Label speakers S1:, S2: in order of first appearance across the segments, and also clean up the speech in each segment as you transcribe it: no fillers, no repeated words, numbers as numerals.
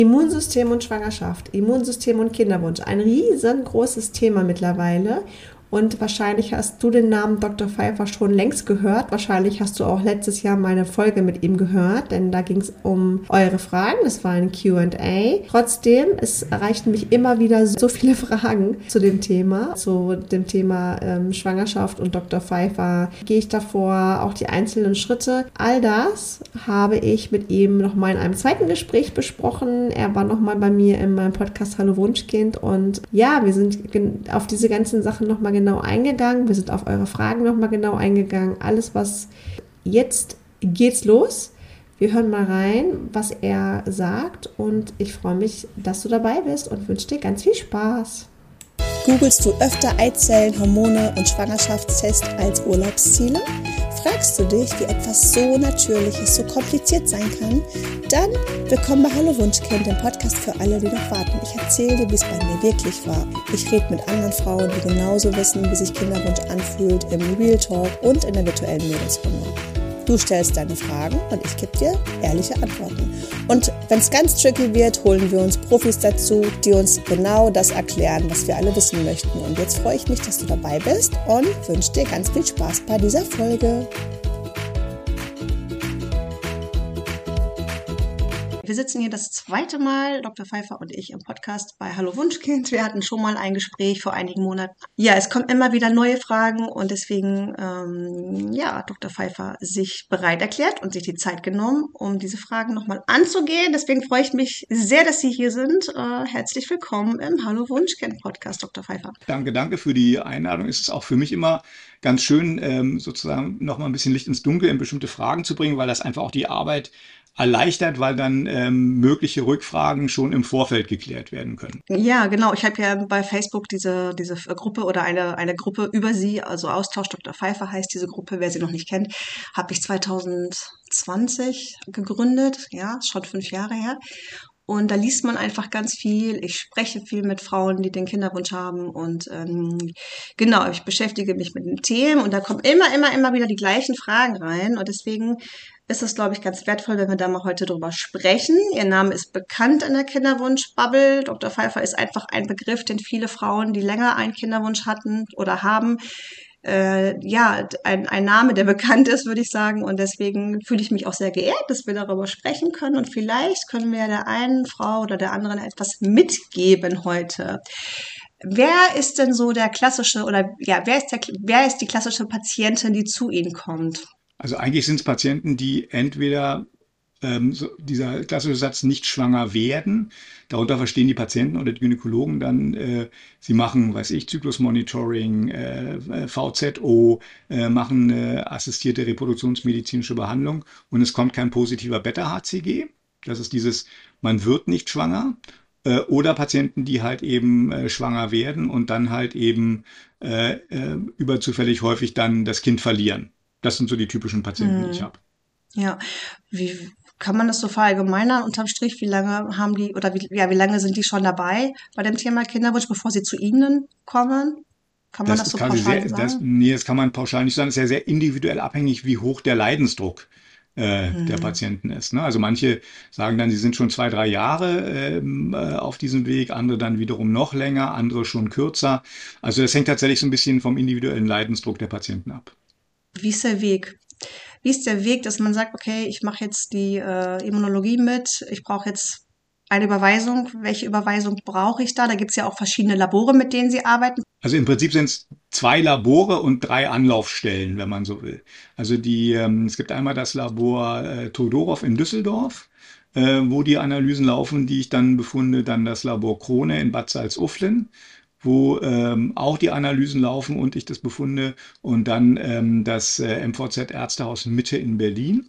S1: Immunsystem und Schwangerschaft, Immunsystem und Kinderwunsch, ein riesengroßes Thema mittlerweile. Und wahrscheinlich hast du den Namen Dr. Pfeiffer schon längst gehört. Wahrscheinlich hast du auch letztes Jahr meine Folge mit ihm gehört, denn da ging es um eure Fragen. Das war ein Q&A. Trotzdem, es erreichten mich immer wieder so viele Fragen zu dem Thema Schwangerschaft und Dr. Pfeiffer. Gehe ich davor, auch die einzelnen Schritte. All das habe ich mit ihm nochmal in einem zweiten Gespräch besprochen. Er war nochmal bei mir in meinem Podcast Hallo Wunschkind. Und ja, wir sind auf diese ganzen Sachen nochmal genau eingegangen. Wir sind auf eure Fragen nochmal genau eingegangen. Alles, was jetzt geht's los. Wir hören mal rein, was er sagt und ich freue mich, dass du dabei bist und wünsche dir ganz viel Spaß.
S2: Googlest du öfter Eizellen, Hormone und Schwangerschaftstest als Urlaubsziele? Fragst du dich, wie etwas so Natürliches so kompliziert sein kann? Dann willkommen bei Hallo Wunschkind, dem Podcast für alle, die noch warten. Ich erzähle dir, wie es bei mir wirklich war. Ich rede mit anderen Frauen, die genauso wissen, wie sich Kinderwunsch anfühlt, im Real Talk und in der virtuellen Mädelsrunde. Du stellst deine Fragen und ich gebe dir ehrliche Antworten. Und wenn es ganz tricky wird, holen wir uns Profis dazu, die uns genau das erklären, was wir alle wissen möchten. Und jetzt freue ich mich, dass du dabei bist und wünsche dir ganz viel Spaß bei dieser Folge. Wir sitzen hier das zweite Mal, Dr. Pfeiffer und ich, im Podcast bei Hallo Wunschkind. Wir hatten schon mal ein Gespräch vor einigen Monaten. Ja, es kommen immer wieder neue Fragen und deswegen, Dr. Pfeiffer sich bereit erklärt und sich die Zeit genommen, um diese Fragen nochmal anzugehen. Deswegen freue ich mich sehr, dass Sie hier sind. Herzlich willkommen im Hallo Wunschkind Podcast, Dr. Pfeiffer.
S3: Danke für die Einladung. Es ist auch für mich immer ganz schön, sozusagen nochmal ein bisschen Licht ins Dunkel in bestimmte Fragen zu bringen, weil das einfach auch die Arbeit erleichtert, weil dann mögliche Rückfragen schon im Vorfeld geklärt werden können.
S2: Ja, genau. Ich habe ja bei Facebook diese Gruppe oder eine Gruppe über Sie, also Austausch Dr. Pfeiffer heißt diese Gruppe, wer sie noch nicht kennt, habe ich 2020 gegründet, ja, schon 5 Jahre her. Und da liest man einfach ganz viel. Ich spreche viel mit Frauen, die den Kinderwunsch haben. Und ich beschäftige mich mit den Themen. Und da kommen immer wieder die gleichen Fragen rein. Und deswegen ist es, glaube ich, ganz wertvoll, wenn wir da mal heute drüber sprechen. Ihr Name ist bekannt in der Kinderwunsch-Bubble. Dr. Pfeiffer ist einfach ein Begriff, den viele Frauen, die länger einen Kinderwunsch hatten oder haben, ein Name, der bekannt ist, würde ich sagen. Und deswegen fühle ich mich auch sehr geehrt, dass wir darüber sprechen können. Und vielleicht können wir der einen Frau oder der anderen etwas mitgeben heute. Wer ist denn so der klassische wer ist die klassische Patientin, die zu Ihnen kommt?
S3: Also eigentlich sind es Patienten, die entweder dieser klassische Satz nicht schwanger werden. Darunter verstehen die Patienten oder die Gynäkologen dann, sie machen, Zyklusmonitoring, VZO, machen eine assistierte reproduktionsmedizinische Behandlung und es kommt kein positiver Beta-HCG. Das ist dieses, man wird nicht schwanger. Oder Patienten, die halt eben schwanger werden und dann halt eben überzufällig häufig dann das Kind verlieren. Das sind so die typischen Patienten, die ich habe.
S2: Ja, wie kann man das so verallgemeinern unterm Strich? Wie lange haben die oder wie lange sind die schon dabei bei dem Thema Kinderwunsch, bevor sie zu Ihnen kommen? Kann man das so pauschal sagen?
S3: Das kann man pauschal nicht sagen. Das ist ja sehr individuell abhängig, wie hoch der Leidensdruck der Patienten ist. Ne? Also manche sagen dann, sie sind schon 2-3 Jahre auf diesem Weg, andere dann wiederum noch länger, andere schon kürzer. Also das hängt tatsächlich so ein bisschen vom individuellen Leidensdruck der Patienten ab.
S2: Wie ist der Weg? Wie ist der Weg, dass man sagt, okay, ich mache jetzt die Immunologie mit, ich brauche jetzt eine Überweisung. Welche Überweisung brauche ich da? Da gibt es ja auch verschiedene Labore, mit denen Sie arbeiten.
S3: Also im Prinzip sind es 2 Labore und 3 Anlaufstellen, wenn man so will. Also es gibt einmal das Labor Todorov in Düsseldorf, wo die Analysen laufen, die ich dann befunde, dann das Labor Krone in Bad Salzuflen, wo auch die Analysen laufen und ich das befunde und dann das MVZ Ärztehaus Mitte in Berlin,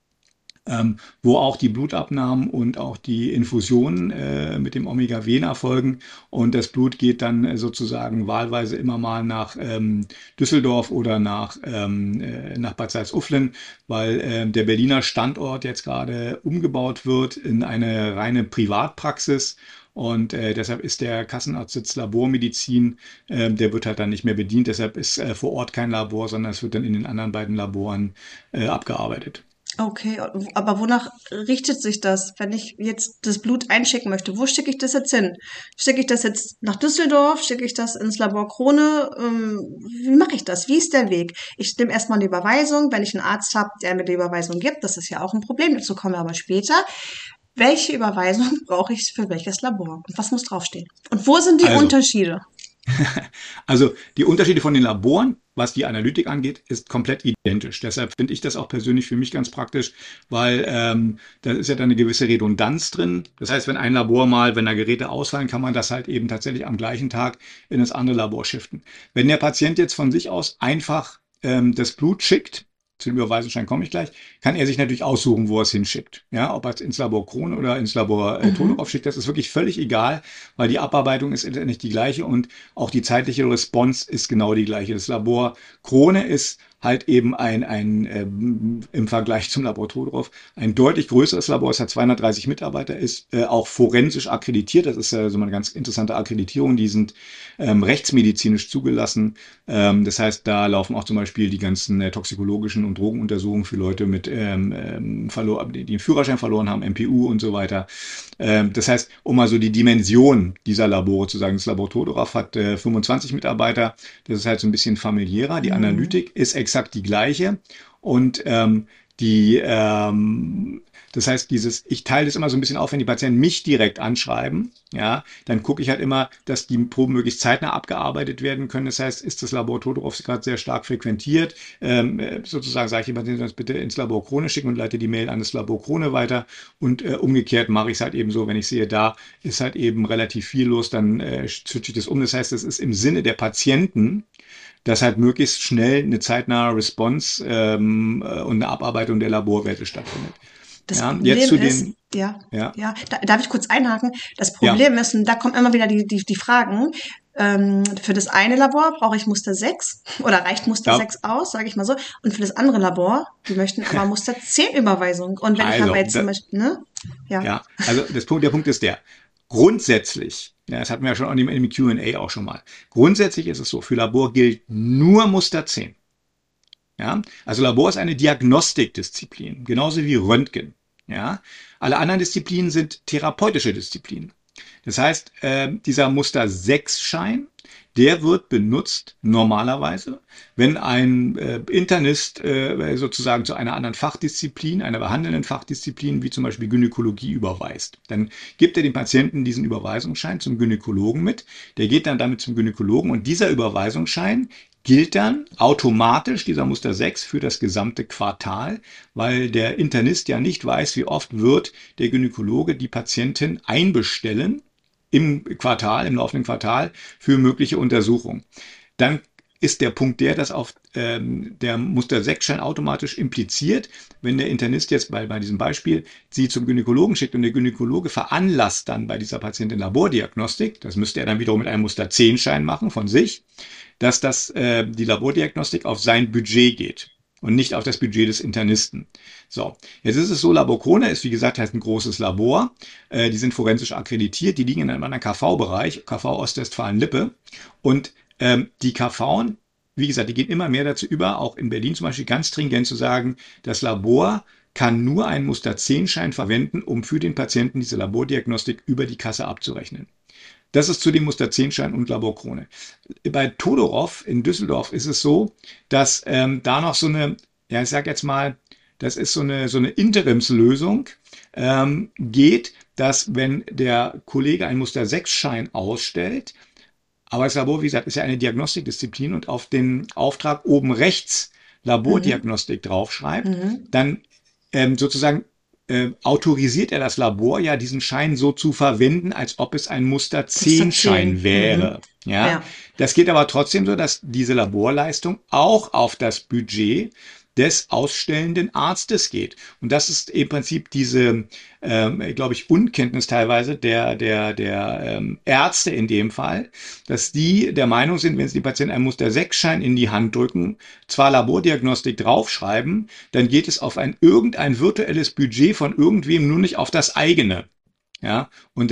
S3: wo auch die Blutabnahmen und auch die Infusionen mit dem Omega-Ven erfolgen und das Blut geht dann sozusagen wahlweise immer mal nach Düsseldorf oder nach Bad Salzuflen, weil der Berliner Standort jetzt gerade umgebaut wird in eine reine Privatpraxis. Und deshalb ist der Kassenarztsitz Labormedizin, der wird halt dann nicht mehr bedient. Deshalb ist vor Ort kein Labor, sondern es wird dann in den anderen beiden Laboren abgearbeitet.
S2: Okay, aber wonach richtet sich das, wenn ich jetzt das Blut einschicken möchte? Wo schicke ich das jetzt hin? Schicke ich das jetzt nach Düsseldorf? Schicke ich das ins Labor Krone? Wie mache ich das? Wie ist der Weg? Ich nehme erstmal eine Überweisung, wenn ich einen Arzt habe, der mir die Überweisung gibt. Das ist ja auch ein Problem, dazu kommen wir aber später. Welche Überweisung brauche ich für welches Labor? Und was muss draufstehen? Und wo sind die
S3: Also,
S2: Unterschiede?
S3: Also die Unterschiede von den Laboren, was die Analytik angeht, ist komplett identisch. Deshalb finde ich das auch persönlich für mich ganz praktisch, weil da ist ja dann eine gewisse Redundanz drin. Das heißt, wenn ein Labor mal, wenn da Geräte ausfallen, kann man das halt eben tatsächlich am gleichen Tag in das andere Labor shiften. Wenn der Patient jetzt von sich aus einfach das Blut schickt, zu dem Überweisungsschein komme ich gleich, kann er sich natürlich aussuchen, wo er es hinschickt. Ja, ob er es ins Labor Krone oder ins Labor
S2: Mhm.
S3: Todorf schickt, das ist wirklich völlig egal, weil die Abarbeitung ist letztendlich die gleiche und auch die zeitliche Response ist genau die gleiche. Das Labor Krone ist halt eben im Vergleich zum Labor Todorf ein deutlich größeres Labor. Es hat 230 Mitarbeiter, ist auch forensisch akkreditiert. Das ist so eine ganz interessante Akkreditierung. Die sind rechtsmedizinisch zugelassen. Das heißt, da laufen auch zum Beispiel die ganzen toxikologischen und Drogenuntersuchungen für Leute die den Führerschein verloren haben, MPU und so weiter. Das heißt, um mal so die Dimension dieser Labore zu sagen, das Labor Todoraf hat 25 Mitarbeiter. Das ist halt so ein bisschen familiärer. Die
S2: Mhm.
S3: Analytik ist exakt die gleiche. Und die, das heißt, ich teile das immer so ein bisschen auf, wenn die Patienten mich direkt anschreiben, ja, dann gucke ich halt immer, dass die Proben möglichst zeitnah abgearbeitet werden können. Das heißt, ist das Labor Todorov gerade sehr stark frequentiert, sozusagen sage ich dem Patienten, das bitte ins Labor Krone schicken und leite die Mail an das Labor Krone weiter. Und umgekehrt mache ich es halt eben so, wenn ich sehe, da ist halt eben relativ viel los, dann switche ich das um. Das heißt, es ist im Sinne der Patienten, dass halt möglichst schnell eine zeitnahe Response und eine Abarbeitung der Laborwerte stattfindet.
S2: Das
S3: Ja, jetzt
S2: Problem
S3: zu
S2: ist,
S3: den,
S2: ja,
S3: ja,
S2: ja, darf ich kurz einhaken? Das
S3: ja,
S2: Problem ist, und da kommen immer wieder die Fragen, für das eine Labor brauche ich Muster 6 oder reicht Muster
S3: da,
S2: 6 aus, sage ich mal so. Und für das andere Labor, die möchten aber Muster 10 Überweisung. Und wenn ich aber
S3: also,
S2: jetzt zum Beispiel, ne? Ja.
S3: ja, also der Punkt ist der, grundsätzlich, ja, das hatten wir ja schon im Q&A auch schon mal, grundsätzlich ist es so, für Labor gilt nur Muster 10. Ja, also Labor ist eine Diagnostikdisziplin, genauso wie Röntgen. Ja, alle anderen Disziplinen sind therapeutische Disziplinen. Das heißt, dieser Muster-6-Schein, der wird benutzt normalerweise, wenn ein Internist sozusagen zu einer anderen Fachdisziplin, einer behandelnden Fachdisziplin, wie zum Beispiel Gynäkologie, überweist. Dann gibt er dem Patienten diesen Überweisungsschein zum Gynäkologen mit. Der geht dann damit zum Gynäkologen und dieser Überweisungsschein gilt dann automatisch dieser Muster 6 für das gesamte Quartal, weil der Internist ja nicht weiß, wie oft wird der Gynäkologe die Patientin einbestellen im Quartal, im laufenden Quartal für mögliche Untersuchungen. Dann ist der Punkt der, dass auf der Muster 6-Schein automatisch impliziert, wenn der Internist jetzt bei diesem Beispiel sie zum Gynäkologen schickt und der Gynäkologe veranlasst dann bei dieser Patientin Labordiagnostik, das müsste er dann wiederum mit einem Muster 10-Schein machen von sich, dass die Labordiagnostik auf sein Budget geht und nicht auf das Budget des Internisten. So, jetzt ist es so, Labor Krone ist, wie gesagt, halt ein großes Labor. Die sind forensisch akkreditiert, die liegen in einem anderen KV-Bereich, KV Ostwestfalen-Lippe. Und die KV, wie gesagt, die gehen immer mehr dazu über, auch in Berlin zum Beispiel ganz stringent zu sagen, das Labor kann nur einen Muster-10-Schein verwenden, um für den Patienten diese Labordiagnostik über die Kasse abzurechnen. Das ist zudem Muster 10-Schein und Laborkrone. Bei Todorov in Düsseldorf ist es so, dass da noch so eine, ja, ich sag jetzt mal, das ist so eine Interimslösung geht, dass wenn der Kollege einen Muster 6-Schein ausstellt, aber das Labor, wie gesagt, ist ja eine Diagnostikdisziplin und auf den Auftrag oben rechts
S2: Mhm.
S3: Labordiagnostik draufschreibt,
S2: Mhm.
S3: dann sozusagen autorisiert er das Labor ja, diesen Schein so zu verwenden, als ob es ein Muster
S2: Muster
S3: 10-Schein
S2: 10. Mhm.
S3: wäre. Ja,
S2: Ja.
S3: das geht aber trotzdem so, dass diese Laborleistung auch auf das Budget des ausstellenden Arztes geht. Und das ist im Prinzip diese, glaube ich, Unkenntnis teilweise der Ärzte in dem Fall, dass die der Meinung sind, wenn sie die Patienten einen Muster-6-Schein in die Hand drücken, zwar Labordiagnostik draufschreiben, dann geht es auf irgendein virtuelles Budget von irgendwem, nur nicht auf das eigene. Ja, und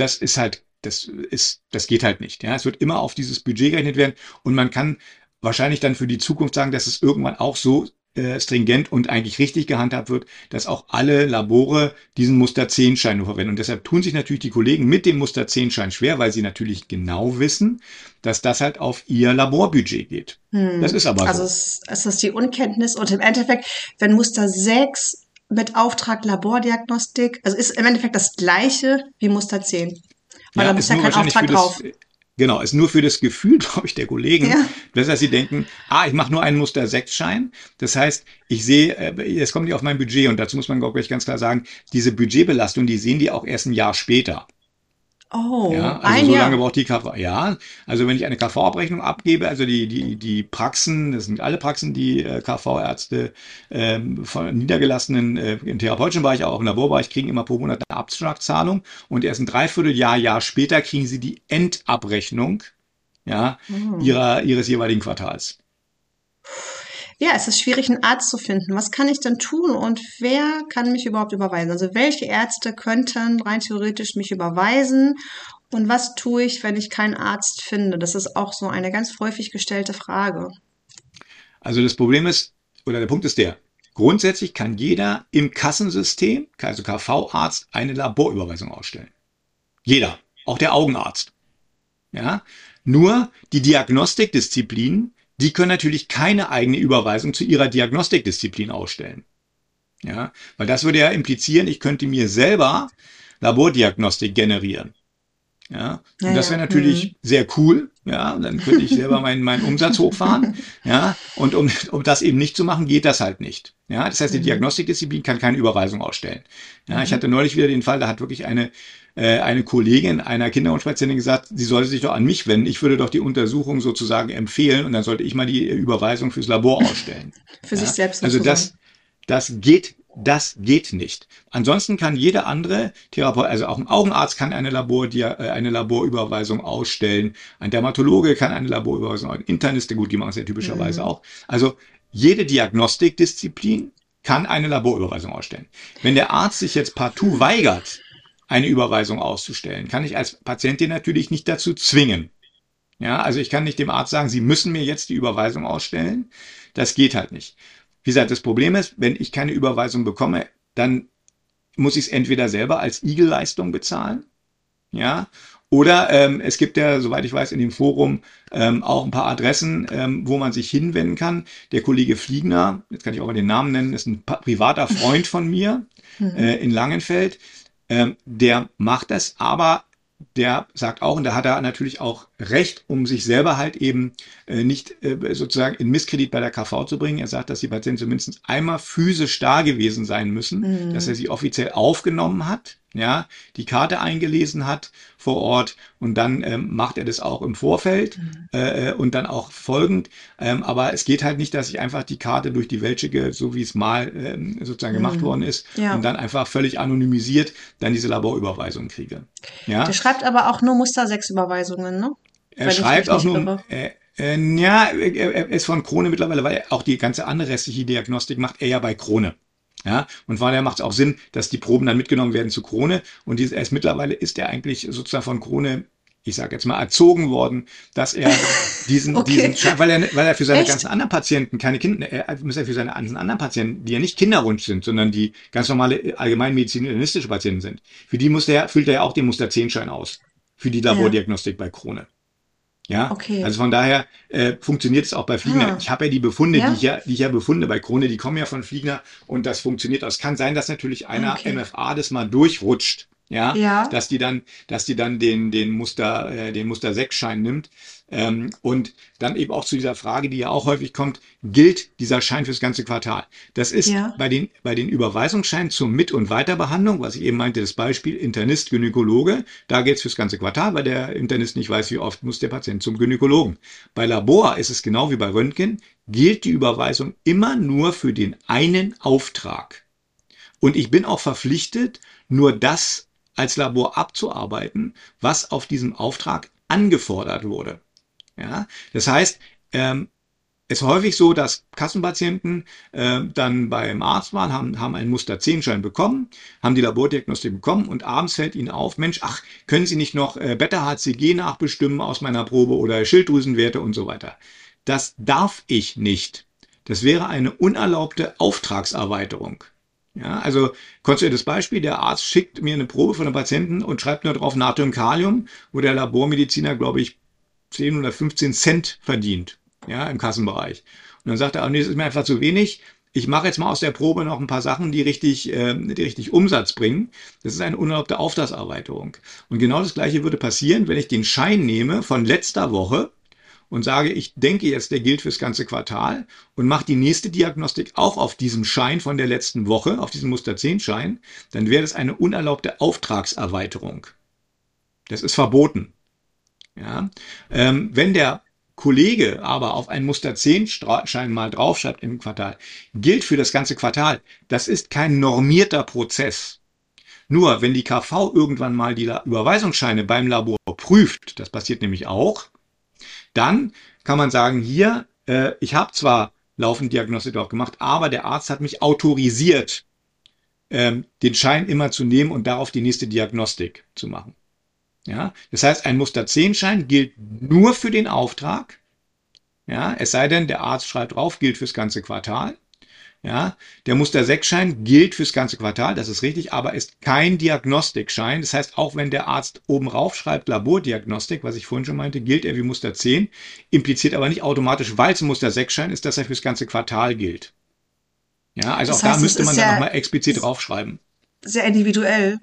S3: das geht halt nicht. Ja, es wird immer auf dieses Budget gerechnet werden und man kann wahrscheinlich dann für die Zukunft sagen, dass es irgendwann auch so stringent und eigentlich richtig gehandhabt wird, dass auch alle Labore diesen Muster-10-Schein nur verwenden. Und deshalb tun sich natürlich die Kollegen mit dem Muster-10-Schein schwer, weil sie natürlich genau wissen, dass das halt auf ihr Laborbudget geht. Das ist aber
S2: Also
S3: so.
S2: es ist die Unkenntnis und im Endeffekt, wenn Muster 6 mit Auftrag Labordiagnostik, also ist im Endeffekt das gleiche wie Muster 10. Weil
S3: Ja,
S2: da muss
S3: ist
S2: ja
S3: nur
S2: kein
S3: wahrscheinlich
S2: Auftrag drauf.
S3: genau, ist nur für das Gefühl, glaube ich, der Kollegen,
S2: Ja.
S3: dass sie denken, ich mache nur einen Muster-6-Schein. Das heißt, ich sehe, es kommt nicht auf mein Budget und dazu muss man, glaube ich, ganz klar sagen, diese Budgetbelastung, die sehen die auch erst ein Jahr später. Ja,
S2: Oh,
S3: also
S2: ein
S3: so lange
S2: Jahr.
S3: braucht die KV. Ja, also wenn ich eine KV-Abrechnung abgebe, also die Praxen, das sind alle Praxen, die KV-Ärzte von niedergelassenen im therapeutischen Bereich, auch im Laborbereich, kriegen immer pro Monat eine Abschlagszahlung und erst ein Jahr später kriegen sie die Endabrechnung, ja, ihres jeweiligen Quartals.
S2: Ja, es ist schwierig, einen Arzt zu finden. Was kann ich denn tun und wer kann mich überhaupt überweisen? Also welche Ärzte könnten rein theoretisch mich überweisen? Und was tue ich, wenn ich keinen Arzt finde? Das ist auch so eine ganz häufig gestellte Frage.
S3: Also das Problem ist, oder der Punkt ist der, grundsätzlich kann jeder im Kassensystem, also KV-Arzt, eine Laborüberweisung ausstellen. Jeder, auch der Augenarzt. Ja, nur die Diagnostikdisziplinen, die können natürlich keine eigene Überweisung zu ihrer Diagnostikdisziplin ausstellen. Ja, weil das würde ja implizieren, ich könnte mir selber Labordiagnostik generieren. Ja,
S2: Ja,
S3: und das wäre
S2: ja.
S3: natürlich sehr cool. Ja, dann könnte ich selber meinen Umsatz hochfahren. Ja, und um das eben nicht zu machen, geht das halt nicht. Ja, das heißt, die Diagnostikdisziplin kann keine Überweisung ausstellen. Ja, ich hatte neulich wieder den Fall, da hat wirklich eine Kollegin einer Kinderwunschpatientin gesagt, sie sollte sich doch an mich wenden. Ich würde doch die Untersuchung sozusagen empfehlen und dann sollte ich mal die Überweisung fürs Labor ausstellen.
S2: Für sich
S3: Ja,
S2: selbst
S3: also
S2: sozusagen.
S3: das geht nicht. Ansonsten kann jeder andere Therapeut, also auch ein Augenarzt kann eine Laborüberweisung ausstellen. Ein Dermatologe kann eine Laborüberweisung, ein Internist, gut, die machen es ja typischerweise auch. Also jede Diagnostikdisziplin kann eine Laborüberweisung ausstellen. Wenn der Arzt sich jetzt partout weigert, eine Überweisung auszustellen, kann ich als Patientin natürlich nicht dazu zwingen. Ja, also ich kann nicht dem Arzt sagen, Sie müssen mir jetzt die Überweisung ausstellen. Das geht halt nicht. Wie gesagt, das Problem ist, wenn ich keine Überweisung bekomme, dann muss ich es entweder selber als Igel-Leistung bezahlen, ja, oder es gibt ja, soweit ich weiß, in dem Forum auch ein paar Adressen, wo man sich hinwenden kann. Der Kollege Fliegner, jetzt kann ich auch mal den Namen nennen, ist ein privater Freund von mir in Langenfeld. Der macht das, aber der sagt auch, und da hat er natürlich auch recht, um sich selber halt eben nicht sozusagen in Misskredit bei der KV zu bringen. Er sagt, dass die Patienten zumindest einmal physisch da gewesen sein müssen, dass er sie offiziell aufgenommen hat, ja, die Karte eingelesen hat vor Ort und dann macht er das auch im Vorfeld und dann auch folgend. Aber es geht halt nicht, dass ich einfach die Karte durch die Welt schicke, so wie es mal sozusagen gemacht worden ist
S2: Ja.
S3: und dann einfach völlig anonymisiert dann diese Laborüberweisung kriege. Ja,
S2: Der schreibt aber auch nur Muster 6 Überweisungen, ne?
S3: er
S2: Wenn ich
S3: schreibt
S2: mich
S3: auch
S2: nicht
S3: nur,
S2: irre.
S3: ja, er ist von Krone mittlerweile, weil auch die ganze andere restliche Diagnostik macht er ja bei Krone. Ja, und von daher macht es auch Sinn, dass die Proben dann mitgenommen werden zu Krone. Und mittlerweile ist er eigentlich sozusagen von Krone, ich sage jetzt mal, erzogen worden, dass er
S2: Okay.
S3: weil er für seine
S2: Echt?
S3: ganzen anderen Patienten keine Kinder, er muss er für seine ganzen anderen Patienten, die ja nicht Kinderwunsch sind, sondern die ganz normale allgemeinmedizinische Patienten sind, für die füllt er ja auch den Muster-10-Schein aus. Für die
S2: Ja.
S3: Labordiagnostik bei Krone. Ja,
S2: Okay.
S3: also von daher funktioniert es auch bei Fliegner.
S2: Ah.
S3: Ich habe ja die Befunde,
S2: Ja?
S3: die ich ja befunde bei Krone, die kommen ja von Fliegner und das funktioniert. Es kann sein, dass natürlich einer
S2: Okay.
S3: MFA das mal durchrutscht, ja,
S2: Ja.
S3: dass die dann den Muster 6-Schein nimmt. Und dann eben auch zu dieser Frage, die ja auch häufig kommt, gilt dieser Schein fürs ganze Quartal? Das ist
S2: Ja.
S3: bei den Überweisungsscheinen zur Mit- und Weiterbehandlung, was ich eben meinte, das Beispiel Internist, Gynäkologe, da geht's fürs ganze Quartal, weil der Internist nicht weiß, wie oft muss der Patient zum Gynäkologen. Bei Labor ist es genau wie bei Röntgen, gilt die Überweisung immer nur für den einen Auftrag. Und ich bin auch verpflichtet, nur das als Labor abzuarbeiten, was auf diesem Auftrag angefordert wurde. Ja, das heißt, es ist häufig so, dass Kassenpatienten dann beim Arzt waren, haben einen Muster-10-Schein bekommen, haben die Labordiagnostik bekommen und abends fällt ihnen auf, Mensch, können Sie nicht noch Beta-HCG nachbestimmen aus meiner Probe oder Schilddrüsenwerte und so weiter. Das darf ich nicht. Das wäre eine unerlaubte Auftragserweiterung. Ja, also konntest du dir das Beispiel, der Arzt schickt mir eine Probe von einem Patienten und schreibt nur drauf Natrium, Kalium, wo der Labormediziner, glaube ich, 10 oder 15 Cent verdient, ja, im Kassenbereich. Und dann sagt er, oh nee, das ist mir einfach zu wenig. Ich mache jetzt mal aus der Probe noch ein paar Sachen, die richtig Umsatz bringen. Das ist eine unerlaubte Auftragserweiterung. Und genau das Gleiche würde passieren, wenn ich den Schein nehme von letzter Woche und sage, ich denke jetzt, der gilt fürs ganze Quartal und mache die nächste Diagnostik auch auf diesem Schein von der letzten Woche, auf diesem Muster-10-Schein, dann wäre das eine unerlaubte Auftragserweiterung. Das ist verboten. Ja? Wenn der Kollege aber auf einen Muster-10-Schein mal draufschreibt im Quartal, gilt für das ganze Quartal, das ist kein normierter Prozess. Nur wenn die KV irgendwann mal die Überweisungsscheine beim Labor prüft, das passiert nämlich auch, dann kann man sagen, hier, ich habe zwar laufend Diagnostik auch gemacht, aber der Arzt hat mich autorisiert, den Schein immer zu nehmen und darauf die nächste Diagnostik zu machen. Ja, das heißt, ein Muster-10-Schein gilt nur für den Auftrag. Ja, es sei denn, der Arzt schreibt drauf, gilt fürs ganze Quartal. Ja, der Muster-6-Schein gilt fürs ganze Quartal, das ist richtig, aber ist kein Diagnostikschein. Das heißt, auch wenn der Arzt oben rauf schreibt Labordiagnostik, was ich vorhin schon meinte, gilt er wie Muster 10, impliziert aber nicht automatisch, weil es ein Muster-6-Schein ist, dass er fürs ganze Quartal gilt. Ja, also das auch heißt, da müsste man dann nochmal explizit draufschreiben.
S2: Sehr individuell.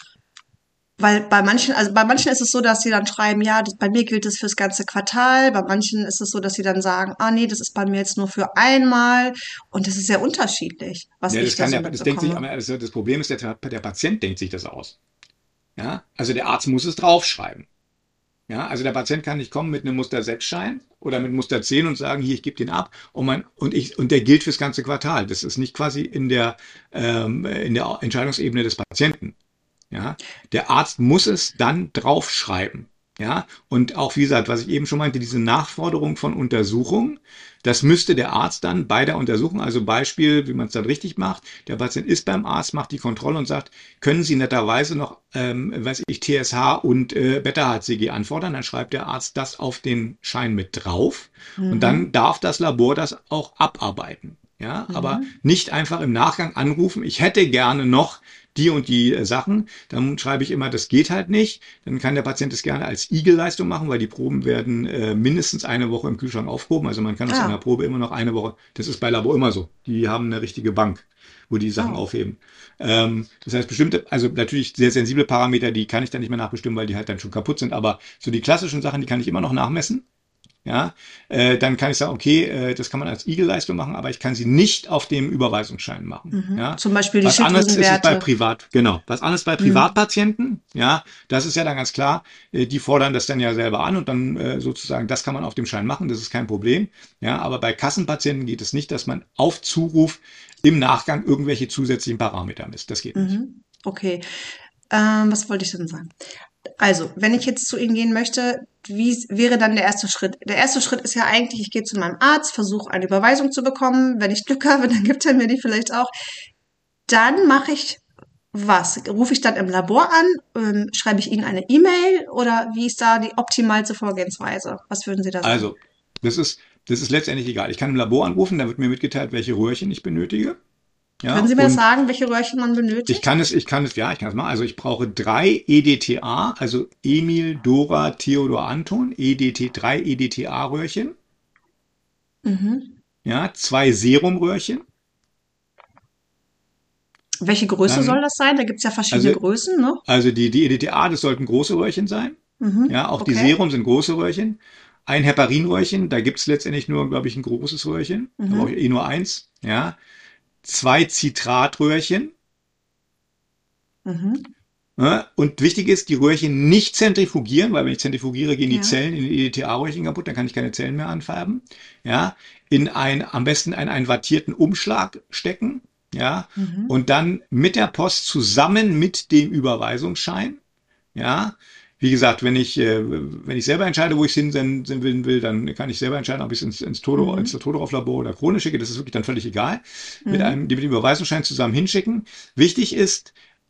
S2: Weil bei manchen ist es so, dass sie dann schreiben, ja, bei mir gilt es fürs ganze Quartal. Bei manchen ist es so, dass sie dann sagen, nee, das ist bei mir jetzt nur für einmal. Und das ist sehr unterschiedlich, was ich da so mitbekomme.
S3: Das denkt sich, aber das Problem ist, der Patient denkt sich das aus. Ja, also der Arzt muss es draufschreiben. Ja, also der Patient kann nicht kommen mit einem Muster-6-Schein oder mit Muster 10 und sagen, hier, ich gebe den ab und der gilt fürs ganze Quartal. Das ist nicht quasi in der Entscheidungsebene des Patienten. Ja, der Arzt muss es dann draufschreiben. Ja, und auch, wie gesagt, was ich eben schon meinte, diese Nachforderung von Untersuchung, das müsste der Arzt dann bei der Untersuchung, also Beispiel, wie man es dann richtig macht, der Patient ist beim Arzt, macht die Kontrolle und sagt, können Sie netterweise noch, TSH und Beta-HCG anfordern, dann schreibt der Arzt das auf den Schein mit drauf und dann darf das Labor das auch abarbeiten. Ja, aber nicht einfach im Nachgang anrufen, ich hätte gerne noch die und die Sachen, dann schreibe ich immer, das geht halt nicht. Dann kann der Patient das gerne als Igelleistung machen, weil die Proben werden mindestens eine Woche im Kühlschrank aufgehoben. Also man kann aus einer Probe immer noch eine Woche, das ist bei Labor immer so. Die haben eine richtige Bank, wo die Sachen aufheben. Das heißt, bestimmte, also natürlich sehr sensible Parameter, die kann ich dann nicht mehr nachbestimmen, weil die halt dann schon kaputt sind. Aber so die klassischen Sachen, die kann ich immer noch nachmessen. Ja, dann kann ich sagen, okay, das kann man als Igelleistung machen, aber ich kann sie nicht auf dem Überweisungsschein machen. Ja,
S2: zum Beispiel die
S3: was anderes ist es bei
S2: Schilddrüsenwerte.
S3: Was anderes bei Privatpatienten, ja, das ist ja dann ganz klar, die fordern das dann ja selber an und dann sozusagen, das kann man auf dem Schein machen, das ist kein Problem. Ja, aber bei Kassenpatienten geht es nicht, dass man auf Zuruf im Nachgang irgendwelche zusätzlichen Parameter misst. Das geht nicht.
S2: Okay, was wollte ich denn sagen? Also, wenn ich jetzt zu Ihnen gehen möchte, wie wäre dann der erste Schritt? Der erste Schritt ist ja eigentlich, ich gehe zu meinem Arzt, versuche eine Überweisung zu bekommen. Wenn ich Glück habe, dann gibt er mir die vielleicht auch. Dann mache ich was? Rufe ich dann im Labor an? Schreibe ich Ihnen eine E-Mail? Oder wie ist da die optimalste Vorgehensweise? Was würden Sie da sagen?
S3: Also, das ist letztendlich egal. Ich kann im Labor anrufen, da wird mir mitgeteilt, welche Röhrchen ich benötige. Ja,
S2: können Sie mir das sagen, welche Röhrchen man benötigt?
S3: Ich kann es machen. Also ich brauche 3 EDTA, also Emil, Dora, Theodor, Anton, 3 EDTA-Röhrchen. Ja, 2 Serumröhrchen.
S2: Welche Größe soll das sein? Da gibt es ja verschiedene Größen, ne?
S3: Also die EDTA, das sollten große Röhrchen sein. Ja, auch die Serum sind große Röhrchen. Ein Heparinröhrchen, da gibt es letztendlich nur, glaube ich, ein großes Röhrchen. Da brauche ich nur eins. Ja. 2 Zitratröhrchen. Ja, und wichtig ist, die Röhrchen nicht zentrifugieren, weil wenn ich zentrifugiere, gehen die Zellen in die EDTA-Röhrchen kaputt, dann kann ich keine Zellen mehr anfärben. Ja, am besten in einen wattierten Umschlag stecken. Ja, und dann mit der Post zusammen mit dem Überweisungsschein. Ja, wie gesagt, wenn ich selber entscheide, wo ich es hinsenden will, dann kann ich selber entscheiden, ob ich es ins Todorov-Labor oder Krone schicke. Das ist wirklich dann völlig egal. Mit dem Überweisungsschein zusammen hinschicken. Wichtig ist,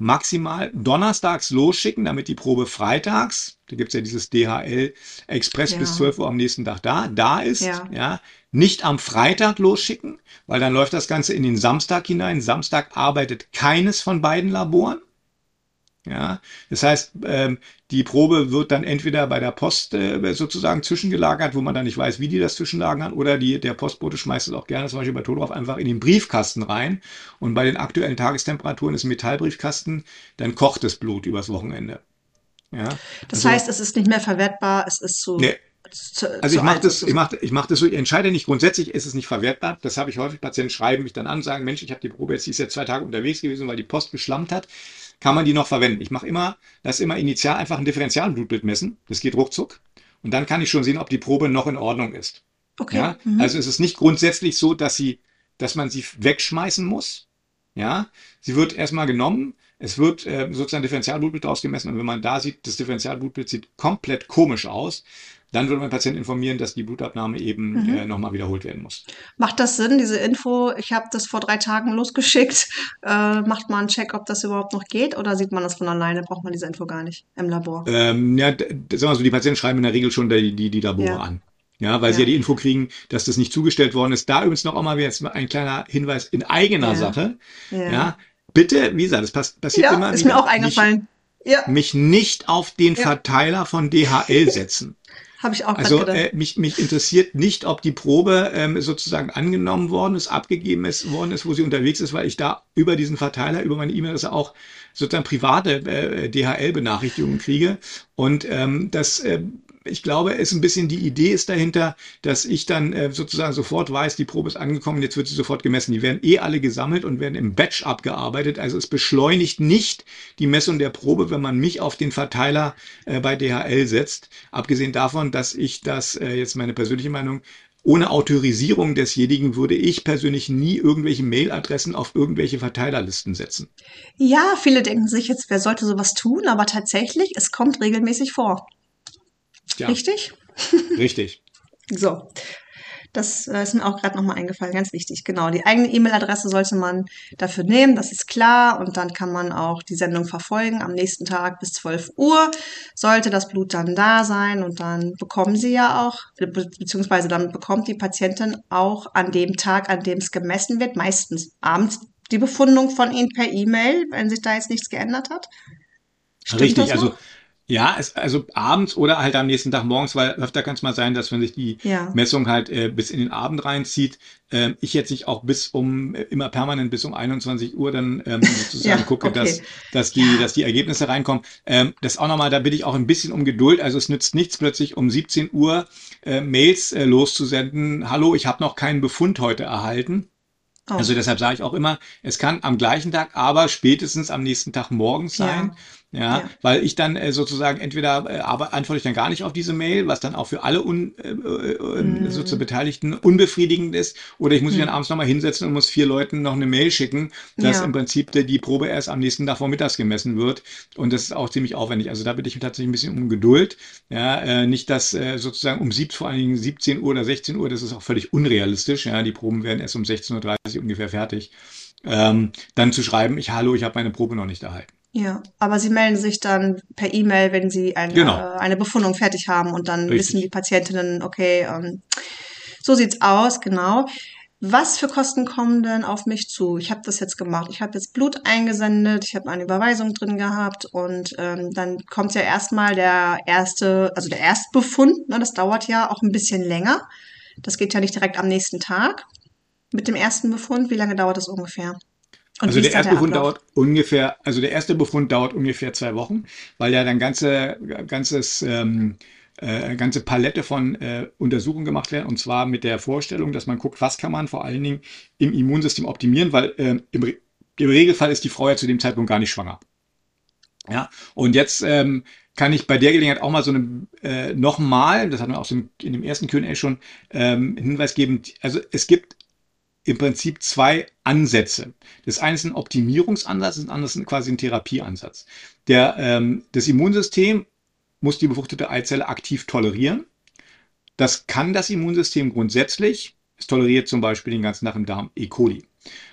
S3: maximal donnerstags losschicken, damit die Probe freitags, da gibt es ja dieses DHL Express bis 12 Uhr am nächsten Tag da ist, ja, nicht am Freitag losschicken, weil dann läuft das Ganze in den Samstag hinein. Samstag arbeitet keines von beiden Laboren. Ja, das heißt, die Probe wird dann entweder bei der Post sozusagen zwischengelagert, wo man dann nicht weiß, wie die das zwischenlagern, oder der Postbote schmeißt es auch gerne, zum Beispiel bei Todorf, einfach in den Briefkasten rein. Und bei den aktuellen Tagestemperaturen ist ein Metallbriefkasten, dann kocht das Blut übers Wochenende. Ja,
S2: das heißt, es ist nicht mehr verwertbar, es ist zu...
S3: Nee. Also ich mache das so, ich entscheide nicht, grundsätzlich ist es nicht verwertbar. Das habe ich häufig, Patienten schreiben mich dann an und sagen, Mensch, ich habe die Probe jetzt, die ist jetzt 2 Tage unterwegs gewesen, weil die Post geschlammt hat. Kann man die noch verwenden? Ich lass immer initial einfach ein Differentialblutbild messen. Das geht ruckzuck. Und dann kann ich schon sehen, ob die Probe noch in Ordnung ist.
S2: Okay.
S3: Ja? Also es ist nicht grundsätzlich so, dass man sie wegschmeißen muss. Ja, sie wird erstmal genommen. Es wird sozusagen Differentialblutbild draus gemessen. Und wenn man da sieht, das Differentialblutbild sieht komplett komisch aus, dann würde man den Patienten informieren, dass die Blutabnahme eben nochmal wiederholt werden muss.
S2: Macht das Sinn, diese Info, ich habe das vor 3 Tagen losgeschickt, macht man einen Check, ob das überhaupt noch geht, oder sieht man das von alleine, braucht man diese Info gar nicht im Labor?
S3: Sagen wir so, die Patienten schreiben in der Regel schon die Labore an. Ja, weil sie ja die Info kriegen, dass das nicht zugestellt worden ist. Da übrigens noch einmal jetzt ein kleiner Hinweis in eigener Sache. Ja, bitte, wie gesagt, das passiert immer.
S2: Ist mir auch eingefallen.
S3: Mich nicht auf den Verteiler von DHL setzen.
S2: Habe ich auch
S3: gedacht. Mich interessiert nicht, ob die Probe sozusagen angenommen worden ist, abgegeben worden ist, wo sie unterwegs ist, weil ich da über diesen Verteiler, über meine E-Mail-Adresse auch sozusagen private DHL-Benachrichtigungen kriege. Und ich glaube, ein bisschen die Idee ist dahinter, dass ich dann sozusagen sofort weiß, die Probe ist angekommen, jetzt wird sie sofort gemessen. Die werden alle gesammelt und werden im Batch abgearbeitet. Also es beschleunigt nicht die Messung der Probe, wenn man mich auf den Verteiler bei DHL setzt. Abgesehen davon, dass ich das, jetzt meine persönliche Meinung, ohne Autorisierung desjenigen würde ich persönlich nie irgendwelche Mailadressen auf irgendwelche Verteilerlisten setzen.
S2: Ja, viele denken sich jetzt, wer sollte sowas tun? Aber tatsächlich, es kommt regelmäßig vor. Ja. Richtig?
S3: Richtig.
S2: So, das ist mir auch gerade nochmal eingefallen, ganz wichtig. Genau, die eigene E-Mail-Adresse sollte man dafür nehmen, das ist klar. Und dann kann man auch die Sendung verfolgen. Am nächsten Tag bis 12 Uhr sollte das Blut dann da sein. Und dann bekommen sie ja auch, beziehungsweise dann bekommt die Patientin auch an dem Tag, an dem es gemessen wird, meistens abends, die Befundung von Ihnen per E-Mail, wenn sich da jetzt nichts geändert hat.
S3: Stimmt richtig, das noch? Ja, also abends oder halt am nächsten Tag morgens, weil öfter kann es mal sein, dass wenn sich die Messung halt bis in den Abend reinzieht, ich jetzt nicht auch immer permanent bis um 21 Uhr dann sozusagen gucke, dass die Ergebnisse reinkommen. Das auch nochmal, da bitte ich auch ein bisschen um Geduld. Also es nützt nichts, plötzlich um 17 Uhr Mails loszusenden. Hallo, ich habe noch keinen Befund heute erhalten. Oh. Also deshalb sage ich auch immer, es kann am gleichen Tag, aber spätestens am nächsten Tag morgens sein. Ja, weil ich dann sozusagen entweder antworte ich dann gar nicht auf diese Mail, was dann auch für alle sozusagen Beteiligten unbefriedigend ist, oder ich muss mich dann abends nochmal hinsetzen und muss 4 Leuten noch eine Mail schicken, dass im Prinzip die Probe erst am nächsten Tag vormittags gemessen wird, und das ist auch ziemlich aufwendig. Also da bitte ich tatsächlich ein bisschen um Geduld, nicht, dass sozusagen vor allen Dingen 17 Uhr oder 16 Uhr, das ist auch völlig unrealistisch, die Proben werden erst um 16:30 Uhr ungefähr fertig, dann zu schreiben, hallo, ich habe meine Probe noch nicht erhalten.
S2: Ja, aber Sie melden sich dann per E-Mail, wenn Sie eine Befundung fertig haben, und dann wissen die Patientinnen, okay, so sieht's aus, genau. Was für Kosten kommen denn auf mich zu? Ich habe das jetzt gemacht. Ich habe jetzt Blut eingesendet, ich habe eine Überweisung drin gehabt, und dann kommt ja erstmal der Erstbefund, ne, das dauert ja auch ein bisschen länger. Das geht ja nicht direkt am nächsten Tag mit dem ersten Befund. Wie lange dauert das ungefähr?
S3: Also der erste Befund dauert ungefähr 2 Wochen, weil ja dann ganze Palette von Untersuchungen gemacht werden, und zwar mit der Vorstellung, dass man guckt, was kann man vor allen Dingen im Immunsystem optimieren, weil im Regelfall ist die Frau ja zu dem Zeitpunkt gar nicht schwanger. Ja, und jetzt kann ich bei der Gelegenheit auch mal so eine nochmal, das hatten wir auch so in dem ersten Q&A schon, einen Hinweis geben. Also es gibt im Prinzip 2 Ansätze. Das eine ist ein Optimierungsansatz, das andere ist quasi ein Therapieansatz. Das Immunsystem muss die befruchtete Eizelle aktiv tolerieren. Das kann das Immunsystem grundsätzlich. Es toleriert zum Beispiel den ganzen Tag im Darm E. coli.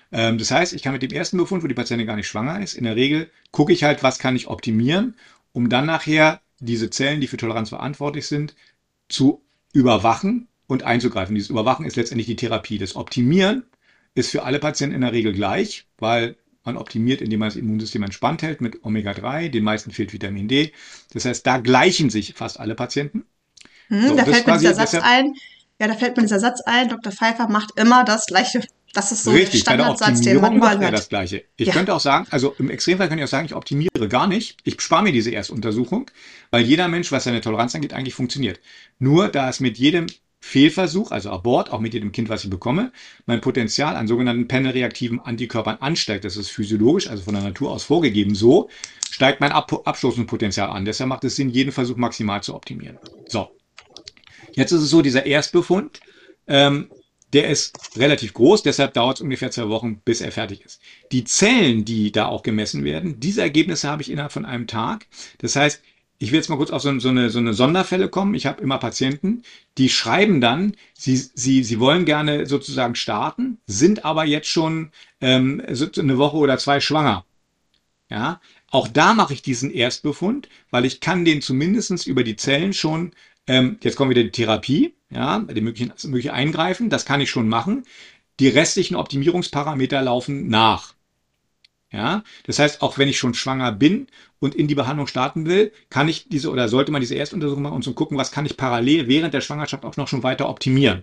S3: Das heißt, ich kann mit dem ersten Befund, wo die Patientin gar nicht schwanger ist, in der Regel gucke ich halt, was kann ich optimieren, um dann nachher diese Zellen, die für Toleranz verantwortlich sind, zu überwachen und einzugreifen. Dieses Überwachen ist letztendlich die Therapie. Das Optimieren ist für alle Patienten in der Regel gleich, weil man optimiert, indem man das Immunsystem entspannt hält mit Omega-3. Den meisten fehlt Vitamin D. Das heißt, da gleichen sich fast alle Patienten. So,
S2: Da
S3: das
S2: fällt mir
S3: quasi
S2: dieser Satz
S3: deshalb
S2: ein. Ja, da fällt mir dieser Satz ein. Dr. Pfeiffer macht immer das Gleiche. Das ist so der
S3: richtig, bei der
S2: Standardsatz, den man
S3: Optimierung
S2: überall
S3: macht er
S2: hört.
S3: das Gleiche. Ich
S2: Ja.
S3: könnte auch sagen, also im Extremfall könnte ich auch sagen, ich optimiere gar nicht. Ich spare mir diese Erstuntersuchung, weil jeder Mensch, was seine Toleranz angeht, eigentlich funktioniert. Nur da es mit jedem Fehlversuch, also Abort, auch mit jedem Kind, was ich bekomme, mein Potenzial an sogenannten panelreaktiven Antikörpern ansteigt. Das ist physiologisch, also von der Natur aus vorgegeben so, steigt mein Abstoßungspotenzial an. Deshalb macht es Sinn, jeden Versuch maximal zu optimieren. So, jetzt ist es so, dieser Erstbefund, der ist relativ groß, deshalb dauert es ungefähr 2 Wochen, bis er fertig ist. Die Zellen, die da auch gemessen werden, diese Ergebnisse habe ich innerhalb von einem Tag. Das heißt, ich will jetzt mal kurz auf so eine Sonderfälle kommen. Ich habe immer Patienten, die schreiben dann, sie wollen gerne sozusagen starten, sind aber jetzt schon so eine Woche oder 2 schwanger. Ja, auch da mache ich diesen Erstbefund, weil ich kann den zumindestens über die Zellen schon, jetzt kommt wieder die Therapie, ja, die mögliche Eingreifen, das kann ich schon machen. Die restlichen Optimierungsparameter laufen nach. Ja, das heißt, auch wenn ich schon schwanger bin und in die Behandlung starten will, kann ich diese oder sollte man diese Erstuntersuchung machen und so gucken, was kann ich parallel während der Schwangerschaft auch noch schon weiter optimieren.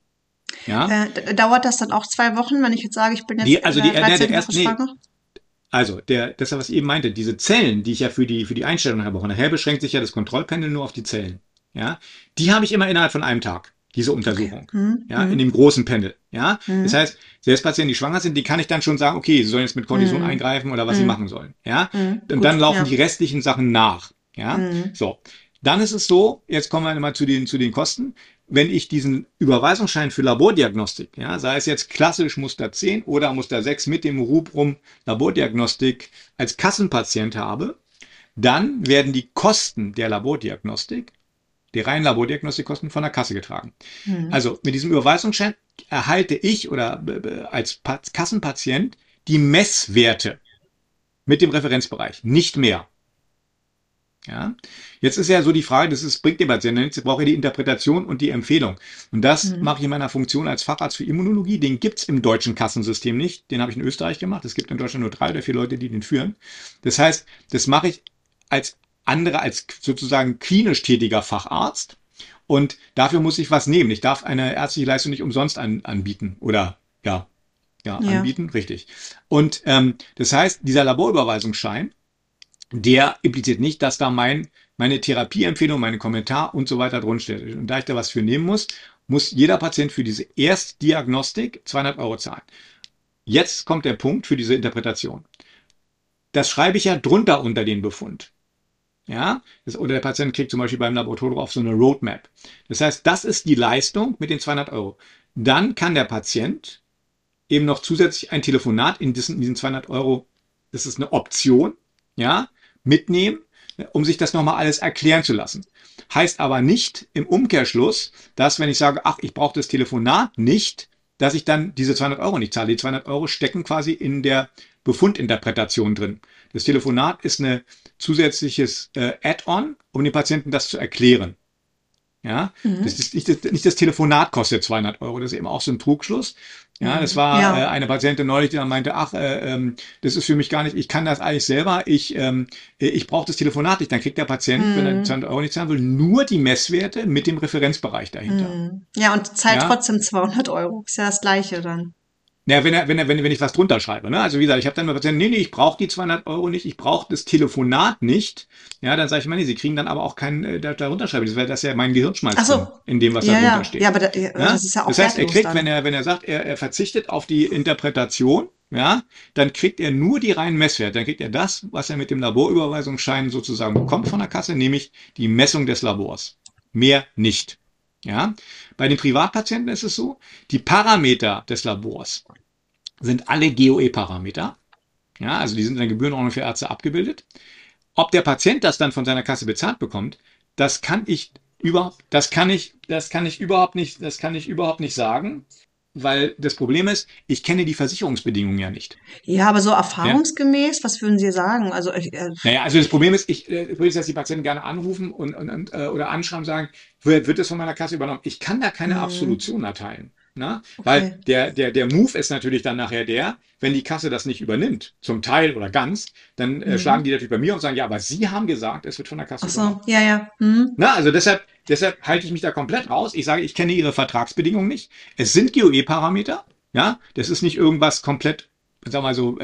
S3: Ja,
S2: Dauert das dann auch 2 Wochen, wenn ich jetzt sage, ich bin jetzt
S3: die,
S2: in
S3: also
S2: der
S3: die,
S2: 13. Woche schwanger?
S3: Also, das ist, was ich eben meinte, diese Zellen, die ich ja für die Einstellung nachher brauche, nachher beschränkt sich ja das Kontrollpanel nur auf die Zellen. Ja, die habe ich immer innerhalb von einem Tag, diese Untersuchung. Ja, in dem großen Panel. Ja, das heißt, selbst Patienten, die schwanger sind, die kann ich dann schon sagen, okay, sie sollen jetzt mit Cortison eingreifen oder was sie machen sollen. Ja, und
S2: Gut,
S3: dann laufen
S2: ja.
S3: die restlichen Sachen nach. Ja, so. Dann ist es so, jetzt kommen wir mal zu den Kosten. Wenn ich diesen Überweisungsschein für Labordiagnostik, ja, sei es jetzt klassisch Muster 10 oder Muster 6 mit dem Rubrum Labordiagnostik als Kassenpatient habe, dann werden die Kosten der Labordiagnostik, die reinen Labordiagnostikkosten von der Kasse getragen. Also mit diesem Überweisungsschein erhalte ich oder als Kassenpatient die Messwerte mit dem Referenzbereich, nicht mehr. Ja, jetzt ist ja so die Frage, bringt dem Patienten nichts, ich brauche die Interpretation und die Empfehlung. Und das mache ich in meiner Funktion als Facharzt für Immunologie. Den gibt's im deutschen Kassensystem nicht. Den habe ich in Österreich gemacht. Es gibt in Deutschland nur 3 oder 4 Leute, die den führen. Das heißt, das mache ich als sozusagen klinisch tätiger Facharzt. Und dafür muss ich was nehmen. Ich darf eine ärztliche Leistung nicht umsonst anbieten oder ja, anbieten, richtig. Und das heißt, dieser Laborüberweisungsschein, der impliziert nicht, dass da meine Therapieempfehlung, mein Kommentar und so weiter drin steht. Und da ich da was für nehmen muss jeder Patient für diese Erstdiagnostik 200 € zahlen. Jetzt kommt der Punkt für diese Interpretation. Das schreibe ich ja drunter unter den Befund. Ja, oder der Patient kriegt zum Beispiel beim Laboratorium auf so eine Roadmap. Das heißt, das ist die Leistung mit den 200 €. Dann kann der Patient eben noch zusätzlich ein Telefonat in diesen 200 €, das ist eine Option, ja, mitnehmen, um sich das nochmal alles erklären zu lassen. Heißt aber nicht im Umkehrschluss, dass wenn ich sage, ach, ich brauche das Telefonat nicht, dass ich dann diese 200 € nicht zahle. Die 200 € stecken quasi in der Befundinterpretation drin. Das Telefonat ist ein zusätzliches Add-on, um den Patienten das zu erklären. Ja, das ist nicht das Telefonat kostet 200 €. Das ist eben auch so ein Trugschluss. Ja, das war eine Patientin neulich, die dann meinte, ach, das ist für mich gar nicht, ich kann das eigentlich selber, ich brauche das Telefonat nicht. Dann kriegt der Patient, wenn er 200 € nicht zahlen will, nur die Messwerte mit dem Referenzbereich dahinter.
S2: Ja, und zahlt
S3: Ja.
S2: trotzdem 200 €. Ist ja das Gleiche dann.
S3: Ja, wenn ich was drunter schreibe, ne? Also wie gesagt, ich habe dann mal Patienten, nee, ich brauche die 200 € nicht, ich brauche das Telefonat nicht. Ja, dann sage ich mal, nee, sie kriegen dann aber auch keinen darunter schreiben. Das wäre das ja mein Gehirnschmalz
S2: Ach so.
S3: drin, in dem, was da
S2: Ja,
S3: drunter
S2: ja.
S3: steht.
S2: Ja, aber das ist ja auch
S3: Das heißt, er
S2: wertlos
S3: kriegt,
S2: dann.
S3: wenn er sagt, er verzichtet auf die Interpretation, ja, dann kriegt er nur die reinen Messwerte. Dann kriegt er das, was er mit dem Laborüberweisungsschein sozusagen bekommt von der Kasse, nämlich die Messung des Labors. Mehr nicht. Ja, bei den Privatpatienten ist es so, die Parameter des Labors sind alle GOE-Parameter. Ja, also die sind in der Gebührenordnung für Ärzte abgebildet. Ob der Patient das dann von seiner Kasse bezahlt bekommt, das kann ich überhaupt nicht sagen. weil das Problem ist, ich kenne die Versicherungsbedingungen ja nicht.
S2: Ja, aber so
S3: Ja?
S2: erfahrungsgemäß, was würden Sie sagen? Also,
S3: Naja, also das Problem ist, ich würde jetzt die Patienten gerne anrufen oder anschreiben, sagen, wird das von meiner Kasse übernommen? Ich kann da keine Absolution erteilen. Na? Weil
S2: okay.
S3: der Move ist natürlich dann nachher wenn die Kasse das nicht übernimmt, zum Teil oder ganz, dann schlagen die natürlich bei mir und sagen, ja, aber Sie haben gesagt, es wird von der Kasse
S2: Ach so,
S3: übernommen.
S2: ja, ja.
S3: Na, also deshalb halte ich mich da komplett raus. Ich sage, ich kenne Ihre Vertragsbedingungen nicht. Es sind GOE-Parameter. Ja, das ist nicht irgendwas komplett, sag mal so,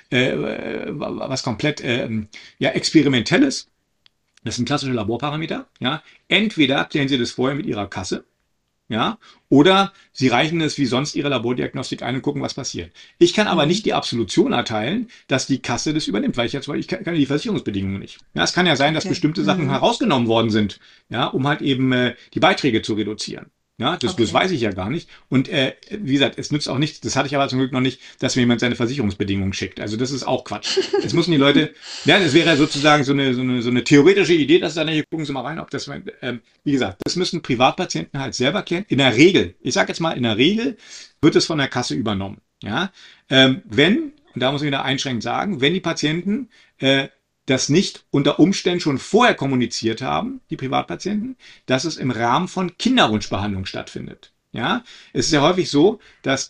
S3: was komplett ja, experimentelles. Das sind klassische Laborparameter. Ja, entweder klären Sie das vorher mit Ihrer Kasse. Ja, oder Sie reichen es wie sonst Ihre Labordiagnostik ein und gucken, was passiert. Ich kann aber nicht die Absolution erteilen, dass die Kasse das übernimmt, weil ich kann die Versicherungsbedingungen nicht. Ja, es kann ja sein, dass
S2: Okay.
S3: bestimmte Sachen herausgenommen worden sind, ja, um halt eben die Beiträge zu reduzieren. Ja, das
S2: Okay.
S3: weiß ich ja gar nicht. Und wie gesagt, es nützt auch nichts, das hatte ich aber zum Glück noch nicht, dass mir jemand seine Versicherungsbedingungen schickt. Also das ist auch Quatsch. Es müssen die Leute, ja, das wäre sozusagen so eine theoretische Idee, dass dann hier gucken Sie mal rein, ob das, wie gesagt, das müssen Privatpatienten halt selber klären. In der Regel, ich sage jetzt mal, in der Regel wird es von der Kasse übernommen. Ja, wenn, und da muss ich wieder einschränkend sagen, wenn die Patienten das nicht unter Umständen schon vorher kommuniziert haben, die Privatpatienten, dass es im Rahmen von Kinderwunschbehandlung stattfindet. Ja, es ist ja häufig so, dass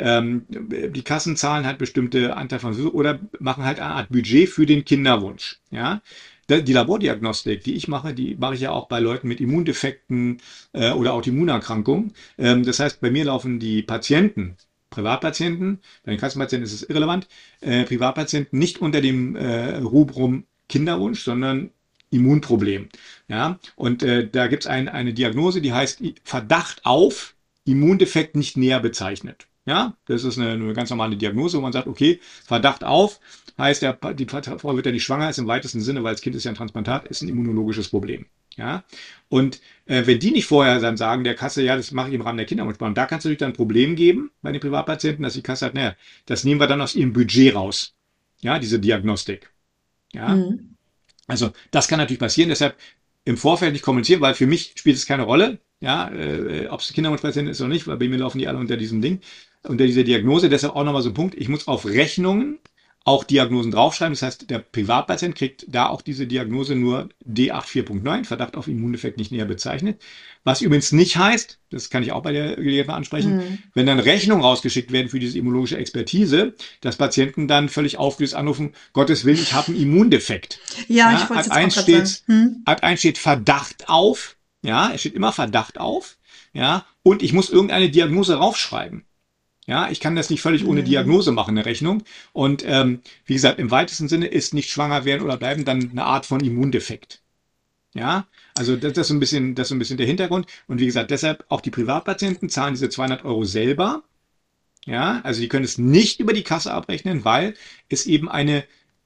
S3: die Kassen zahlen halt bestimmte Anteil von oder machen halt eine Art Budget für den Kinderwunsch. Ja, die Labordiagnostik, die mache ich ja auch bei Leuten mit Immundefekten oder Autoimmunerkrankungen. Das heißt, bei mir laufen die Patienten, Privatpatienten, bei den Kassenpatienten ist es irrelevant, Privatpatienten nicht unter dem Rubrum Kinderwunsch, sondern Immunproblem. Ja, und da gibt es eine Diagnose, die heißt Verdacht auf Immundefekt nicht näher bezeichnet. Ja, das ist eine ganz normale Diagnose, wo man sagt, okay, Verdacht auf heißt, die Frau wird ja nicht schwanger, ist im weitesten Sinne, weil das Kind ist ja ein Transplantat, ist ein immunologisches Problem. Ja, und wenn die nicht vorher dann sagen der Kasse, ja, das mache ich im Rahmen der Kinderwunschbehandlung, da kann es natürlich dann ein Problem geben bei den Privatpatienten, dass die Kasse sagt, naja, das nehmen wir dann aus ihrem Budget raus. Ja, diese Diagnostik. Ja,
S2: Mhm.
S3: also das kann natürlich passieren, deshalb im Vorfeld nicht kommunizieren, weil für mich spielt es keine Rolle, ja, ob es Kinderwunschpatient ist oder nicht, weil bei mir laufen die alle unter diesem Ding, unter dieser Diagnose. Deshalb auch nochmal so ein Punkt, ich muss auf Rechnungen auch Diagnosen draufschreiben. Das heißt, der Privatpatient kriegt da auch diese Diagnose nur D8.4.9, Verdacht auf Immundefekt nicht näher bezeichnet. Was übrigens nicht heißt, das kann ich auch bei der Gelegenheit mal ansprechen, wenn dann Rechnungen rausgeschickt werden für diese immunologische Expertise, dass Patienten dann völlig aufgelöst anrufen, Gottes Willen, ich habe einen Immundefekt.
S2: Ja, ich
S3: Ja,
S2: wollte es jetzt auch gerade sagen.
S3: Art 1 steht Verdacht auf. Ja, es steht immer Verdacht auf. Ja, und ich muss irgendeine Diagnose raufschreiben. Ja, ich kann das nicht völlig ohne Diagnose machen, eine Rechnung. Und wie gesagt, im weitesten Sinne ist nicht schwanger werden oder bleiben dann eine Art von Immundefekt. Ja, also das ist so ein bisschen der Hintergrund. Und wie gesagt, deshalb auch die Privatpatienten zahlen diese 200 Euro selber. Ja, also die können es nicht über die Kasse abrechnen, weil es eben eine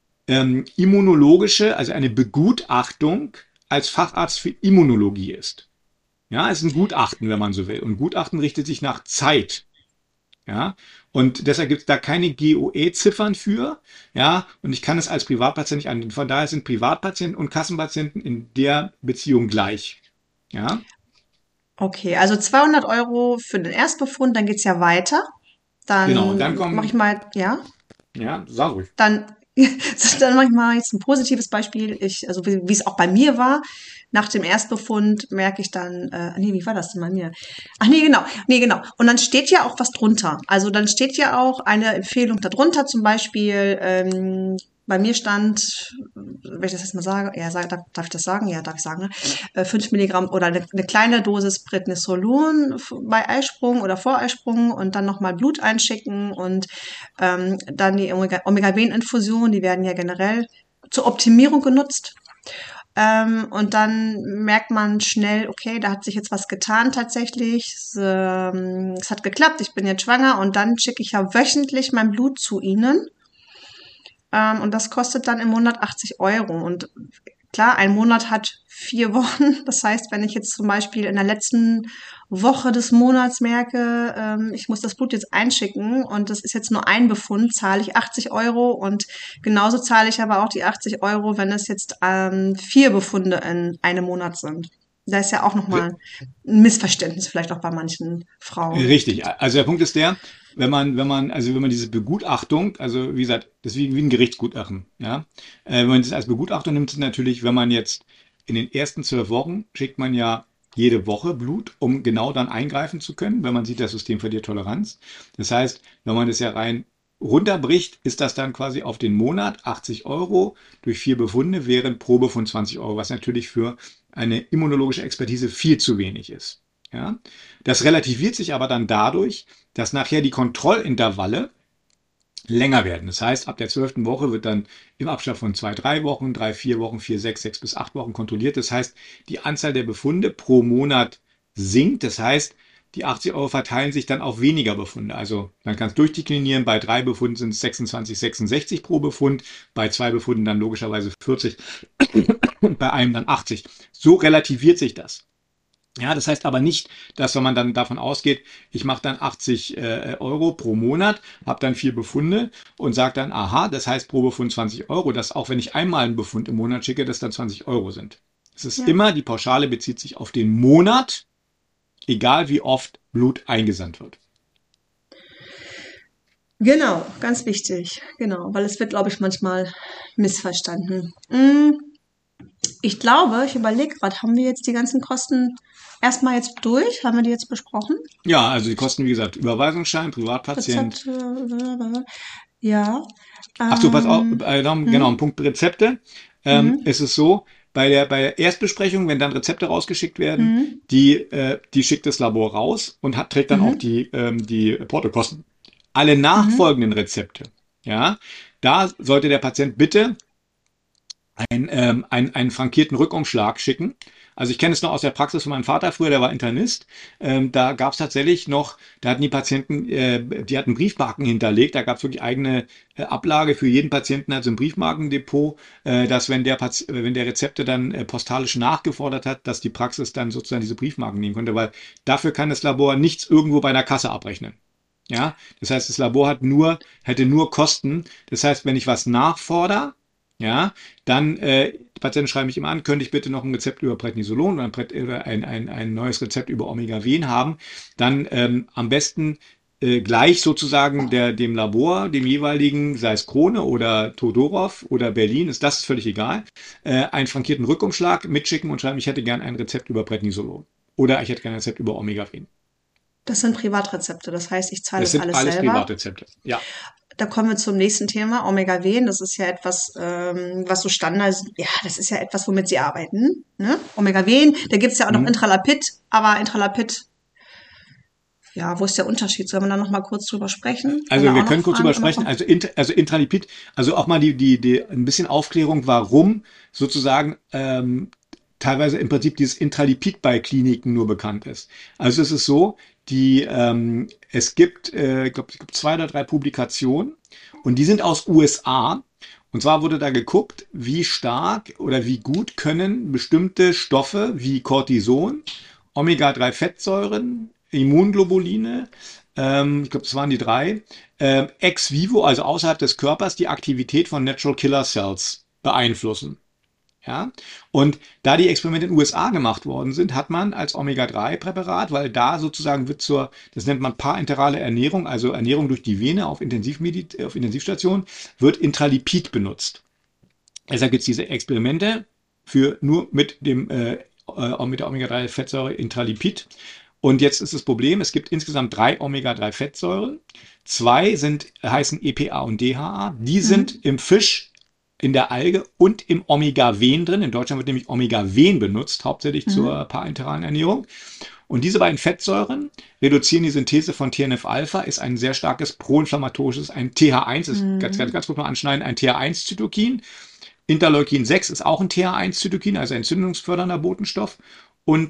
S3: immunologische, also eine Begutachtung als Facharzt für Immunologie ist. Ja, es ist ein Gutachten, wenn man so will. Und Gutachten richtet sich nach Zeit. Ja, und deshalb gibt es da keine GOE-Ziffern für. Ja, und ich kann es als Privatpatient nicht anbieten. Von daher sind Privatpatienten und Kassenpatienten in der Beziehung gleich. Ja,
S2: Okay, also 200 Euro für den Erstbefund, dann geht's ja weiter.
S3: genau. Und dann
S2: Dann mache ich
S3: kommen,
S2: mal, ja,
S3: ja, sag ruhig.
S2: dann, dann mache ich mal jetzt ein positives Beispiel. Also wie es auch bei mir war. Nach dem Erstbefund merke ich dann, nee, wie war das denn bei mir? Ach nee, genau. Und dann steht ja auch was drunter. Also dann steht ja auch eine Empfehlung darunter, zum Beispiel, bei mir stand, wenn ich das jetzt mal sage, ja, darf ich das sagen? Ja, darf ich sagen, ne? 5 Milligramm oder eine kleine Dosis Prednisolon bei Eisprung oder vor Eisprung und dann nochmal Blut einschicken und dann die Omega-3-Infusion, die werden ja generell zur Optimierung genutzt. Und dann merkt man schnell, okay, da hat sich jetzt was getan tatsächlich. Es hat geklappt, ich bin jetzt schwanger und dann schicke ich ja wöchentlich mein Blut zu ihnen. Und das kostet dann im Monat 80 Euro. Und klar, ein Monat hat 4 Wochen. Das heißt, wenn ich jetzt zum Beispiel in der letzten Woche des Monats merke, ich muss das Blut jetzt einschicken und das ist jetzt nur ein Befund, zahle ich 80 Euro und genauso zahle ich aber auch die 80 Euro, wenn es jetzt 4 Befunde in einem Monat sind. Da ist ja auch nochmal ein Missverständnis vielleicht auch bei manchen Frauen.
S3: Richtig. Also der Punkt ist der, wenn man diese Begutachtung, also wie gesagt, das ist wie ein Gerichtsgutachten, ja. Wenn man das als Begutachtung nimmt, ist natürlich, wenn man jetzt in den ersten 12 Wochen schickt man ja jede Woche Blut, um genau dann eingreifen zu können, wenn man sieht, das System verliert Toleranz. Das heißt, wenn man das ja rein runterbricht, ist das dann quasi auf den Monat 80 € durch 4 Befunde, während pro Befund 20 €, was natürlich für eine immunologische Expertise viel zu wenig ist. Ja? Das relativiert sich aber dann dadurch, dass nachher die Kontrollintervalle länger werden. Das heißt, ab der 12. Woche wird dann im Abstand von 2, 3 Wochen, 3, 4 Wochen, 4, 6, 6 bis 8 Wochen kontrolliert. Das heißt, die Anzahl der Befunde pro Monat sinkt. Das heißt, die 80 € verteilen sich dann auf weniger Befunde. Also man kann es durchdeklinieren. Bei 3 Befunden sind es 26, 66 pro Befund. Bei 2 Befunden dann logischerweise 40 und bei einem dann 80. So relativiert sich das. Ja, das heißt aber nicht, dass wenn man dann davon ausgeht, ich mache dann 80 € pro Monat, habe dann 4 Befunde und sage dann, aha, das heißt pro Befund 20 €, dass auch wenn ich einmal einen Befund im Monat schicke, das dann 20 € sind. Es ist immer, die Pauschale bezieht sich auf den Monat, egal wie oft Blut eingesandt wird.
S2: Genau, ganz wichtig. Genau, weil es wird, glaube ich, manchmal missverstanden. Ich glaube, ich überlege gerade, haben wir jetzt die ganzen Kosten erstmal jetzt durch? Haben wir die jetzt besprochen?
S3: Ja, also die Kosten, wie gesagt, Überweisungsschein, Privatpatient.
S2: Rezepte, ja.
S3: Ach so, pass auf, genau, ein Punkt Rezepte. Es ist so, bei der Erstbesprechung, wenn dann Rezepte rausgeschickt werden, die schickt das Labor raus und trägt dann auch die Portokosten. Alle nachfolgenden Rezepte, ja, da sollte der Patient bitte einen frankierten Rückumschlag schicken. Also ich kenne es noch aus der Praxis von meinem Vater früher, der war Internist. Da gab es tatsächlich noch, da hatten die Patienten, die hatten Briefmarken hinterlegt. Da gab es wirklich eigene Ablage für jeden Patienten, also ein Briefmarkendepot, dass wenn der Rezepte dann postalisch nachgefordert hat, dass die Praxis dann sozusagen diese Briefmarken nehmen konnte, weil dafür kann das Labor nichts irgendwo bei einer Kasse abrechnen. Ja, das heißt, das Labor hätte nur Kosten. Das heißt, wenn ich was nachfordere, ja, dann, die Patienten schreiben mich immer an, könnte ich bitte noch ein Rezept über Prednisolon oder ein neues Rezept über Omega-Ven haben, dann am besten gleich sozusagen dem Labor, dem jeweiligen, sei es Krone oder Todorov oder Berlin, das ist völlig egal, einen frankierten Rückumschlag mitschicken und schreiben, ich hätte gern ein Rezept über Prednisolon oder ich hätte gern ein Rezept über Omega-Ven.
S2: Das sind Privatrezepte, das heißt, ich zahle das alles
S3: alles
S2: selber.
S3: Privatrezepte, ja.
S2: Da kommen wir zum nächsten Thema, Omega-Ven. Das ist ja etwas, was so Standard ist. Ja, das ist ja etwas, womit sie arbeiten. Ne? Omega-Ven, da gibt's ja auch noch Intralapid, aber Intralapid, ja, wo ist der Unterschied? Sollen wir da noch mal kurz drüber sprechen?
S3: Also wir können kurz drüber sprechen. Also Intralipid, also auch mal die ein bisschen Aufklärung, warum sozusagen teilweise im Prinzip dieses Intralipid bei Kliniken nur bekannt ist. Also es ist so, es gibt, ich glaube, 2 oder 3 Publikationen und die sind aus USA. Und zwar wurde da geguckt, wie stark oder wie gut können bestimmte Stoffe wie Cortison, Omega-3-Fettsäuren, Immunglobuline, ich glaube, das waren die 3, ex vivo, also außerhalb des Körpers, die Aktivität von Natural Killer Cells beeinflussen. Ja, und da die Experimente in den USA gemacht worden sind, hat man als Omega-3-Präparat, weil da sozusagen das nennt man parenterale Ernährung, also Ernährung durch die Vene auf Intensivstationen, wird Intralipid benutzt. Deshalb gibt es diese Experimente nur mit der Omega-3-Fettsäure Intralipid. Und jetzt ist das Problem, es gibt insgesamt 3 Omega-3-Fettsäuren. 2 heißen EPA und DHA. Die sind im Fisch, in der Alge und im Omega-Ven drin. In Deutschland wird nämlich Omega-Ven benutzt, hauptsächlich zur parenteralen Ernährung. Und diese beiden Fettsäuren reduzieren die Synthese von TNF-Alpha, ist ein sehr starkes proinflammatorisches, ein TH1, ist ganz kurz mal anschneiden, ein TH1-Zytokin. Interleukin 6 ist auch ein TH1-Zytokin, also entzündungsfördernder Botenstoff. Und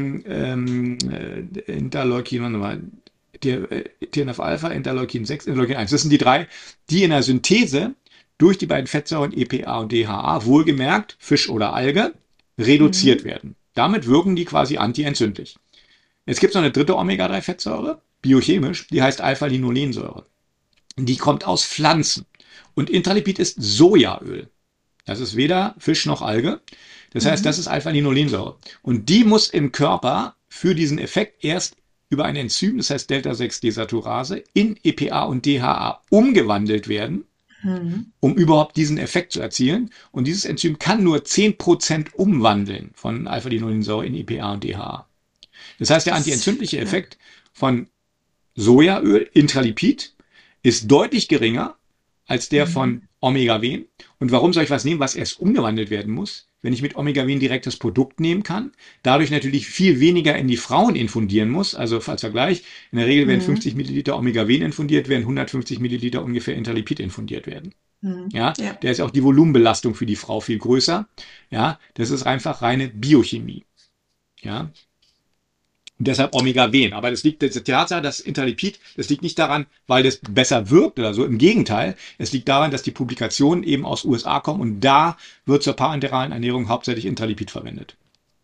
S3: Interleukin, TNF-Alpha, Interleukin 6, Interleukin 1. Das sind die 3, die in der Synthese durch die beiden Fettsäuren EPA und DHA, wohlgemerkt Fisch oder Alge, reduziert werden. Damit wirken die quasi antientzündlich. Jetzt gibt es noch eine 3. Omega-3-Fettsäure, biochemisch, die heißt Alpha-Linolensäure. Die kommt aus Pflanzen. Und Intralipid ist Sojaöl. Das ist weder Fisch noch Alge. Das heißt, das ist Alpha-Linolensäure. Und die muss im Körper für diesen Effekt erst über ein Enzym, das heißt Delta-6-Desaturase, in EPA und DHA umgewandelt werden, um überhaupt diesen Effekt zu erzielen. Und dieses Enzym kann nur 10% umwandeln von Alpha-Linolensäure in EPA und DHA. Das heißt, der antientzündliche Effekt von Sojaöl, Intralipid, ist deutlich geringer als der von Omega-Ven. Und warum soll ich was nehmen, was erst umgewandelt werden muss, wenn ich mit Omega-Ven direkt das Produkt nehmen kann? Dadurch natürlich viel weniger in die Frauen infundieren muss. Also als Vergleich, in der Regel werden 50 Milliliter Omega-Ven infundiert, werden 150 Milliliter ungefähr Intralipid infundiert werden. Ja, der ist auch die Volumenbelastung für die Frau viel größer. Ja, das ist einfach reine Biochemie. Ja. Und deshalb Omega-Ven. Aber das liegt, die Tatsache, das Intralipid, das liegt nicht daran, weil das besser wirkt oder so. Im Gegenteil, es liegt daran, dass die Publikationen eben aus USA kommen und da wird zur parenteralen Ernährung hauptsächlich Intralipid verwendet.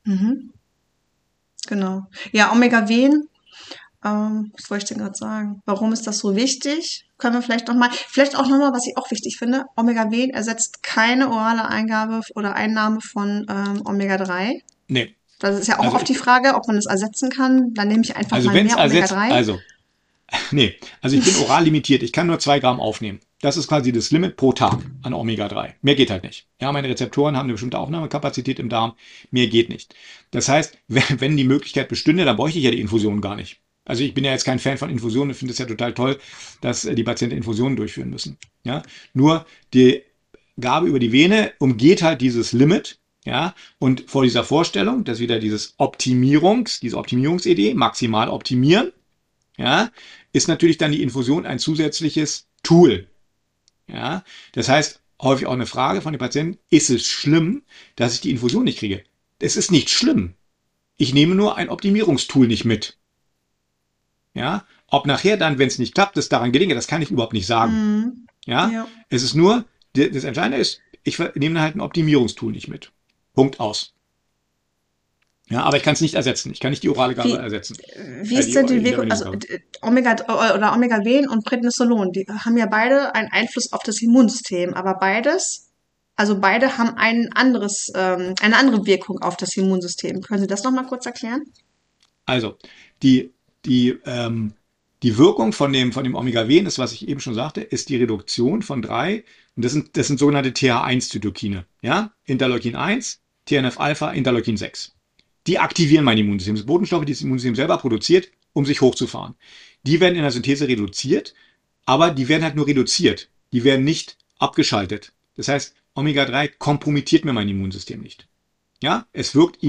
S2: Genau. Ja, Omega-Ven, was wollte ich denn gerade sagen? Warum ist das so wichtig? Können wir vielleicht auch nochmal, was ich auch wichtig finde, Omega-Ven ersetzt keine orale Eingabe oder Einnahme von Omega-3.
S3: Nee.
S2: Das ist ja auch oft die Frage, ob man es ersetzen kann. Dann nehme ich einfach mal mehr Omega-3.
S3: Also ich bin oral limitiert. Ich kann nur 2 Gramm aufnehmen. Das ist quasi das Limit pro Tag an Omega-3. Mehr geht halt nicht. Ja, meine Rezeptoren haben eine bestimmte Aufnahmekapazität im Darm. Mehr geht nicht. Das heißt, wenn die Möglichkeit bestünde, dann bräuchte ich ja die Infusion gar nicht. Also ich bin ja jetzt kein Fan von Infusionen. Ich finde es ja total toll, dass die Patienten Infusionen durchführen müssen. Ja, nur die Gabe über die Vene umgeht halt dieses Limit. Ja, und vor dieser Vorstellung, dass wieder diese Optimierungsidee, maximal optimieren, ja, ist natürlich dann die Infusion ein zusätzliches Tool. Ja, das heißt, häufig auch eine Frage von den Patienten, ist es schlimm, dass ich die Infusion nicht kriege? Es ist nicht schlimm. Ich nehme nur ein Optimierungstool nicht mit. Ja, ob nachher dann, wenn es nicht klappt, es daran gelingt, das kann ich überhaupt nicht sagen. Ja, es ist nur, das Entscheidende ist, ich nehme halt ein Optimierungstool nicht mit. Punkt aus. Ja, aber ich kann es nicht ersetzen. Ich kann nicht die orale Gabe ersetzen.
S2: Wie ist denn die Wirkung? Also Omega-Ven und Prednisolon, die haben ja beide einen Einfluss auf das Immunsystem, aber beide haben eine andere Wirkung auf das Immunsystem. Können Sie das nochmal kurz erklären?
S3: Also, die Wirkung von dem Omega-Ven ist, was ich eben schon sagte, ist die Reduktion von 3, und das sind sogenannte TH1-Zytokine, ja, Interleukin 1, TNF-Alpha, Interleukin 6. Die aktivieren mein Immunsystem. Das sind Botenstoffe, die das Immunsystem selber produziert, um sich hochzufahren. Die werden in der Synthese reduziert, aber die werden halt nur reduziert. Die werden nicht abgeschaltet. Das heißt, Omega-3 kompromittiert mir mein Immunsystem nicht. Ja, es wirkt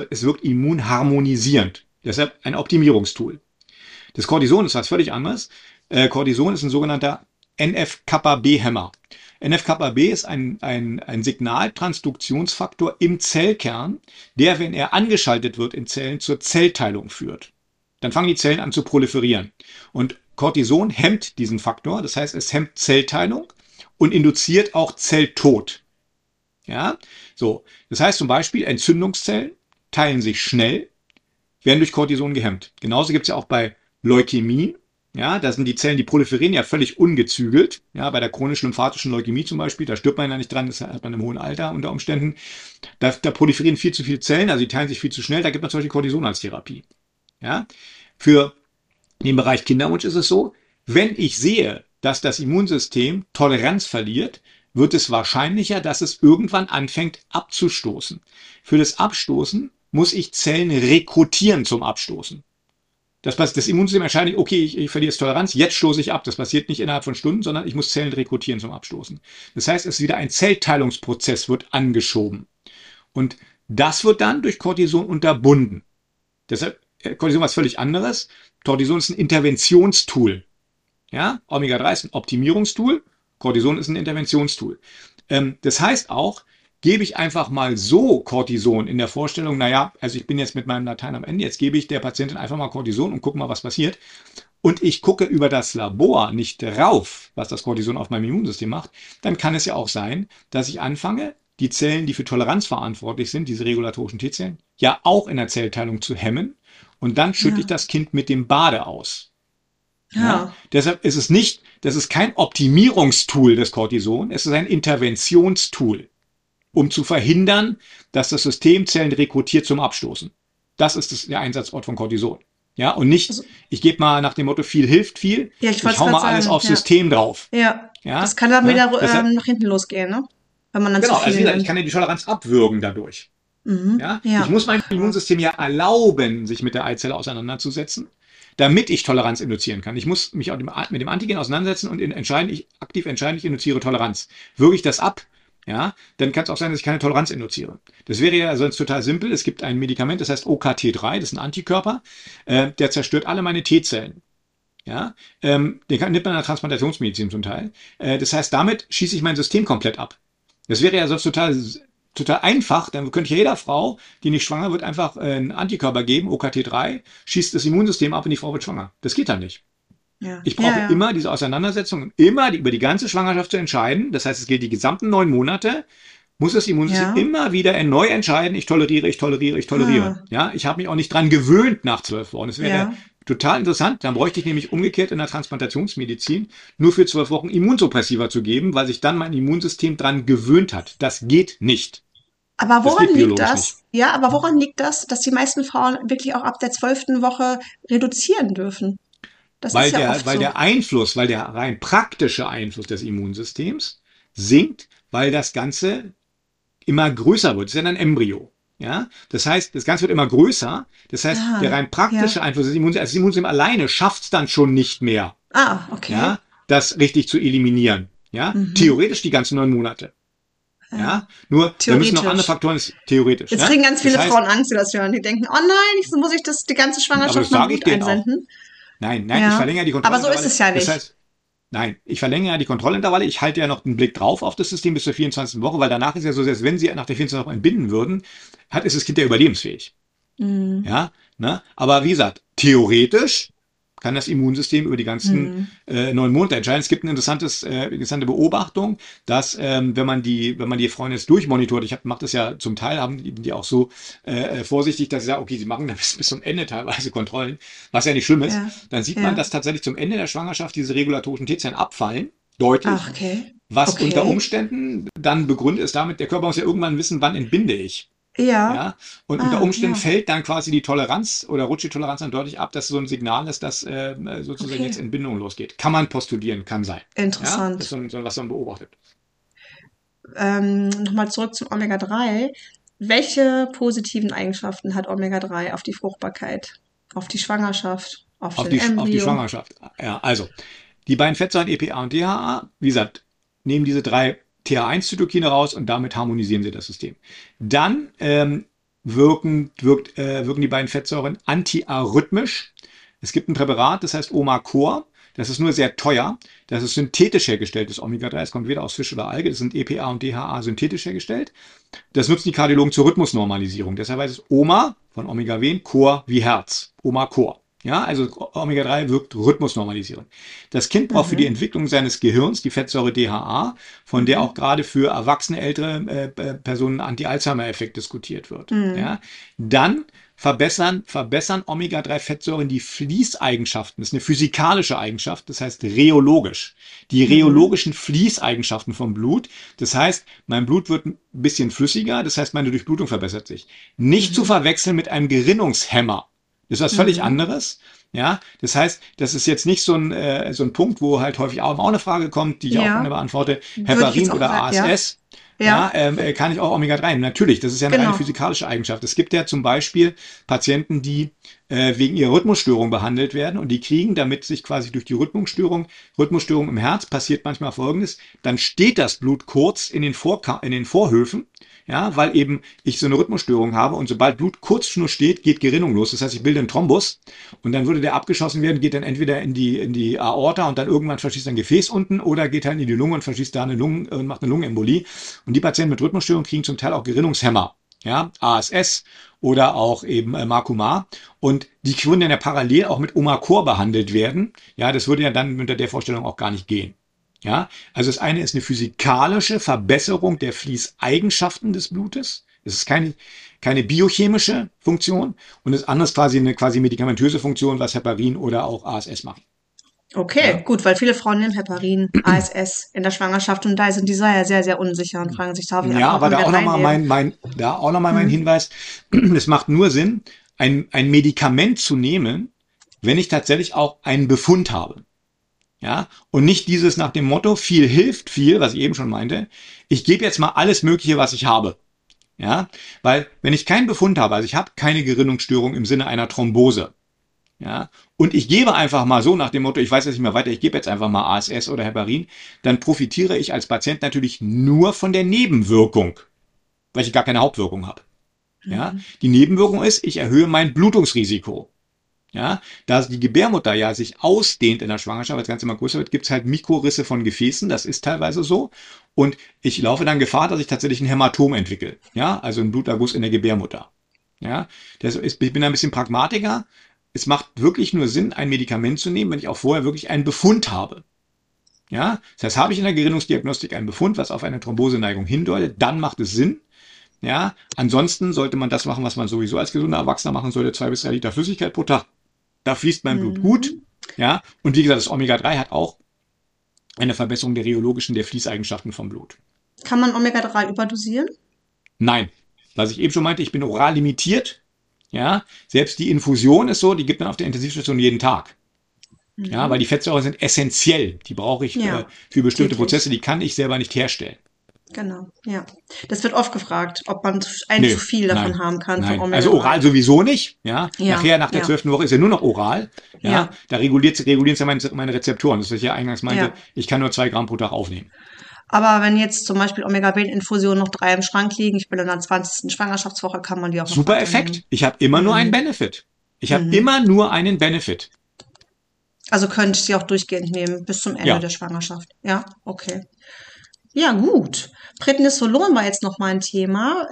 S3: immunharmonisierend. Deshalb ein Optimierungstool. Das Cortison ist was völlig anderes. Cortison ist ein sogenannter NF-kappa-B-Hämmer. NF-kappa-B ist ein Signaltransduktionsfaktor im Zellkern, der, wenn er angeschaltet wird in Zellen, zur Zellteilung führt. Dann fangen die Zellen an zu proliferieren. Und Cortison hemmt diesen Faktor, das heißt, es hemmt Zellteilung und induziert auch Zelltod. Ja, so. Das heißt zum Beispiel, Entzündungszellen teilen sich schnell, werden durch Cortison gehemmt. Genauso gibt es ja auch bei Leukämie. Ja, da sind die Zellen, die proliferieren ja völlig ungezügelt. Ja, bei der chronisch-lymphatischen Leukämie zum Beispiel, da stirbt man ja nicht dran, das hat man im hohen Alter unter Umständen. Da proliferieren viel zu viele Zellen, also die teilen sich viel zu schnell, da gibt man zum Beispiel Cortison als Therapie. Ja, für den Bereich Kinderwunsch ist es so, wenn ich sehe, dass das Immunsystem Toleranz verliert, wird es wahrscheinlicher, dass es irgendwann anfängt abzustoßen. Für das Abstoßen muss ich Zellen rekrutieren zum Abstoßen. Das Immunsystem entscheidet, okay, ich verliere jetzt Toleranz, jetzt stoße ich ab. Das passiert nicht innerhalb von Stunden, sondern ich muss Zellen rekrutieren zum Abstoßen. Das heißt, es ist wieder ein Zellteilungsprozess, wird angeschoben. Und das wird dann durch Cortison unterbunden. Deshalb, Cortison was völlig anderes. Cortison ist ein Interventionstool. Ja, Omega-3 ist ein Optimierungstool. Cortison ist ein Interventionstool. Das heißt auch, gebe ich einfach mal so Cortison in der Vorstellung, naja, also ich bin jetzt mit meinem Latein am Ende, jetzt gebe ich der Patientin einfach mal Cortison und gucke mal, was passiert. Und ich gucke über das Labor nicht drauf, was das Cortison auf meinem Immunsystem macht, dann kann es ja auch sein, dass ich anfange, die Zellen, die für Toleranz verantwortlich sind, diese regulatorischen T-Zellen, ja auch in der Zellteilung zu hemmen. Und dann schütte ich das Kind mit dem Bade aus. Ja. Deshalb ist das ist kein Optimierungstool, das Cortison, es ist ein Interventionstool. um zu verhindern, dass das System Zellen rekrutiert zum Abstoßen. Das ist der Einsatzort von Cortison. Ja, und nicht,
S2: Also,
S3: ich gebe mal nach dem Motto, viel hilft viel.
S2: ja,
S3: Ich hau mal alles aufs System drauf.
S2: Ja,
S3: Ja,
S2: das kann dann
S3: ne?
S2: wieder
S3: Deshalb,
S2: nach hinten losgehen, ne? Wenn man dann zu
S3: genau, also wie
S2: viel
S3: gesagt, ich
S2: nimmt.
S3: kann ja die Toleranz abwürgen dadurch. Ja, ich
S2: Ja.
S3: muss meinem Immunsystem ja erlauben, sich mit der Eizelle auseinanderzusetzen, damit ich Toleranz induzieren kann. Ich muss mich auch mit dem Antigen auseinandersetzen und aktiv entscheiden, ich induziere Toleranz. Würge ich das ab, ja, dann kann es auch sein, dass ich keine Toleranz induziere. Das wäre ja sonst total simpel. Es gibt ein Medikament, das heißt OKT3, das ist ein Antikörper, der zerstört alle meine T-Zellen. Ja, nimmt man in der Transplantationsmedizin zum Teil. Das heißt, damit schieße ich mein System komplett ab. Das wäre ja sonst total einfach, dann könnte ich ja jeder Frau, die nicht schwanger wird, einfach einen Antikörper geben, OKT3, schießt das Immunsystem ab und die Frau wird schwanger. Das geht dann nicht.
S2: Ja.
S3: Ich brauche immer diese Auseinandersetzung, immer über die ganze Schwangerschaft zu entscheiden. Das heißt, es gilt die gesamten 9 Monate, muss das Immunsystem immer wieder neu entscheiden, ich toleriere. Ja, ich habe mich auch nicht dran gewöhnt nach 12 Wochen. Das wäre total interessant. Dann bräuchte ich nämlich umgekehrt in der Transplantationsmedizin nur für 12 Wochen Immunsuppressiva zu geben, weil sich dann mein Immunsystem dran gewöhnt hat. Das geht nicht.
S2: Aber woran liegt
S3: biologisch
S2: das?
S3: nicht.
S2: Ja, aber woran liegt das, dass die meisten Frauen wirklich auch ab der 12. Woche reduzieren dürfen? Das
S3: Weil
S2: ist ja oft so.
S3: der rein praktische Einfluss des Immunsystems sinkt, weil das Ganze immer größer wird. Das ist ja ein Embryo. Ja, das heißt, das Ganze wird immer größer. Das heißt, der rein praktische Einfluss des Immunsystems, also das Immunsystem alleine schafft es dann schon nicht mehr,
S2: Okay.
S3: ja, das richtig zu eliminieren. Ja, theoretisch die ganzen 9 Monate. Ja, nur da müssen noch andere Faktoren, theoretisch.
S2: Jetzt kriegen ganz viele Frauen Angst, die das hören. Die denken, oh nein, muss ich das die ganze Schwangerschaft noch gut einsenden?
S3: Nein, ich verlängere die Kontrolle.
S2: Aber so ist es ja nicht.
S3: Das heißt, nein, ich verlängere ja die Kontrollintervalle. Ich halte ja noch einen Blick drauf auf das System bis zur 24. Woche, weil danach ist ja so, selbst wenn Sie nach der 24. Woche entbinden würden, ist das Kind ja überlebensfähig. Ja, ne? Aber wie gesagt, theoretisch kann das Immunsystem über die ganzen 9 Monate entscheiden. Es gibt eine interessante Beobachtung, dass wenn man die Frauen jetzt durchmonitort, mache das ja zum Teil, haben die auch so vorsichtig, dass sie sagen, okay, sie machen dann bis zum Ende teilweise Kontrollen, was ja nicht schlimm ist, dann sieht man, dass tatsächlich zum Ende der Schwangerschaft diese regulatorischen T-Zellen abfallen, deutlich.
S2: Ach, okay.
S3: Was unter Umständen dann begründet ist damit, der Körper muss ja irgendwann wissen, wann entbinde ich. Ja. Und unter Umständen fällt dann quasi die Toleranz oder rutscht die Toleranz dann deutlich ab, dass so ein Signal ist, dass sozusagen jetzt Entbindung losgeht. Kann man postulieren, kann sein.
S2: Interessant.
S3: Ja? Das ist so, was man beobachtet.
S2: Nochmal zurück zum Omega-3. Welche positiven Eigenschaften hat Omega-3 auf die Fruchtbarkeit, auf die Schwangerschaft, auf den Embryo?
S3: Auf die Schwangerschaft. Ja, also die beiden Fettsäuren EPA und DHA, wie gesagt, nehmen diese 3 TH1-Zytokine raus und damit harmonisieren sie das System. Dann wirken die beiden Fettsäuren antiarrhythmisch. Es gibt ein Präparat, das heißt Omacor. Das ist nur sehr teuer. Das ist synthetisch hergestelltes Omega-3. Es kommt weder aus Fisch oder Alge. Das sind EPA und DHA synthetisch hergestellt. Das nutzen die Kardiologen zur Rhythmusnormalisierung. Deshalb heißt es Oma von Omega-Ven, Cor wie Herz. Omacor. Ja, also Omega-3 wirkt rhythmusnormalisierend. Das Kind braucht für die Entwicklung seines Gehirns die Fettsäure DHA, von der auch gerade für erwachsene, ältere Personen Anti-Alzheimer-Effekt diskutiert wird. Ja, dann verbessern Omega-3-Fettsäuren die Fließeigenschaften. Das ist eine physikalische Eigenschaft, das heißt rheologisch. Die rheologischen Fließeigenschaften vom Blut. Das heißt, mein Blut wird ein bisschen flüssiger, das heißt, meine Durchblutung verbessert sich. Nicht zu verwechseln mit einem Gerinnungshemmer. Das ist was völlig anderes. Ja, das heißt, das ist jetzt nicht so ein Punkt, wo halt häufig auch eine Frage kommt, die ich auch gerne beantworte. Heparin oder ASS. Kann ich auch Omega-3 nehmen? Natürlich, das ist ja eine reine physikalische Eigenschaft. Es gibt ja zum Beispiel Patienten, die wegen ihrer Rhythmusstörung behandelt werden und die kriegen, damit sich quasi durch die Rhythmusstörung im Herz passiert manchmal Folgendes, dann steht das Blut kurz in den Vorhöfen, ja, weil eben ich so eine Rhythmusstörung habe und sobald Blut kurz nur steht, geht Gerinnung los. Das heißt, ich bilde einen Thrombus und dann würde der abgeschossen werden, geht dann entweder in die Aorta und dann irgendwann verschießt ein Gefäß unten oder geht halt in die Lunge und verschießt da und macht eine Lungenembolie. Und die Patienten mit Rhythmusstörung kriegen zum Teil auch Gerinnungshemmer, ja, ASS oder auch eben Makuma. Und die würden dann ja parallel auch mit Omacor behandelt werden. Ja, das würde ja dann unter der Vorstellung auch gar nicht gehen. Ja, also das eine ist eine physikalische Verbesserung der Fließeigenschaften des Blutes. Es ist keine biochemische Funktion und das andere ist quasi eine medikamentöse Funktion, was Heparin oder auch ASS machen.
S2: Okay,
S3: Ja.
S2: gut, weil viele Frauen nehmen Heparin, ASS in der Schwangerschaft und da sind die ja sehr, sehr unsicher und fragen sich, darf ich
S3: Ja,
S2: einfach noch
S3: aber da auch
S2: Omega-3
S3: nochmal
S2: nehmen?
S3: mein
S2: Hm.
S3: Hinweis. Es macht nur Sinn, ein Medikament zu nehmen, wenn ich tatsächlich auch einen Befund habe. Ja, und nicht dieses nach dem Motto, viel hilft viel, was ich eben schon meinte. Ich gebe jetzt mal alles Mögliche, was ich habe. Ja, weil wenn ich keinen Befund habe, also ich habe keine Gerinnungsstörung im Sinne einer Thrombose, ja, und ich gebe einfach mal so nach dem Motto, ich weiß jetzt nicht mehr weiter, ich gebe jetzt einfach mal ASS oder Heparin, dann profitiere ich als Patient natürlich nur von der Nebenwirkung, weil ich gar keine Hauptwirkung habe. Ja,
S2: Mhm.
S3: die Nebenwirkung ist, ich erhöhe mein Blutungsrisiko. Ja, da die Gebärmutter ja sich ausdehnt in der Schwangerschaft, als das Ganze immer größer wird, gibt es halt Mikrorisse von Gefäßen, das ist teilweise so. Und ich laufe dann Gefahr, dass ich tatsächlich ein Hämatom entwickle. Ja, also ein Bluterguss in der Gebärmutter. Ja, ich bin ein bisschen Pragmatiker. Es macht wirklich nur Sinn, ein Medikament zu nehmen, wenn ich auch vorher wirklich einen Befund habe. Ja, das heißt, habe ich in der Gerinnungsdiagnostik einen Befund, was auf eine Thromboseneigung hindeutet, dann macht es Sinn. Ja, ansonsten sollte man das machen, was man sowieso als gesunder Erwachsener machen sollte, 2 bis 3 Liter Flüssigkeit pro Tag. Da fließt mein Blut gut.
S2: Mhm.
S3: Ja, und wie gesagt, das Omega-3 hat auch eine Verbesserung der Fließeigenschaften vom Blut.
S2: Kann man Omega-3 überdosieren?
S3: Nein, was ich eben schon meinte, ich bin oral limitiert. Ja, selbst die Infusion ist so, die gibt man auf der Intensivstation jeden Tag. Ja, weil
S2: Mhm.
S3: die Fettsäuren sind essentiell. Die brauche ich
S2: Ja,
S3: für bestimmte
S2: täglich.
S3: Prozesse, die kann ich selber nicht herstellen.
S2: Genau, ja. Das wird oft gefragt, ob man ein zu
S3: Nö,
S2: viel davon
S3: nein,
S2: haben kann von
S3: nein. Also oral
S2: Omega-3.
S3: sowieso nicht. Ja,
S2: Ja,
S3: nachher nach der
S2: ja,
S3: 12. Woche ist ja nur noch oral. Ja,
S2: ja,
S3: da regulieren ja meine Rezeptoren. Das, was ich ja eingangs meinte,
S2: ja.
S3: ich kann nur 2 Gramm pro Tag aufnehmen.
S2: Aber wenn jetzt zum Beispiel Omega-3-Infusionen noch 3 im Schrank liegen, ich bin in der 20. Schwangerschaftswoche, kann man die auch noch
S3: Super Effekt.
S2: weiternehmen.
S3: Ich habe immer nur einen
S2: Mhm.
S3: Benefit. Ich habe
S2: Mhm.
S3: immer nur einen Benefit.
S2: Also könnte ich sie auch durchgehend nehmen bis zum Ende
S3: Ja,
S2: der Schwangerschaft. Ja, okay. Ja, gut. Prednisolon war jetzt noch mal ein Thema.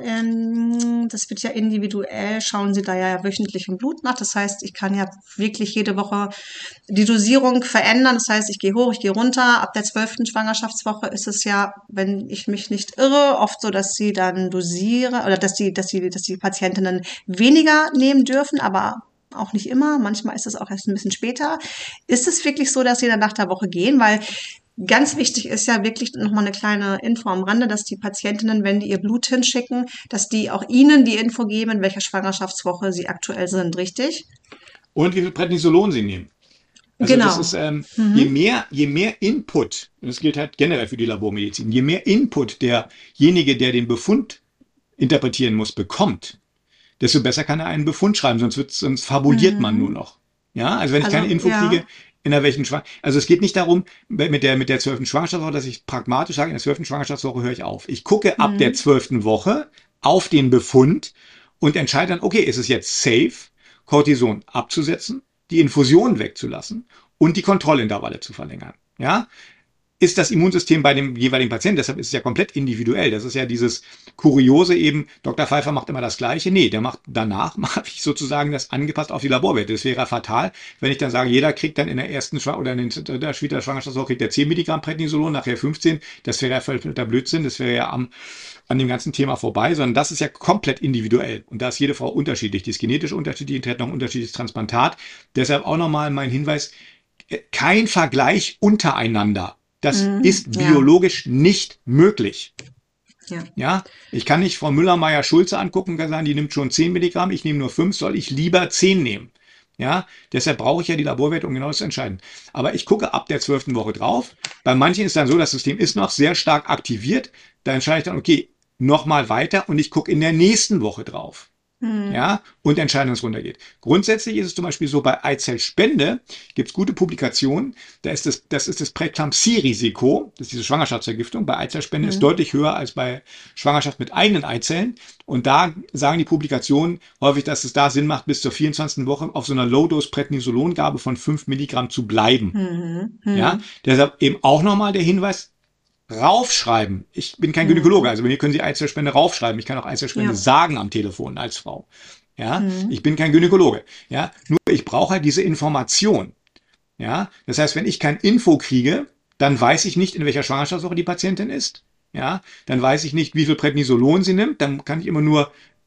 S2: Das wird ja individuell, schauen Sie da ja wöchentlich im Blut nach. Das heißt, ich kann ja wirklich jede Woche die Dosierung verändern. Das heißt, ich gehe hoch, ich gehe runter. Ab der 12. Schwangerschaftswoche ist es ja, wenn ich mich nicht irre, oft so, dass sie dann dosieren oder dass die Patientinnen weniger nehmen dürfen, aber auch nicht immer. Manchmal ist es auch erst ein bisschen später. Ist es wirklich so, dass sie dann nach der Woche gehen? Weil ganz wichtig ist ja wirklich nochmal eine kleine Info am Rande, dass die Patientinnen, wenn die ihr Blut hinschicken, dass die auch ihnen die Info geben, in welcher Schwangerschaftswoche sie aktuell sind, richtig?
S3: und wie viel Prednisolon Sie nehmen. Also das ist,
S2: Genau. Mhm.
S3: je mehr Input, und das gilt halt generell für die Labormedizin, je mehr Input derjenige, der den Befund interpretieren muss, bekommt, desto besser kann er einen Befund schreiben, sonst fabuliert man nur
S2: Mhm.
S3: noch. Ja, also wenn ich keine
S2: Also,
S3: Info kriege,
S2: ja.
S3: in der welchen Schwangerschaft, also es geht nicht darum, mit der 12. Schwangerschaftswoche, dass ich pragmatisch sage, in der 12. Schwangerschaftswoche höre ich auf. Ich gucke ab der
S2: Mhm.
S3: 12. Woche auf den Befund und entscheide dann, okay, ist es jetzt safe, Cortison abzusetzen, die Infusion wegzulassen und die Kontrollintervalle zu verlängern. Ja, ist das Immunsystem bei dem jeweiligen Patienten, deshalb ist es ja komplett individuell. Das ist ja dieses Kuriose eben, Dr. Pfeiffer macht immer das Gleiche. Nee, mache ich sozusagen das angepasst auf die Laborwerte. Das wäre fatal, wenn ich dann sage, jeder kriegt dann in der ersten oder in der Schwangerschaftswoche kriegt der 10 Milligramm Prednisolon, nachher 15. Das wäre ja völliger Blödsinn. Das wäre ja an dem ganzen Thema vorbei, sondern das ist ja komplett individuell. Und da ist jede Frau unterschiedlich. Die ist genetisch unterschiedlich, die hat noch ein unterschiedliches Transplantat. Deshalb auch nochmal mein Hinweis, kein Vergleich untereinander. Das
S2: Mhm.
S3: ist
S2: Ja.
S3: biologisch nicht möglich.
S2: Ja.
S3: Ja, ich kann nicht Frau Müller-Meyer-Schulze angucken und sagen, die nimmt schon 10 Milligramm, ich nehme nur 5, soll ich lieber 10 nehmen. Ja, deshalb brauche ich ja die Laborwerte, um genau das zu entscheiden. Aber ich gucke ab der 12. Woche drauf. Bei manchen ist dann so, das System ist noch sehr stark aktiviert. Da entscheide ich dann, okay, nochmal weiter und ich gucke in der nächsten Woche drauf.
S2: Mhm.
S3: Ja, und entscheiden, wenn es runtergeht. Grundsätzlich ist es zum Beispiel so, bei Eizellspende gibt es gute Publikationen, das ist das Präklampsie-Risiko, das ist diese Schwangerschaftsvergiftung, bei Eizellspende ist
S2: Mhm.
S3: deutlich höher als bei Schwangerschaft mit eigenen Eizellen. Und da sagen die Publikationen häufig, dass es da Sinn macht, bis zur 24. Woche auf so einer Low-Dose-Prednisolongabe von 5 Milligramm zu bleiben.
S2: Mhm.
S3: Ja,
S2: Mhm.
S3: deshalb eben auch nochmal der Hinweis, raufschreiben. Ich bin kein Gynäkologe,
S2: Mhm.
S3: also bei mir können Sie Eizellspende raufschreiben. Ich kann auch Eizellspende
S2: Ja.
S3: sagen am Telefon als Frau. Ja,
S2: Mhm.
S3: ich bin kein Gynäkologe. Ja, nur ich brauche halt diese Information. Ja, das heißt, wenn ich kein Info kriege, dann weiß ich nicht, in welcher Schwangerschaftswoche die Patientin ist. Ja, dann weiß ich nicht, wie viel Prednisolon sie nimmt. Dann kann ich immer nur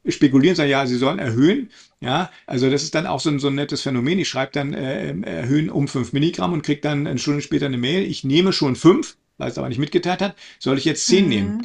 S3: spekulieren, sagen, ja, sie sollen erhöhen. Ja, also das ist dann auch so ein nettes Phänomen. Ich schreibe dann erhöhen um 5 Milligramm und kriege dann eine Stunde später eine Mail. Ich nehme schon 5, weil es aber nicht mitgeteilt hat. Soll ich jetzt 10 nehmen?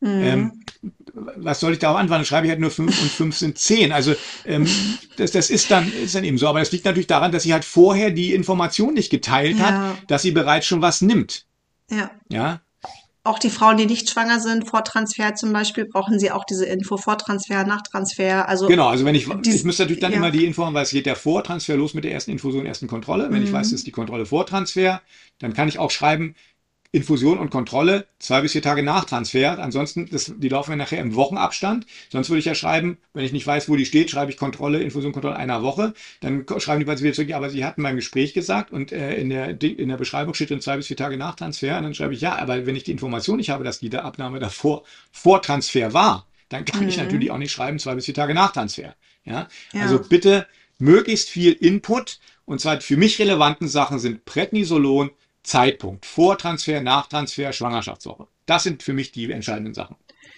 S3: Was soll ich darauf antworten? Dann schreibe ich halt nur 5 und 5 sind 10. Also das ist dann eben so. Aber das liegt natürlich daran, dass sie halt vorher die Information nicht geteilt hat, dass sie bereits schon was nimmt. Ja.
S2: Auch die Frauen, die nicht schwanger sind, vor Transfer zum Beispiel, brauchen sie auch diese Info vor Transfer, nach Transfer. Also
S3: genau, also ich müsste natürlich dann immer die Info haben, weil es geht ja vor Transfer los mit der ersten Infusion, ersten Kontrolle. Wenn ich weiß, das ist die Kontrolle vor Transfer, dann kann ich auch schreiben, Infusion und Kontrolle 2 bis 4 Tage nach Transfer. Ansonsten, die laufen ja nachher im Wochenabstand. Sonst würde ich ja schreiben, wenn ich nicht weiß, wo die steht, schreibe ich Kontrolle, Infusion, Kontrolle einer Woche. Dann schreiben die Patienten wieder zurück, ja, aber sie hatten beim Gespräch gesagt und in der Beschreibung steht dann 2 bis 4 Tage nach Transfer. Und dann schreibe ich, ja, aber wenn ich die Information nicht habe, dass die Abnahme davor vor Transfer war, dann kann ich natürlich auch nicht schreiben 2 bis 4 Tage nach Transfer. Ja? Also bitte möglichst viel Input. Und zwar für mich relevanten Sachen sind Prednisolon, Zeitpunkt, Vortransfer, Nachtransfer, Schwangerschaftswoche. Das sind für mich die entscheidenden Sachen.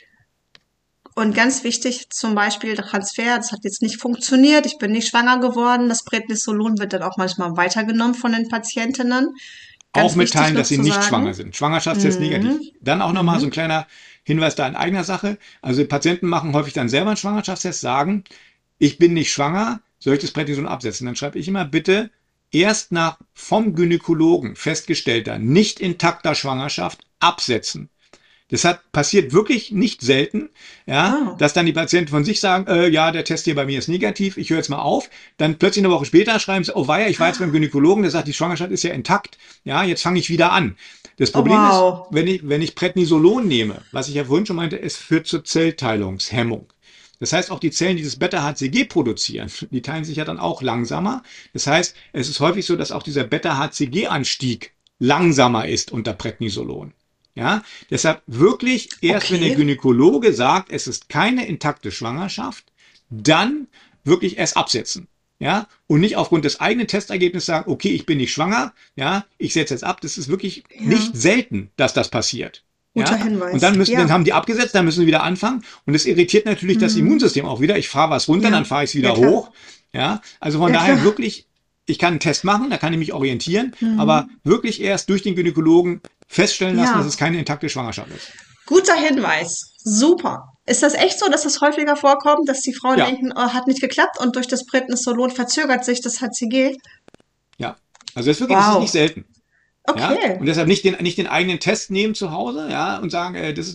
S2: Und ganz wichtig, zum Beispiel Transfer, das hat jetzt nicht funktioniert, ich bin nicht schwanger geworden, das Prednisolon wird dann auch manchmal weitergenommen von den Patientinnen.
S3: Auch mitteilen, dass sie nicht schwanger sind. Schwangerschaftstest negativ. Dann auch nochmal so ein kleiner Hinweis da in eigener Sache. Also Patienten machen häufig dann selber einen Schwangerschaftstest, sagen, ich bin nicht schwanger, soll ich das Prednisolon absetzen? Dann schreibe ich immer, bitte erst nach vom Gynäkologen festgestellter, nicht intakter Schwangerschaft absetzen. Das passiert wirklich nicht selten, dass dann die Patienten von sich sagen, ja, der Test hier bei mir ist negativ, ich höre jetzt mal auf. Dann plötzlich eine Woche später schreiben sie, oh weia, ich war jetzt beim Gynäkologen, der sagt, die Schwangerschaft ist ja intakt, ja, jetzt fange ich wieder an. Das Problem ist, wenn ich Prednisolon nehme, was ich ja vorhin schon meinte, es führt zur Zellteilungshemmung. Das heißt, auch die Zellen, die das Beta-HCG produzieren, die teilen sich ja dann auch langsamer. Das heißt, es ist häufig so, dass auch dieser Beta-HCG-Anstieg langsamer ist unter Prednisolon. Ja, deshalb wirklich erst, wenn der Gynäkologe sagt, es ist keine intakte Schwangerschaft, dann wirklich erst absetzen. Ja, und nicht aufgrund des eigenen Testergebnisses sagen, okay, ich bin nicht schwanger, ja, ich setze jetzt ab. Das ist wirklich nicht selten, dass das passiert.
S2: Guter Hinweis.
S3: Und dann haben die abgesetzt, dann müssen sie wieder anfangen. Und es irritiert natürlich das Immunsystem auch wieder. Ich fahre was runter, dann fahre ich es wieder hoch. Ja, also von daher wirklich, ich kann einen Test machen, da kann ich mich orientieren, aber wirklich erst durch den Gynäkologen feststellen lassen, dass es keine intakte Schwangerschaft ist.
S2: Guter Hinweis. Super. Ist das echt so, dass das häufiger vorkommt, dass die Frauen denken, oh, hat nicht geklappt und durch das Prednisolon verzögert sich das HCG?
S3: Ja, also das ist wirklich das ist nicht selten.
S2: Okay.
S3: Ja? Und deshalb nicht den eigenen Test nehmen zu Hause, ja, und sagen, das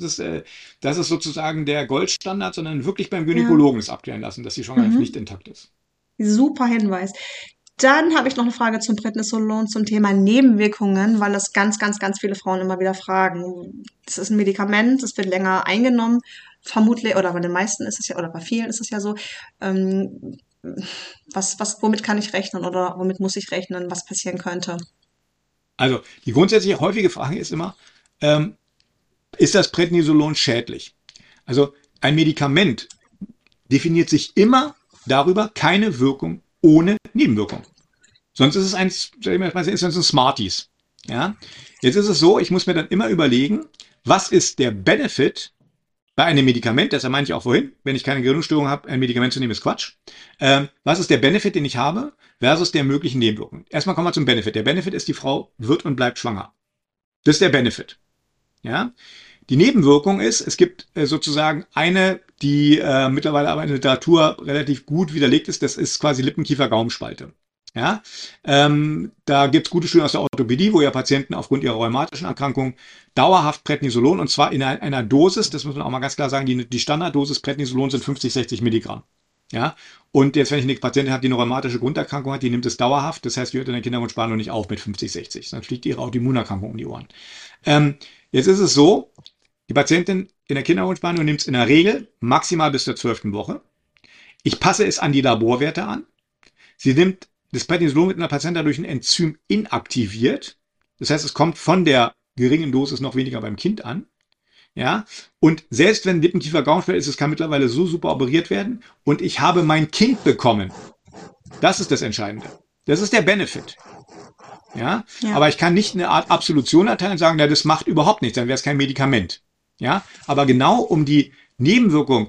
S3: ist sozusagen der Goldstandard, sondern wirklich beim Gynäkologen es abklären lassen, dass die Schwangerschaft nicht intakt ist.
S2: Super Hinweis. Dann habe ich noch eine Frage zum Prednisolon zum Thema Nebenwirkungen, weil das ganz, ganz, ganz viele Frauen immer wieder fragen. Das ist ein Medikament, das wird länger eingenommen, vermutlich, oder bei den meisten ist es ja, oder bei vielen ist es ja so. Womit kann ich rechnen oder womit muss ich rechnen, was passieren könnte?
S3: Also die grundsätzliche häufige Frage ist immer, ist das Prednisolon schädlich? Also ein Medikament definiert sich immer darüber, keine Wirkung ohne Nebenwirkung. Sonst ist es ein Smarties. Ja? Jetzt ist es so, ich muss mir dann immer überlegen, was ist der Benefit bei einem Medikament, das meinte ich auch vorhin, wenn ich keine Gerinnungsstörung habe, ein Medikament zu nehmen, ist Quatsch. Was ist der Benefit, den ich habe, versus der möglichen Nebenwirkungen? Erstmal kommen wir zum Benefit. Der Benefit ist, die Frau wird und bleibt schwanger. Das ist der Benefit. Ja? Die Nebenwirkung ist, es gibt sozusagen eine, die mittlerweile aber in der Literatur relativ gut widerlegt ist, das ist quasi Lippenkiefer-Gaumenspalte. Ja? Da gibt es gute Studien aus der Orthopädie, wo ja Patienten aufgrund ihrer rheumatischen Erkrankung dauerhaft Prednisolon, und zwar in einer Dosis, das muss man auch mal ganz klar sagen, die Standarddosis Prednisolon sind 50, 60 Milligramm. Ja? Und jetzt, wenn ich eine Patientin habe, die eine rheumatische Grunderkrankung hat, die nimmt es dauerhaft, das heißt, die hört in der Kinderwunschbehandlung nicht auf mit 50, 60, dann fliegt ihre Autoimmunerkrankung um die Ohren. Jetzt ist es so, die Patientin in der Kinderwunschbehandlung nimmt es in der Regel maximal bis zur 12. Woche. Ich passe es an die Laborwerte an. Sie nimmt das Prednisolon mit einer Patientin dadurch ein Enzym inaktiviert. Das heißt, es kommt von der geringen Dosis noch weniger beim Kind an. Ja, und selbst wenn Lippenkiefer-Gaumenspalte ist, es kann mittlerweile so super operiert werden und ich habe mein Kind bekommen. Das ist das Entscheidende. Das ist der Benefit. Ja, aber ich kann nicht eine Art Absolution erteilen und sagen, na, das macht überhaupt nichts, dann wäre es kein Medikament. Ja, aber genau um die Nebenwirkung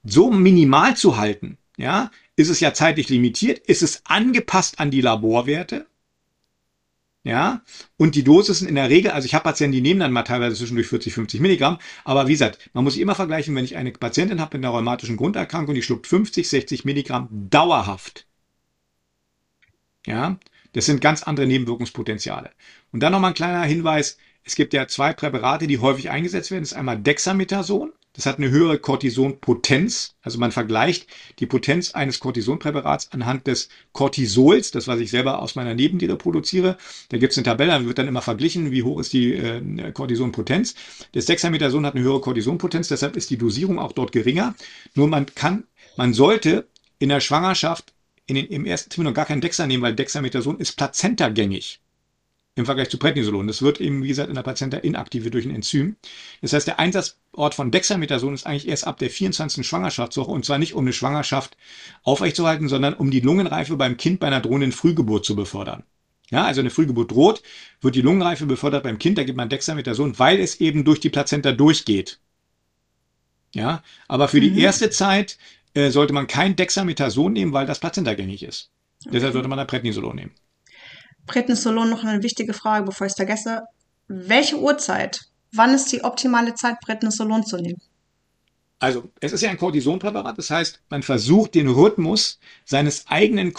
S3: so minimal zu halten, ja, ist es ja zeitlich limitiert, ist es angepasst an die Laborwerte, ja, und die Dosis in der Regel, also ich habe Patienten, die nehmen dann mal teilweise zwischendurch 40, 50 Milligramm, aber wie gesagt, man muss sich immer vergleichen, wenn ich eine Patientin habe mit einer rheumatischen Grunderkrankung, die schluckt 50, 60 Milligramm dauerhaft, ja, das sind ganz andere Nebenwirkungspotenziale. Und dann nochmal ein kleiner Hinweis, es gibt ja 2 Präparate, die häufig eingesetzt werden, das ist einmal Dexamethason. Das hat eine höhere Cortisonpotenz. Also man vergleicht die Potenz eines Cortisonpräparats anhand des Cortisols, das was ich selber aus meiner Nebenniere produziere. Da gibt es eine Tabelle, da wird dann immer verglichen, wie hoch ist die Cortisonpotenz. Das Dexamethason hat eine höhere Cortisonpotenz, deshalb ist die Dosierung auch dort geringer. Nur man sollte in der Schwangerschaft im ersten Trimester noch gar kein Dexa nehmen, weil Dexamethason ist plazentagängig im Vergleich zu Prednisolon. Das wird eben, wie gesagt, in der Plazenta inaktiviert durch ein Enzym. Das heißt, der Einsatzort von Dexamethason ist eigentlich erst ab der 24. Schwangerschaftswoche, und zwar nicht, um eine Schwangerschaft aufrechtzuerhalten, sondern um die Lungenreife beim Kind bei einer drohenden Frühgeburt zu befördern. Ja, also eine Frühgeburt droht, wird die Lungenreife befördert beim Kind, da gibt man Dexamethason, weil es eben durch die Plazenta durchgeht. Ja, aber für die erste Zeit sollte man kein Dexamethason nehmen, weil das plazentagängig ist. Deshalb sollte man da Prednisolon nehmen.
S2: Prednisolon, noch eine wichtige Frage, bevor ich es vergesse. Welche Uhrzeit? Wann ist die optimale Zeit, Prednisolon zu nehmen?
S3: Also, es ist ja ein Cortisonpräparat, das heißt, man versucht den Rhythmus seiner eigenen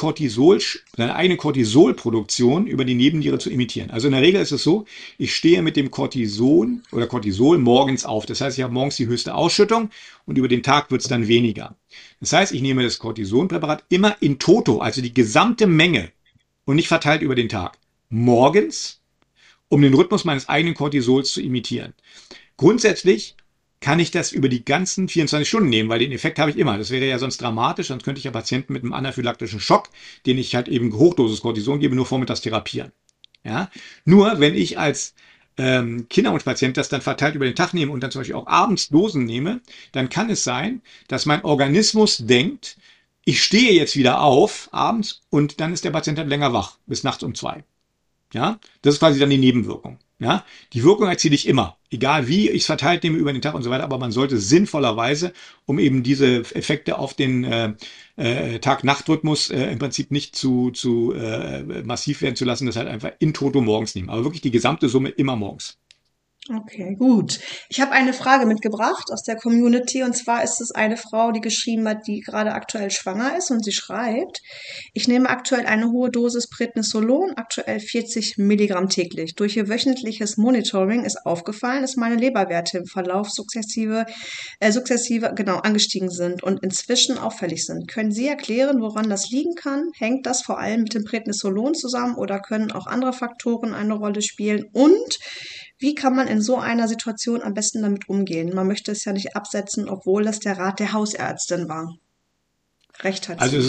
S3: Cortisolproduktion über die Nebenniere zu imitieren. Also in der Regel ist es so, ich stehe mit dem Cortison oder Cortisol morgens auf. Das heißt, ich habe morgens die höchste Ausschüttung und über den Tag wird es dann weniger. Das heißt, ich nehme das Cortisonpräparat immer in toto, also die gesamte Menge und nicht verteilt über den Tag. Morgens, um den Rhythmus meines eigenen Cortisols zu imitieren. Grundsätzlich kann ich das über die ganzen 24 Stunden nehmen, weil den Effekt habe ich immer. Das wäre ja sonst dramatisch, sonst könnte ich ja Patienten mit einem anaphylaktischen Schock, den ich halt eben Hochdosis Cortison gebe, nur vormittags therapieren. Ja? Nur wenn ich als Kinderwunschpatient das dann verteilt über den Tag nehme und dann zum Beispiel auch abends Dosen nehme, dann kann es sein, dass mein Organismus denkt, ich stehe jetzt wieder auf abends und dann ist der Patient dann länger wach, bis nachts um 2. Ja, das ist quasi dann die Nebenwirkung. Ja, die Wirkung erziele ich immer, egal wie ich es verteilt nehme über den Tag und so weiter, aber man sollte sinnvollerweise, um eben diese Effekte auf den Tag-Nacht-Rhythmus im Prinzip nicht zu massiv werden zu lassen, das halt einfach in toto morgens nehmen. Aber wirklich die gesamte Summe immer morgens.
S2: Okay, gut. Ich habe eine Frage mitgebracht aus der Community, und zwar ist es eine Frau, die geschrieben hat, die gerade aktuell schwanger ist, und sie schreibt: Ich nehme aktuell eine hohe Dosis Prednisolon, aktuell 40 Milligramm täglich. Durch ihr wöchentliches Monitoring ist aufgefallen, dass meine Leberwerte im Verlauf sukzessive angestiegen sind und inzwischen auffällig sind. Können Sie erklären, woran das liegen kann? Hängt das vor allem mit dem Prednisolon zusammen oder können auch andere Faktoren eine Rolle spielen? Und wie kann man in so einer Situation am besten damit umgehen? Man möchte es ja nicht absetzen, obwohl das der Rat der Hausärztin war. Recht hat sie.
S3: Also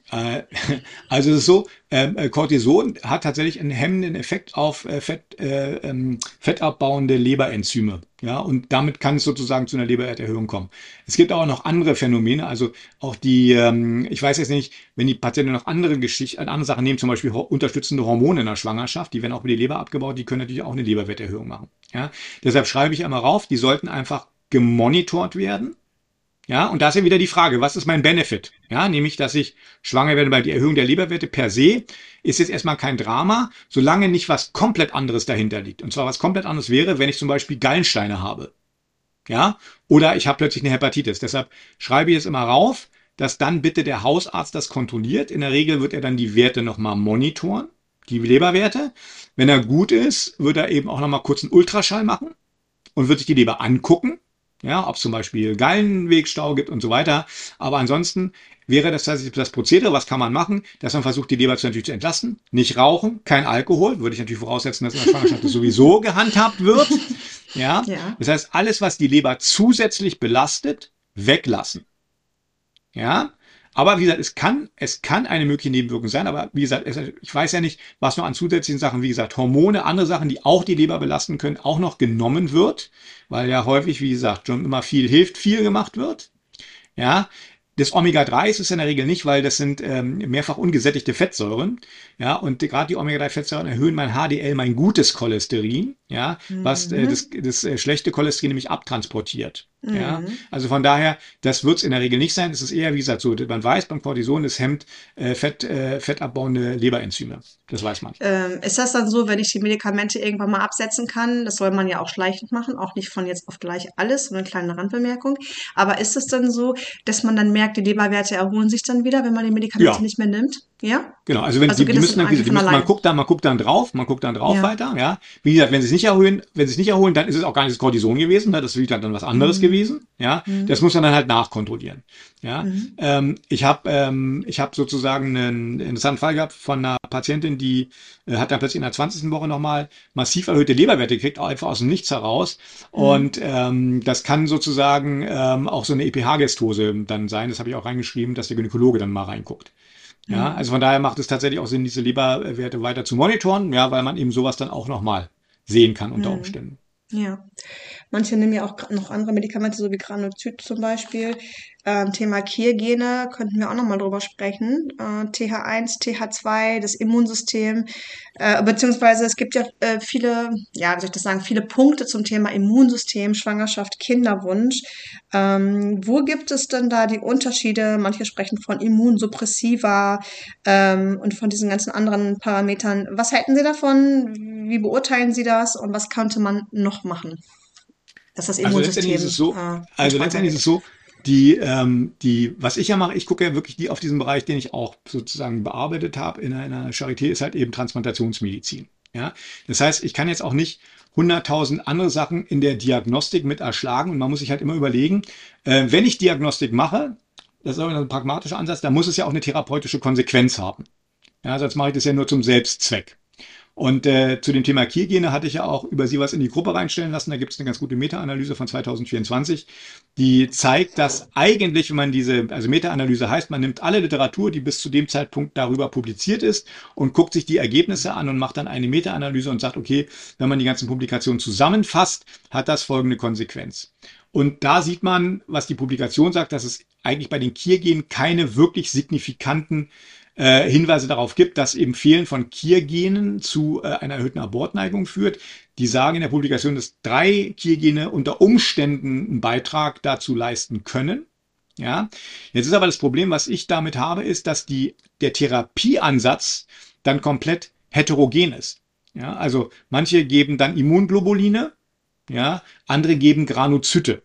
S3: es ist so, Cortison hat tatsächlich einen hemmenden Effekt auf fettabbauende Leberenzyme. Ja, und damit kann es sozusagen zu einer Leberwerterhöhung kommen. Es gibt auch noch andere Phänomene, also auch ich weiß jetzt nicht, wenn die Patienten noch andere Sachen nehmen, zum Beispiel unterstützende Hormone in der Schwangerschaft, die werden auch über die Leber abgebaut, die können natürlich auch eine Leberwerterhöhung machen. Ja, deshalb schreibe ich einmal rauf, die sollten einfach gemonitort werden. Ja, und da ist ja wieder die Frage, was ist mein Benefit? Ja, nämlich, dass ich schwanger werde, weil die Erhöhung der Leberwerte per se ist jetzt erstmal kein Drama, solange nicht was komplett anderes dahinter liegt. Und zwar was komplett anderes wäre, wenn ich zum Beispiel Gallensteine habe. Ja, oder ich habe plötzlich eine Hepatitis. Deshalb schreibe ich es immer rauf, dass dann bitte der Hausarzt das kontrolliert. In der Regel wird er dann die Werte nochmal monitoren, die Leberwerte. Wenn er gut ist, wird er eben auch nochmal kurz einen Ultraschall machen und wird sich die Leber angucken. Ja, ob es zum Beispiel Gallenwegstau gibt und so weiter. Aber ansonsten wäre das tatsächlich das Prozedere, was kann man machen, dass man versucht, die Leber natürlich zu entlasten. Nicht rauchen, kein Alkohol, würde ich natürlich voraussetzen, dass in der Schwangerschaft das sowieso gehandhabt wird. Ja, das heißt, alles, was die Leber zusätzlich belastet, weglassen. Ja, aber wie gesagt, es kann eine mögliche Nebenwirkung sein, aber wie gesagt, ich weiß ja nicht, was noch an zusätzlichen Sachen, wie gesagt, Hormone, andere Sachen, die auch die Leber belasten können, auch noch genommen wird, weil ja häufig, wie gesagt, schon immer viel hilft, viel gemacht wird. Ja, das Omega-3 ist es in der Regel nicht, weil das sind mehrfach ungesättigte Fettsäuren. Ja, und gerade die Omega-3-Fettsäuren erhöhen mein HDL, mein gutes Cholesterin, ja, was das schlechte Cholesterin nämlich abtransportiert. Ja,
S2: Mhm.
S3: also von daher, das wird es in der Regel nicht sein. Es ist eher, wie gesagt, so, man weiß beim Cortison, es hemmt fettabbauende Leberenzyme. Das weiß man.
S2: Ist das dann so, wenn ich die Medikamente irgendwann mal absetzen kann? Das soll man ja auch schleichend machen, auch nicht von jetzt auf gleich alles, so eine kleine Randbemerkung. Aber ist es dann so, dass man dann merkt, die Leberwerte erholen sich dann wieder, wenn man die Medikamente
S3: Ja,
S2: nicht mehr nimmt? Ja?
S3: genau, also wenn
S2: Also
S3: die,
S2: geht
S3: die
S2: das
S3: müssen
S2: dann
S3: dann, wie gesagt,
S2: eigentlich
S3: die
S2: von
S3: müssen,
S2: alleine?
S3: man guckt dann drauf
S2: Ja.
S3: weiter, ja. Wie gesagt, wenn sie es nicht erholen, dann ist es auch gar nicht das Cortison gewesen, ne? Das ist wieder dann was anderes
S2: Mhm.
S3: gewesen, ja. Das
S2: Mhm.
S3: muss man dann halt nachkontrollieren, ja.
S2: Mhm.
S3: Ich hab sozusagen einen interessanten Fall gehabt von einer Patientin, die hat dann plötzlich in der 20. Woche nochmal massiv erhöhte Leberwerte gekriegt, auch einfach aus dem Nichts heraus.
S2: Mhm.
S3: Und das kann sozusagen auch so eine EPH-Gestose dann sein. Das habe ich auch reingeschrieben, dass der Gynäkologe dann mal reinguckt. Ja,
S2: Mhm.
S3: also von daher macht es tatsächlich auch Sinn, diese Leberwerte weiter zu monitoren, ja, weil man eben sowas dann auch nochmal sehen kann unter
S2: Mhm.
S3: Umständen.
S2: Ja. Manche nehmen ja auch noch andere Medikamente, so wie Granozid zum Beispiel. Thema Kiergene könnten wir auch nochmal drüber sprechen. TH1, TH2, das Immunsystem. Beziehungsweise es gibt ja viele, ja, wie soll ich das sagen, viele Punkte zum Thema Immunsystem, Schwangerschaft, Kinderwunsch. Wo gibt es denn da die Unterschiede? Manche sprechen von Immunsuppressiva und von diesen ganzen anderen Parametern. Was halten Sie davon? Wie beurteilen Sie das? Und was könnte man noch machen, dass das
S3: Also letztendlich ist
S2: Immunsystem
S3: es so, also
S2: entspannter
S3: letztendlich ist es
S2: wird?
S3: so, was ich ja mache, ich gucke ja wirklich auf diesen Bereich, den ich auch sozusagen bearbeitet habe in einer Charité, ist halt eben Transplantationsmedizin. Ja, das heißt, ich kann jetzt auch nicht 100.000 andere Sachen in der Diagnostik mit erschlagen und man muss sich halt immer überlegen, wenn ich Diagnostik mache, das ist auch ein pragmatischer Ansatz, dann muss es ja auch eine therapeutische Konsequenz haben. Ja, sonst mache ich das ja nur zum Selbstzweck. Und zu dem Thema Kiergene hatte ich ja auch über Sie was in die Gruppe reinstellen lassen. Da gibt es eine ganz gute Meta-Analyse von 2024, die zeigt, dass eigentlich, wenn man also Meta-Analyse heißt, man nimmt alle Literatur, die bis zu dem Zeitpunkt darüber publiziert ist und guckt sich die Ergebnisse an und macht dann eine Meta-Analyse und sagt, okay, wenn man die ganzen Publikationen zusammenfasst, hat das folgende Konsequenz. Und da sieht man, was die Publikation sagt, dass es eigentlich bei den Kiergenen keine wirklich signifikanten Hinweise darauf gibt, dass eben Fehlen von Kiergenen zu einer erhöhten Abortneigung führt. Die sagen in der Publikation, dass 3 Kiergene unter Umständen einen Beitrag dazu leisten können. Ja, jetzt ist aber das Problem, was ich damit habe, ist, dass der Therapieansatz dann komplett heterogen ist. Ja, also manche geben dann Immunglobuline, ja, andere geben Granuzyte.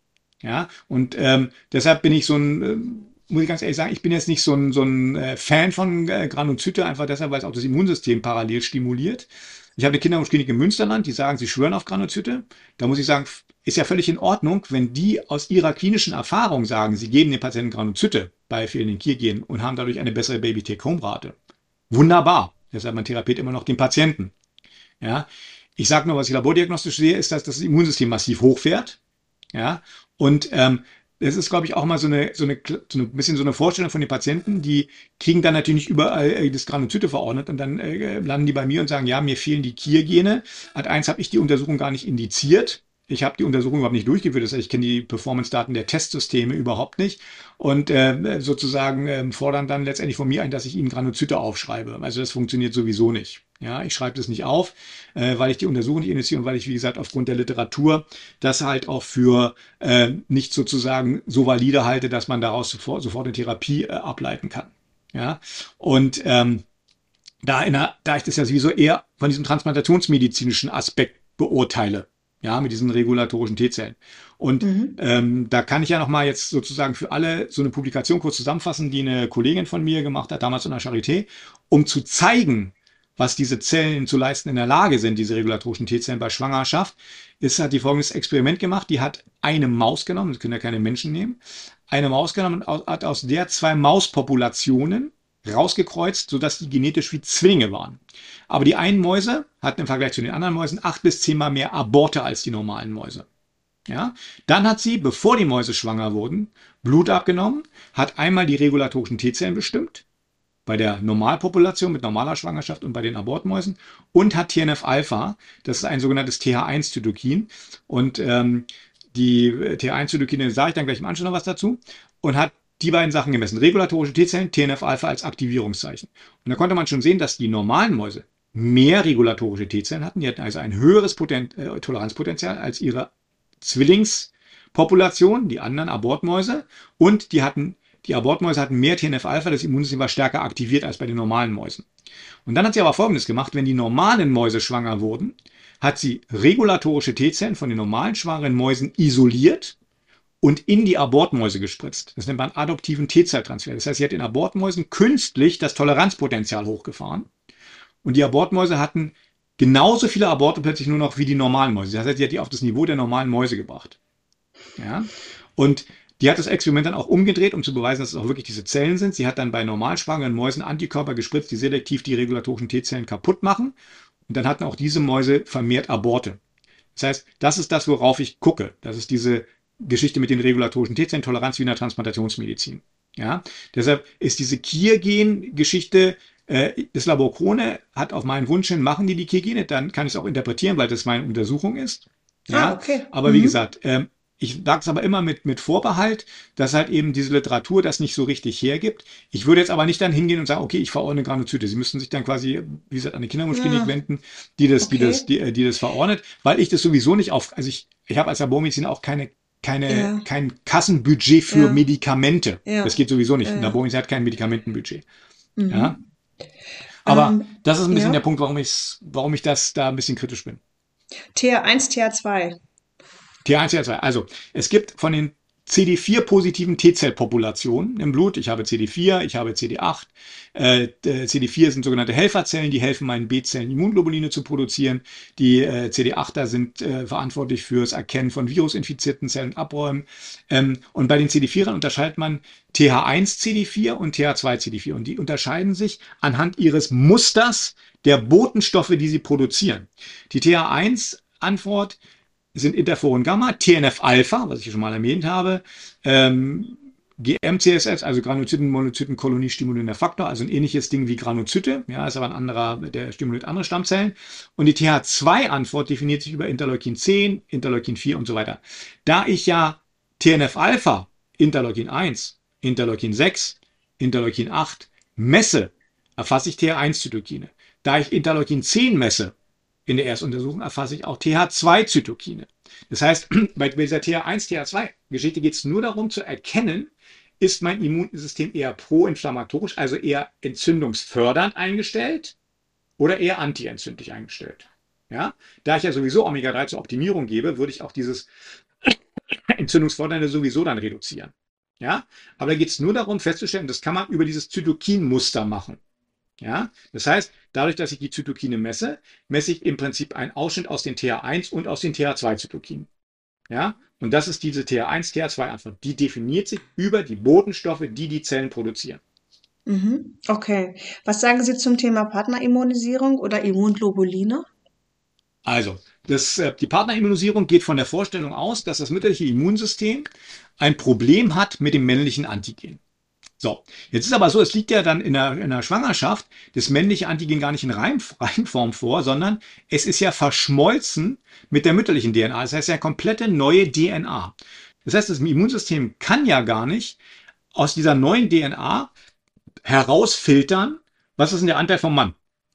S3: Ja, und deshalb bin ich muss ich ganz ehrlich sagen, ich bin jetzt nicht so ein Fan von Granuzyte, einfach deshalb, weil es auch das Immunsystem parallel stimuliert. Ich habe eine Kinderwunschklinik im Münsterland, die sagen, sie schwören auf Granuzyte. Da muss ich sagen, ist ja völlig in Ordnung, wenn die aus ihrer klinischen Erfahrung sagen, sie geben den Patienten Granuzyte bei fehlenden Kiergenen und haben dadurch eine bessere Baby-Take-Home-Rate. Wunderbar. Deshalb man therapiert immer noch den Patienten. Ja, ich sage nur, was ich labordiagnostisch sehe, ist, dass das Immunsystem massiv hochfährt. Ja, und das ist, glaube ich, auch mal so ein bisschen so eine Vorstellung von den Patienten, die kriegen dann natürlich nicht überall das Granuzyte verordnet und dann landen die bei mir und sagen, ja, mir fehlen die Kiergene. Ad 1 habe ich die Untersuchung gar nicht indiziert. Ich habe die Untersuchung überhaupt nicht durchgeführt. Das heißt, ich kenne die Performance-Daten der Testsysteme überhaupt nicht und sozusagen fordern dann letztendlich von mir ein, dass ich ihnen Granuzyte aufschreibe. Also das funktioniert sowieso nicht. Ja, ich schreibe das nicht auf, weil ich die Untersuchung nicht initiiere und weil ich, wie gesagt, aufgrund der Literatur das halt auch für nicht sozusagen so valide halte, dass man daraus sofort eine Therapie ableiten kann. Ja, und da ich das ja sowieso eher von diesem transplantationsmedizinischen Aspekt beurteile, ja, mit diesen regulatorischen T-Zellen. Und
S2: Mhm.
S3: da kann ich ja noch mal jetzt sozusagen für alle so eine Publikation kurz zusammenfassen, die eine Kollegin von mir gemacht hat, damals in der Charité, um zu zeigen, was diese Zellen zu leisten in der Lage sind, diese regulatorischen T-Zellen bei Schwangerschaft, hat die folgendes Experiment gemacht. Die hat eine Maus genommen, das können ja keine Menschen nehmen, eine Maus genommen und hat aus der 2 Mauspopulationen rausgekreuzt, sodass die genetisch wie Zwillinge waren. Aber die einen Mäuse hatten im Vergleich zu den anderen Mäusen 8 bis 10 Mal mehr Aborte als die normalen Mäuse. Ja? Dann hat sie, bevor die Mäuse schwanger wurden, Blut abgenommen, hat einmal die regulatorischen T-Zellen bestimmt, bei der Normalpopulation mit normaler Schwangerschaft und bei den Abortmäusen und hat TNF-Alpha, das ist ein sogenanntes TH1-Zytokin und die TH1-Zytokine sage ich dann gleich im Anschluss noch was dazu und hat die beiden Sachen gemessen, regulatorische T-Zellen, TNF-Alpha als Aktivierungszeichen. Und da konnte man schon sehen, dass die normalen Mäuse mehr regulatorische T-Zellen hatten, die hatten also ein höheres Toleranzpotenzial als ihre Population, die anderen Abortmäuse, und die Abortmäuse hatten mehr TNF-Alpha, das Immunsystem war stärker aktiviert als bei den normalen Mäusen. Und dann hat sie aber Folgendes gemacht: Wenn die normalen Mäuse schwanger wurden, hat sie regulatorische T-Zellen von den normalen schwangeren Mäusen isoliert und in die Abortmäuse gespritzt. Das nennt man adoptiven T-Zelltransfer. Das heißt, sie hat in Abortmäusen künstlich das Toleranzpotenzial hochgefahren. Und die Abortmäuse hatten genauso viele Aborte plötzlich nur noch wie die normalen Mäuse. Das heißt, sie hat die auf das Niveau der normalen Mäuse gebracht. Ja? Und die hat das Experiment dann auch umgedreht, um zu beweisen, dass es auch wirklich diese Zellen sind. Sie hat dann bei normal schwangeren Mäusen Antikörper gespritzt, die selektiv die regulatorischen T-Zellen kaputt machen. Und dann hatten auch diese Mäuse vermehrt Aborte. Das heißt, das ist das, worauf ich gucke. Das ist diese Geschichte mit den regulatorischen T-Zellen, Toleranz wie in der Transplantationsmedizin. Ja? Deshalb ist diese Kiergen-Geschichte, das Labor Krone hat auf meinen Wunsch hin, machen die Kiergene, dann kann ich es auch interpretieren, weil das meine Untersuchung ist. Ja?
S2: Okay.
S3: Aber wie gesagt, ich sage es aber immer mit Vorbehalt, dass halt eben diese Literatur das nicht so richtig hergibt. Ich würde jetzt aber nicht dann hingehen und sagen, okay, ich verordne Granulozyte. Sie müssten sich dann quasi, wie gesagt, an die Kinderwunschklinik wenden, die das verordnet, weil ich das sowieso nicht also ich habe als Labormediziner auch kein Kassenbudget für Medikamente.
S2: Ja.
S3: Das geht sowieso nicht. Ein Labormediziner hat kein Medikamentenbudget. Ja. Aber das ist ein bisschen der Punkt, warum ich das da ein bisschen kritisch bin.
S2: TH1, TH2.
S3: TH1, TH2. Also, es gibt von den CD4-positiven T-Zellpopulationen im Blut. Ich habe CD4, ich habe CD8. CD4 sind sogenannte Helferzellen, die helfen meinen B-Zellen Immunglobuline zu produzieren. Die CD8er sind verantwortlich fürs Erkennen von virusinfizierten Zellen und Abräumen. Und bei den CD4ern unterscheidet man TH1-CD4 und TH2-CD4. Und die unterscheiden sich anhand ihres Musters der Botenstoffe, die sie produzieren. Die TH1-Antwort sind Interferon Gamma, TNF-Alpha, was ich schon mal erwähnt habe, GM-CSF, also Granulozyten-Monozyten-Kolonie-stimulierender Faktor, also ein ähnliches Ding wie Granulozyte, ja, ist aber ein anderer, der stimuliert andere Stammzellen. Und die TH2-Antwort definiert sich über Interleukin 10, Interleukin 4 und so weiter. Da ich ja TNF-Alpha, Interleukin 1, Interleukin 6, Interleukin 8 messe, erfasse ich TH1-Zytokine. Da ich Interleukin 10 messe, in der Erstuntersuchung erfasse ich auch TH2-Zytokine. Das heißt, bei dieser TH1, TH2-Geschichte geht es nur darum zu erkennen, ist mein Immunsystem eher proinflammatorisch, also eher entzündungsfördernd eingestellt oder eher antientzündlich eingestellt. Ja? Da ich ja sowieso Omega-3 zur Optimierung gebe, würde ich auch dieses entzündungsfördernde sowieso dann reduzieren. Ja? Aber da geht es nur darum festzustellen, das kann man über dieses Zytokinmuster machen. Ja, das heißt, dadurch, dass ich die Zytokine messe, messe ich im Prinzip einen Ausschnitt aus den TH1 und aus den TH2-Zytokinen. Ja, und das ist diese TH1, TH2-Antwort. Die definiert sich über die Botenstoffe, die die Zellen produzieren.
S2: Okay. Was sagen Sie zum Thema Partnerimmunisierung oder Immunglobuline?
S3: Also, die Partnerimmunisierung geht von der Vorstellung aus, dass das mütterliche Immunsystem ein Problem hat mit dem männlichen Antigen. So, jetzt ist aber so, es liegt ja dann in der Schwangerschaft das männliche Antigen gar nicht in Reinform vor, sondern es ist ja verschmolzen mit der mütterlichen DNA. Das heißt ja komplette neue DNA. Das heißt, das Immunsystem kann ja gar nicht aus dieser neuen DNA herausfiltern, was ist denn der Anteil vom Mann.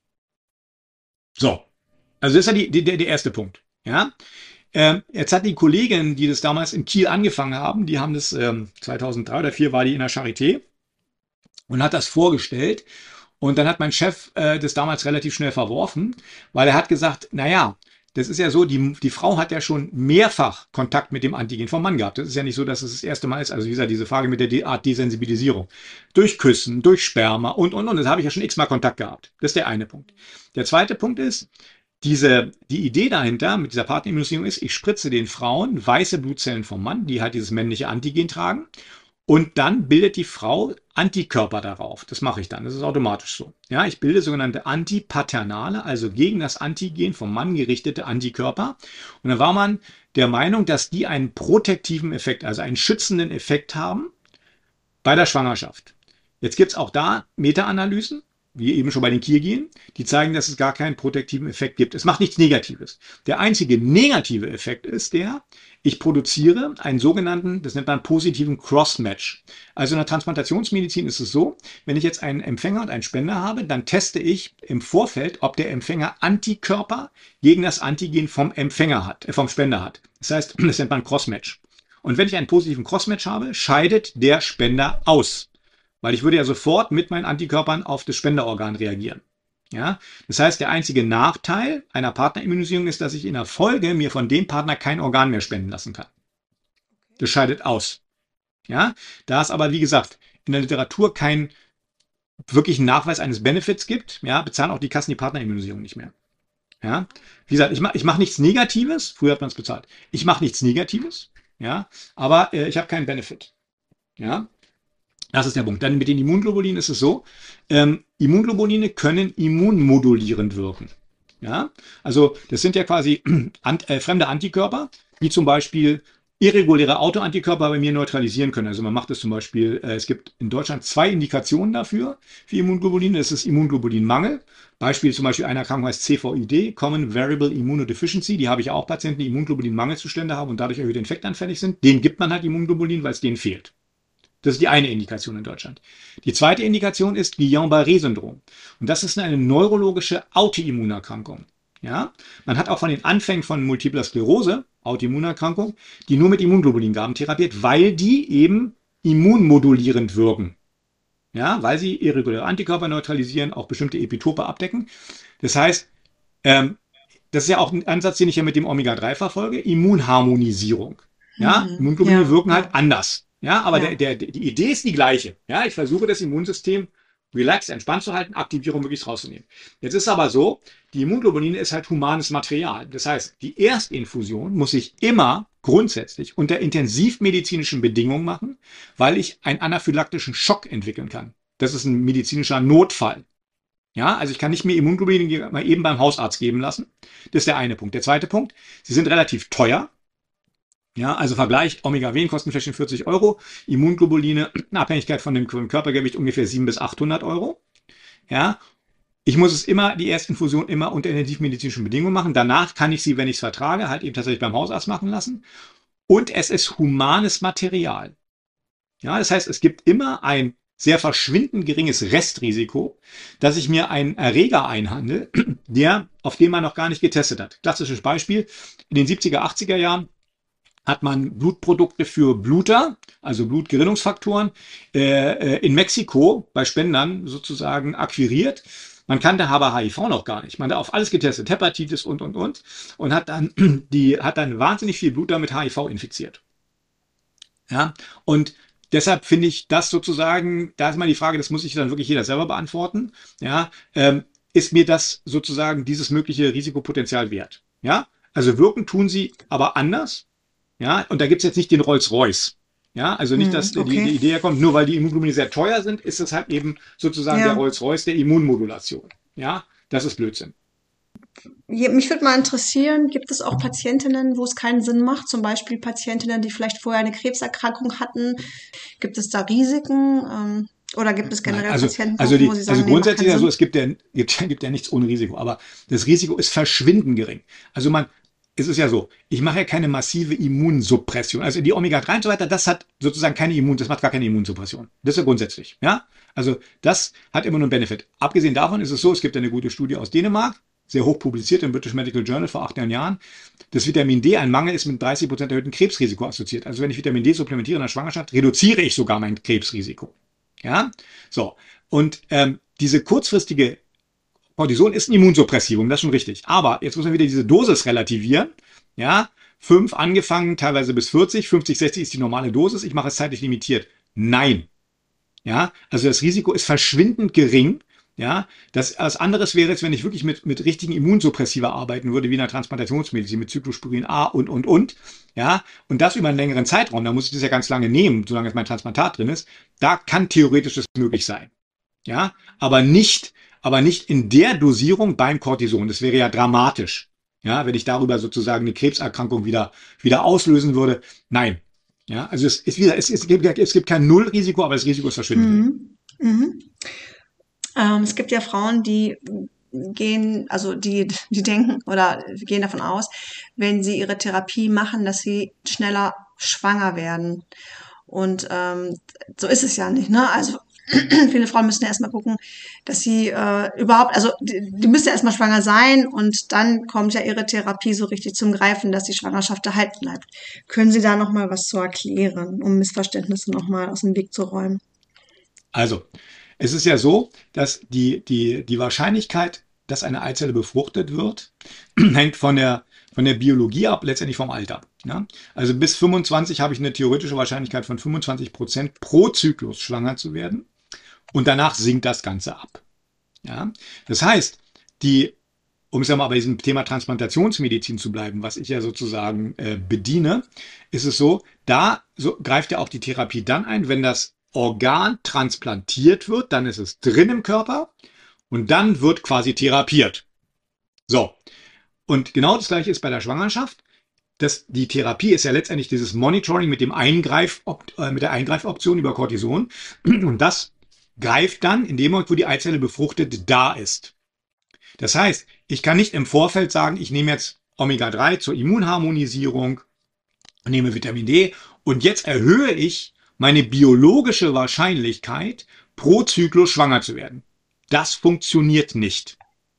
S3: So, also das ist ja der erste Punkt. Ja. Jetzt hat die Kollegin, die das damals in Kiel angefangen haben, die haben das 2003 oder 2004 war die in der Charité und hat das vorgestellt. Und dann hat mein Chef das damals relativ schnell verworfen, weil er hat gesagt, naja, das ist ja so, die Frau hat ja schon mehrfach Kontakt mit dem Antigen vom Mann gehabt. Das ist ja nicht so, dass es das erste Mal ist. Also wie gesagt, diese Frage mit der Art Desensibilisierung. Durch Küssen, durch Sperma und. Das habe ich ja schon x-mal Kontakt gehabt. Das ist der eine Punkt. Der zweite Punkt ist, die Idee dahinter mit dieser Partnerimmunisierung ist, ich spritze den Frauen weiße Blutzellen vom Mann, die halt dieses männliche Antigen tragen. Und dann bildet die Frau Antikörper darauf. Das mache ich dann. Das ist automatisch so. Ja, ich bilde sogenannte antipaternale, also gegen das Antigen vom Mann gerichtete Antikörper. Und dann war man der Meinung, dass die einen protektiven Effekt, also einen schützenden Effekt haben bei der Schwangerschaft. Jetzt gibt es auch da Meta-Analysen, wie eben schon bei den Kiergenen, die zeigen, dass es gar keinen protektiven Effekt gibt. Es macht nichts Negatives. Der einzige negative Effekt ist ich produziere einen sogenannten, das nennt man positiven Crossmatch. Also in der Transplantationsmedizin ist es so, wenn ich jetzt einen Empfänger und einen Spender habe, dann teste ich im Vorfeld, ob der Empfänger Antikörper gegen das Antigen vom Spender hat. Das heißt, das nennt man Crossmatch. Und wenn ich einen positiven Crossmatch habe, scheidet der Spender aus. Weil ich würde ja sofort mit meinen Antikörpern auf das Spenderorgan reagieren. Ja, das heißt, der einzige Nachteil einer Partnerimmunisierung ist, dass ich in der Folge mir von dem Partner kein Organ mehr spenden lassen kann. Das scheidet aus. Ja, da es aber, wie gesagt, in der Literatur keinen wirklichen Nachweis eines Benefits gibt, ja, bezahlen auch die Kassen die Partnerimmunisierung nicht mehr. Ja, wie gesagt, ich mach nichts Negatives. Früher hat man es bezahlt. Ich mache nichts Negatives. Ja, aber ich habe keinen Benefit. Ja, das ist der Punkt. Dann mit den Immunglobulinen ist es so, Immunglobuline können immunmodulierend wirken. Ja, also das sind ja quasi fremde Antikörper, die zum Beispiel irreguläre Autoantikörper bei mir neutralisieren können. Also man macht es zum Beispiel, es gibt in Deutschland 2 Indikationen dafür, für Immunglobuline. Das ist Immunglobulinmangel. Beispiel zum Beispiel eine Erkrankung heißt CVID, Common Variable Immunodeficiency. Die habe ich auch Patienten, die Immunglobulinmangelzustände haben und dadurch erhöht infektanfällig sind. Denen gibt man halt Immunglobulin, weil es denen fehlt. Das ist die eine Indikation in Deutschland. Die zweite Indikation ist Guillain-Barré-Syndrom. Und das ist eine neurologische Autoimmunerkrankung. Ja, man hat auch von den Anfängen von Multipler Sklerose, Autoimmunerkrankung, die nur mit Immunglobulingaben therapiert, weil die eben immunmodulierend wirken. Ja, weil sie irreguläre Antikörper neutralisieren, auch bestimmte Epitope abdecken. Das heißt, das ist ja auch ein Ansatz, den ich ja mit dem Omega-3 verfolge, Immunharmonisierung. Ja, Immunglobuline wirken halt anders. Ja, aber die Idee ist die gleiche. Ja, ich versuche das Immunsystem relaxed, entspannt zu halten, Aktivierung möglichst rauszunehmen. Jetzt ist aber so, die Immunglobuline ist halt humanes Material. Das heißt, die Erstinfusion muss ich immer grundsätzlich unter intensivmedizinischen Bedingungen machen, weil ich einen anaphylaktischen Schock entwickeln kann. Das ist ein medizinischer Notfall. Ja, also ich kann nicht mehr Immunglobulin mal eben beim Hausarzt geben lassen. Das ist der eine Punkt. Der zweite Punkt, sie sind relativ teuer. Ja, also Vergleich, Omega-Ven kosten vielleicht 40 Euro, Immunglobuline, in Abhängigkeit von dem Körpergewicht ungefähr 700 bis 800 Euro. Ja, ich muss es immer, die Erstinfusion immer unter intensivmedizinischen Bedingungen machen. Danach kann ich sie, wenn ich es vertrage, halt eben tatsächlich beim Hausarzt machen lassen. Und es ist humanes Material. Ja, das heißt, es gibt immer ein sehr verschwindend geringes Restrisiko, dass ich mir einen Erreger einhandle, auf den man noch gar nicht getestet hat. Klassisches Beispiel, in den 70er, 80er Jahren hat man Blutprodukte für Bluter, also Blutgerinnungsfaktoren, in Mexiko bei Spendern sozusagen akquiriert. Man kannte aber HIV noch gar nicht. Man hat auf alles getestet, Hepatitis und hat dann wahnsinnig viel Blut damit HIV infiziert. Ja, und deshalb finde ich das sozusagen, da ist mal die Frage, das muss sich dann wirklich jeder selber beantworten. Ja, ist mir das sozusagen dieses mögliche Risikopotenzial wert? Ja, also wirken tun sie aber anders. Ja, und da gibt's jetzt nicht den Rolls-Royce. Ja, also nicht, dass die Idee kommt, nur weil die Immunglobuline sehr teuer sind, ist es halt eben sozusagen der Rolls-Royce der Immunmodulation. Ja, das ist Blödsinn.
S2: Mich würde mal interessieren, gibt es auch Patientinnen, wo es keinen Sinn macht? Zum Beispiel Patientinnen, die vielleicht vorher eine Krebserkrankung hatten. Gibt es da Risiken? Oder gibt es generell Patienten, wo Sie sagen,
S3: also grundsätzlich ja so, es gibt ja nichts ohne Risiko, aber das Risiko ist verschwindend gering. Also es ist ja so, ich mache ja keine massive Immunsuppression. Also die Omega-3 und so weiter, das hat sozusagen das macht gar keine Immunsuppression. Das ist ja grundsätzlich, ja. Also das hat immer nur einen Benefit. Abgesehen davon ist es so, es gibt eine gute Studie aus Dänemark, sehr hoch publiziert im British Medical Journal vor 8 Jahren. Das Vitamin D, ein Mangel ist mit 30% erhöhten Krebsrisiko assoziiert. Also wenn ich Vitamin D supplementiere in der Schwangerschaft, reduziere ich sogar mein Krebsrisiko. Ja, so. Und diese kurzfristige Cortison ist ein Immunsuppressivum, das ist schon richtig. Aber jetzt muss man wieder diese Dosis relativieren. Ja, 5 angefangen, teilweise bis 40, 50, 60 ist die normale Dosis. Ich mache es zeitlich limitiert. Nein. Ja, also das Risiko ist verschwindend gering. Ja, das was anderes wäre jetzt, wenn ich wirklich mit richtigen Immunsuppressiva arbeiten würde, wie in der Transplantationsmedizin, mit Cyclosporin A und. Ja, und das über einen längeren Zeitraum. Da muss ich das ja ganz lange nehmen, solange mein Transplantat drin ist. Da kann theoretisch das möglich sein. Ja, aber nicht in der Dosierung beim Cortison. Das wäre ja dramatisch. Ja, wenn ich darüber sozusagen eine Krebserkrankung wieder auslösen würde. Nein. Ja, also es gibt kein Nullrisiko, aber das Risiko ist verschwindend.
S2: Es gibt ja Frauen, die gehen, also die denken oder gehen davon aus, wenn sie ihre Therapie machen, dass sie schneller schwanger werden. Und so ist es ja nicht, ne? Also Viele Frauen müssen ja erstmal gucken, dass sie überhaupt, also die müssen ja erstmal schwanger sein und dann kommt ja ihre Therapie so richtig zum Greifen, dass die Schwangerschaft erhalten bleibt. Können Sie da nochmal was zu erklären, um Missverständnisse nochmal aus dem Weg zu räumen?
S3: Also, es ist ja so, dass die Wahrscheinlichkeit, dass eine Eizelle befruchtet wird, hängt von der Biologie ab, letztendlich vom Alter. Ja? Also bis 25 habe ich eine theoretische Wahrscheinlichkeit von 25% pro Zyklus schwanger zu werden. Und danach sinkt das Ganze ab. Ja? Das heißt, um es ja mal bei diesem Thema Transplantationsmedizin zu bleiben, was ich ja sozusagen bediene, ist es so, greift ja auch die Therapie dann ein, wenn das Organ transplantiert wird, dann ist es drin im Körper und dann wird quasi therapiert. So. Und genau das Gleiche ist bei der Schwangerschaft. Die Therapie ist ja letztendlich dieses Monitoring mit der Eingreifoption über Cortison. Und das greift dann in dem Moment, wo die Eizelle befruchtet da ist. Das heißt, ich kann nicht im Vorfeld sagen, ich nehme jetzt Omega-3 zur Immunharmonisierung, nehme Vitamin D und jetzt erhöhe ich meine biologische Wahrscheinlichkeit, pro Zyklus schwanger zu werden. Das funktioniert nicht.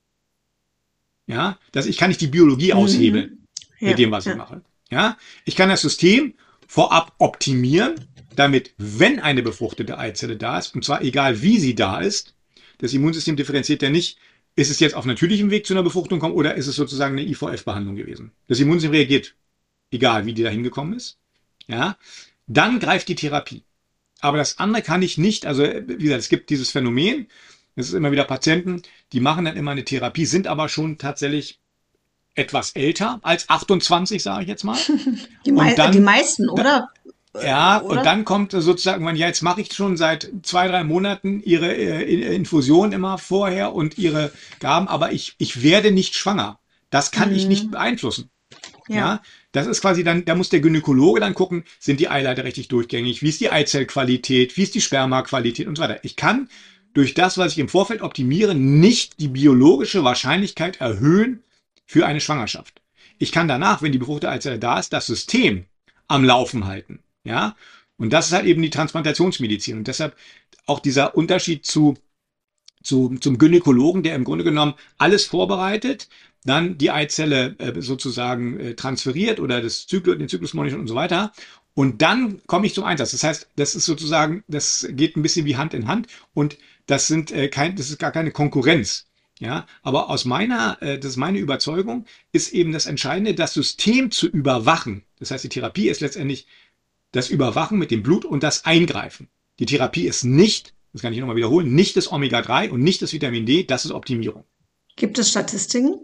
S3: Ja, ich kann nicht die Biologie aushebeln mit dem, was ich mache. Ja, ich kann das System vorab optimieren, damit, wenn eine befruchtete Eizelle da ist, und zwar egal wie sie da ist, das Immunsystem differenziert ja nicht, ist es jetzt auf natürlichem Weg zu einer Befruchtung gekommen oder ist es sozusagen eine IVF-Behandlung gewesen. Das Immunsystem reagiert, egal wie die da hingekommen ist. Ja, dann greift die Therapie. Aber das andere kann ich nicht, also wie gesagt, es gibt dieses Phänomen, es ist immer wieder Patienten, die machen dann immer eine Therapie, sind aber schon tatsächlich etwas älter als 28, sage ich jetzt mal.
S2: Die meisten, oder?
S3: Ja, oder? Und dann kommt sozusagen, ja, jetzt mache ich schon seit 2-3 Monaten ihre Infusion immer vorher und ihre Gaben, aber ich werde nicht schwanger. Das kann ich nicht beeinflussen. Ja, das ist quasi dann, da muss der Gynäkologe dann gucken, sind die Eileiter richtig durchgängig, wie ist die Eizellqualität, wie ist die Spermaqualität und so weiter. Ich kann durch das, was ich im Vorfeld optimiere, nicht die biologische Wahrscheinlichkeit erhöhen für eine Schwangerschaft. Ich kann danach, wenn die befruchtete Eizelle da ist, das System am Laufen halten. Ja, und das ist halt eben die Transplantationsmedizin. Und deshalb auch dieser Unterschied zum Gynäkologen, der im Grunde genommen alles vorbereitet, dann die Eizelle sozusagen transferiert oder den Zyklus monitort und so weiter. Und dann komme ich zum Einsatz. Das heißt, das ist sozusagen, das geht ein bisschen wie Hand in Hand und das ist gar keine Konkurrenz. Ja, aber das ist meine Überzeugung, ist eben das Entscheidende, das System zu überwachen. Das heißt, die Therapie ist letztendlich das Überwachen mit dem Blut und das Eingreifen. Die Therapie ist nicht, das kann ich nochmal wiederholen, nicht das Omega-3 und nicht das Vitamin D, das ist Optimierung.
S2: Gibt es Statistiken?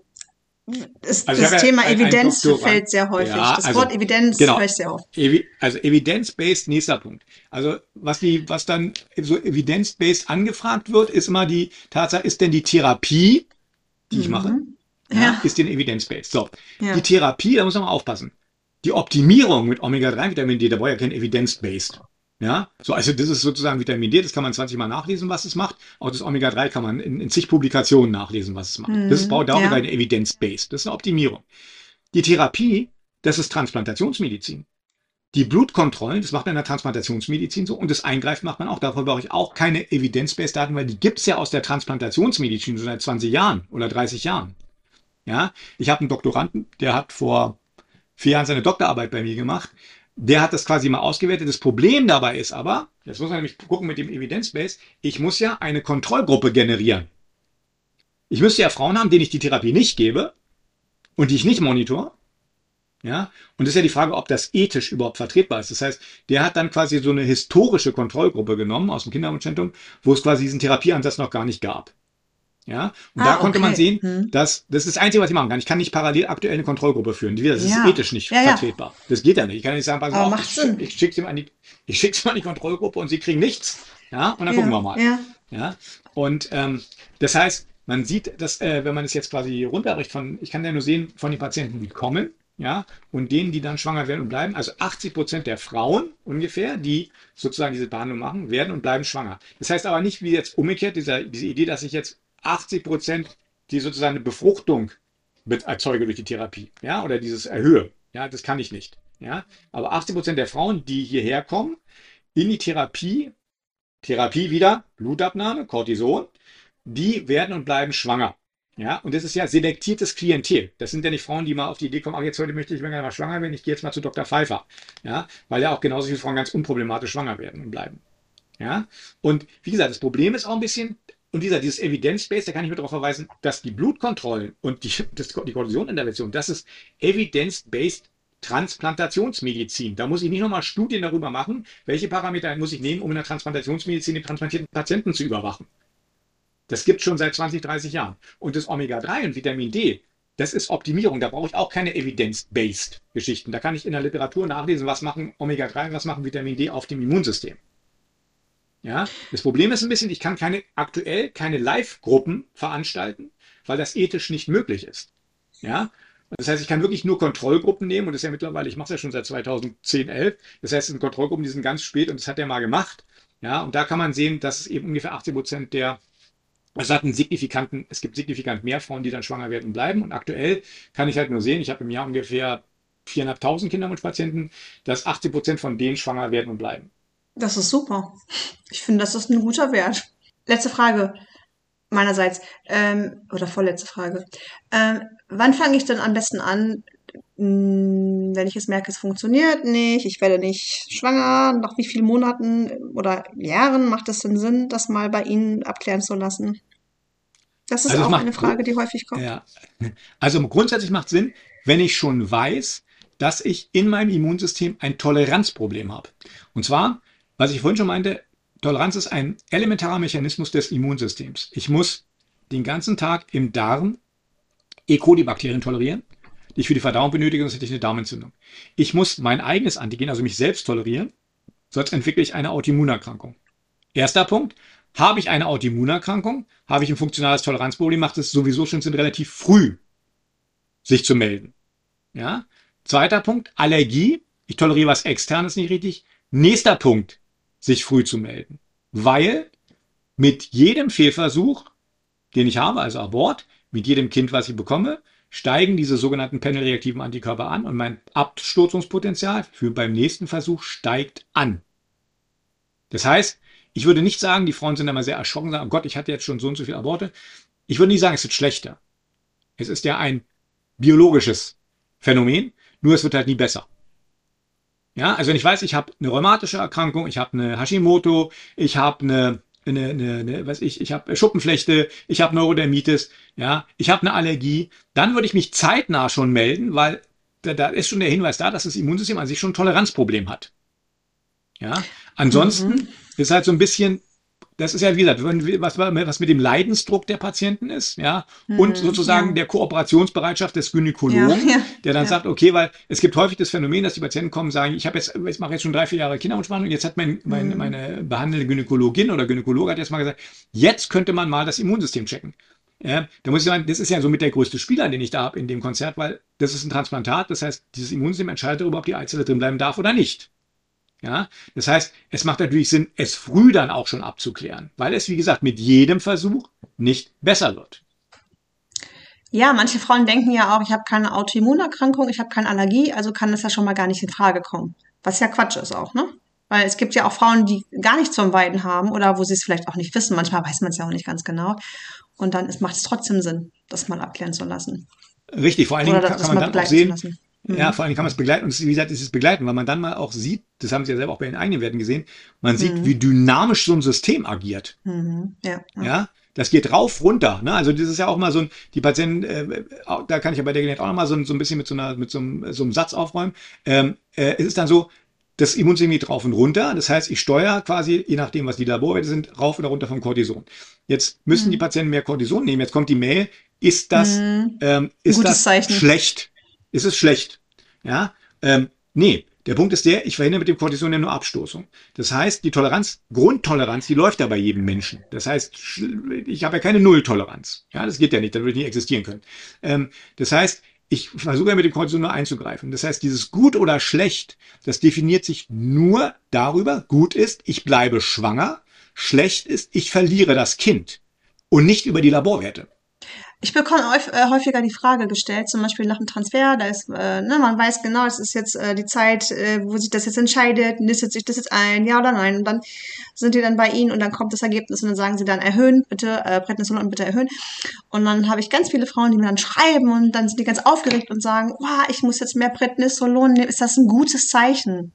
S2: Das Thema Evidenz fällt sehr häufig. Ja, das Wort Evidenz fällt sehr oft.
S3: Also Evidence-based, nächster Punkt. Also was dann so Evidence-based angefragt wird, ist immer die Tatsache, ist denn die Therapie, die ich mache, ist denn Evidence-based? So, die Therapie, da muss man mal aufpassen. Die Optimierung mit Omega-3, Vitamin D, da braucht ja kein Evidence-based. Ja, also das ist sozusagen Vitamin D, das kann man 20 Mal nachlesen, was es macht. Auch das Omega-3 kann man in zig Publikationen nachlesen, was es macht. Das baut darüber eine Evidence-based. Das ist eine Optimierung. Die Therapie, das ist Transplantationsmedizin. Die Blutkontrollen, das macht man in der Transplantationsmedizin so und das Eingreifen macht man auch. Dafür brauche ich auch keine Evidence-based Daten, weil die gibt es ja aus der Transplantationsmedizin schon seit 20 Jahren oder 30 Jahren. Ja, ich habe einen Doktoranden, der hat vor 4 Jahren seine Doktorarbeit bei mir gemacht. Der hat das quasi mal ausgewertet. Das Problem dabei ist aber, jetzt muss man nämlich gucken mit dem Evidence-Based, ich muss ja eine Kontrollgruppe generieren. Ich müsste ja Frauen haben, denen ich die Therapie nicht gebe und die ich nicht monitor. Ja, und das ist ja die Frage, ob das ethisch überhaupt vertretbar ist. Das heißt, der hat dann quasi so eine historische Kontrollgruppe genommen aus dem Kinderwunschzentrum, wo es quasi diesen Therapieansatz noch gar nicht gab. Ja, und da konnte man sehen, dass das ist das Einzige, was ich machen kann. Ich kann nicht parallel aktuell eine Kontrollgruppe führen. Das ist ethisch nicht vertretbar. Das geht ja nicht. Ich kann nicht sagen, pass auf, ich schicke sie mal an die Kontrollgruppe und sie kriegen nichts. Ja, und dann gucken wir mal. Ja, und das heißt, man sieht, dass wenn man es jetzt quasi runterbricht ich kann ja nur sehen von den Patienten, die kommen, ja, und denen, die dann schwanger werden und bleiben. Also 80% der Frauen ungefähr, die sozusagen diese Behandlung machen, werden und bleiben schwanger. Das heißt aber nicht, wie jetzt umgekehrt, diese Idee, dass ich jetzt 80%, die sozusagen eine Befruchtung erzeuge durch die Therapie, ja, oder dieses erhöhe, ja, das kann ich nicht, ja, aber 80% der Frauen, die hierher kommen, in die Therapie Therapie wieder, Blutabnahme, Cortison, die werden und bleiben schwanger. Ja, und das ist ja selektiertes Klientel. Das sind ja nicht Frauen, die mal auf die Idee kommen, ach, jetzt heute möchte ich mal schwanger werden, ich gehe jetzt mal zu Dr. Pfeiffer. Ja, weil ja auch genauso viele Frauen ganz unproblematisch schwanger werden und bleiben. Ja, und wie gesagt, das Problem ist auch ein bisschen, und dieses Evidence-Based, da kann ich mir darauf verweisen, dass die Blutkontrollen und die Kortisonintervention, das ist Evidence-Based Transplantationsmedizin. Da muss ich nicht nochmal Studien darüber machen, welche Parameter muss ich nehmen, um in der Transplantationsmedizin den transplantierten Patienten zu überwachen. Das gibt es schon seit 20, 30 Jahren. Und das Omega-3 und Vitamin D, das ist Optimierung. Da brauche ich auch keine Evidence-Based Geschichten. Da kann ich in der Literatur nachlesen, was machen Omega-3 und was machen Vitamin D auf dem Immunsystem. Ja, das Problem ist ein bisschen, ich kann aktuell keine Live-Gruppen veranstalten, weil das ethisch nicht möglich ist. Ja, das heißt, ich kann wirklich nur Kontrollgruppen nehmen und das ist ja mittlerweile, ich mache es ja schon seit 2010, 11. Das heißt, es sind Kontrollgruppen, die sind ganz spät und das hat er mal gemacht. Ja, und da kann man sehen, dass es eben ungefähr 80% es gibt signifikant mehr Frauen, die dann schwanger werden und bleiben. Und aktuell kann ich halt nur sehen, ich habe im Jahr ungefähr 4.500 Kinderwunschpatienten, dass 80% von denen schwanger werden und bleiben.
S2: Das ist super. Ich finde, das ist ein guter Wert. Letzte Frage meinerseits, oder vorletzte Frage. Wann fange ich denn am besten an, wenn ich jetzt merke, es funktioniert nicht, ich werde nicht schwanger, nach wie vielen Monaten oder Jahren macht es denn Sinn, das mal bei Ihnen abklären zu lassen? Das ist
S3: Also es
S2: auch
S3: macht,
S2: eine Frage, die häufig kommt.
S3: ja, also grundsätzlich macht Sinn, wenn ich schon weiß, dass ich in meinem Immunsystem ein Toleranzproblem habe. Und zwar, was ich vorhin schon meinte, Toleranz ist ein elementarer Mechanismus des Immunsystems. Ich muss den ganzen Tag im Darm E. coli-Bakterien tolerieren, die ich für die Verdauung benötige, sonst hätte ich eine Darmentzündung. Ich muss mein eigenes Antigen, also mich selbst tolerieren, sonst entwickle ich eine Autoimmunerkrankung. Erster Punkt, habe ich eine Autoimmunerkrankung, habe ich ein funktionales Toleranzproblem, macht es sowieso schon Sinn, relativ früh sich zu melden. Ja? Zweiter Punkt, Allergie, ich toleriere was Externes nicht richtig. Nächster Punkt, sich früh zu melden. Weil mit jedem Fehlversuch, den ich habe, also Abort, mit jedem Kind, was ich bekomme, steigen diese sogenannten panelreaktiven Antikörper an und mein Abstoßungspotenzial für beim nächsten Versuch steigt an. Das heißt, ich würde nicht sagen, die Frauen sind immer sehr erschrocken, sagen, oh Gott, ich hatte jetzt schon so und so viele Aborte. Ich würde nicht sagen, es wird schlechter. Es ist ja ein biologisches Phänomen, nur es wird halt nie besser. Ja, also wenn ich weiß, ich habe eine rheumatische Erkrankung, ich habe eine Hashimoto, ich habe ich habe Schuppenflechte, ich habe Neurodermitis, ja, ich habe eine Allergie, dann würde ich mich zeitnah schon melden, weil da ist schon der Hinweis da, dass das Immunsystem an sich schon ein Toleranzproblem hat. Ja, ansonsten ist halt so ein bisschen, das ist ja, wie gesagt, was mit dem Leidensdruck der Patienten ist, ja, und sozusagen der Kooperationsbereitschaft des Gynäkologen, der dann sagt, okay, weil es gibt häufig das Phänomen, dass die Patienten kommen und sagen, ich mache jetzt schon 3, 4 Jahre Kinderwunschbehandlung und jetzt hat meine behandelte Gynäkologin oder Gynäkologe hat jetzt mal gesagt, jetzt könnte man mal das Immunsystem checken. Ja, da muss ich sagen, das ist ja so mit der größte Spieler, den ich da habe in dem Konzert, weil das ist ein Transplantat, das heißt, dieses Immunsystem entscheidet darüber, ob die Eizelle drin bleiben darf oder nicht. Ja, das heißt, es macht natürlich Sinn, es früh dann auch schon abzuklären, weil es, wie gesagt, mit jedem Versuch nicht besser wird.
S2: Ja, manche Frauen denken ja auch, ich habe keine Autoimmunerkrankung, ich habe keine Allergie, also kann das ja schon mal gar nicht in Frage kommen. Was ja Quatsch ist auch, ne? Weil es gibt ja auch Frauen, die gar nichts zum Weiden haben oder wo sie es vielleicht auch nicht wissen. Manchmal weiß man es ja auch nicht ganz genau. Und dann macht es trotzdem Sinn, das mal abklären zu lassen.
S3: Richtig, vor allen Dingen kann man dann auch sehen, ja, vor allem kann man es begleiten. Und wie gesagt, es ist begleiten, weil man dann mal auch sieht, das haben Sie ja selber auch bei den eigenen Werten gesehen, man sieht, wie dynamisch so ein System agiert. Ja, das geht rauf, runter. Ne? Also das ist ja auch mal so ein, die Patienten, da kann ich ja bei der Gelegenheit auch noch mal so ein bisschen mit so einem Satz aufräumen. Es ist dann so, das Immunsystem geht rauf und runter. Das heißt, ich steuere quasi, je nachdem, was die Laborwerte sind, rauf oder runter vom Cortison. Jetzt müssen die Patienten mehr Cortison nehmen. Jetzt kommt die Mail, ist das schlecht? Ist es schlecht? Ja, nee. Der Punkt ist der, ich verhindere mit dem Cortison ja nur Abstoßung. Das heißt, die Grundtoleranz, die läuft ja bei jedem Menschen. Das heißt, ich habe ja keine Nulltoleranz. Ja, das geht ja nicht, dann würde ich nicht existieren können. Das heißt, ich versuche ja mit dem Cortison nur einzugreifen. Das heißt, dieses gut oder schlecht, das definiert sich nur darüber, gut ist, ich bleibe schwanger, schlecht ist, ich verliere das Kind und nicht über die Laborwerte.
S2: Ich bekomme häufiger die Frage gestellt, zum Beispiel nach dem Transfer, da ist, man weiß genau, es ist jetzt die Zeit, wo sich das jetzt entscheidet, nistet sich das jetzt ein, ja oder nein, und dann sind die dann bei Ihnen und dann kommt das Ergebnis und dann sagen sie dann erhöhen, bitte, Prednisolon bitte erhöhen. Und dann habe ich ganz viele Frauen, die mir dann schreiben und dann sind die ganz aufgeregt und sagen, wow, ich muss jetzt mehr Prednisolon nehmen, ist das ein gutes Zeichen?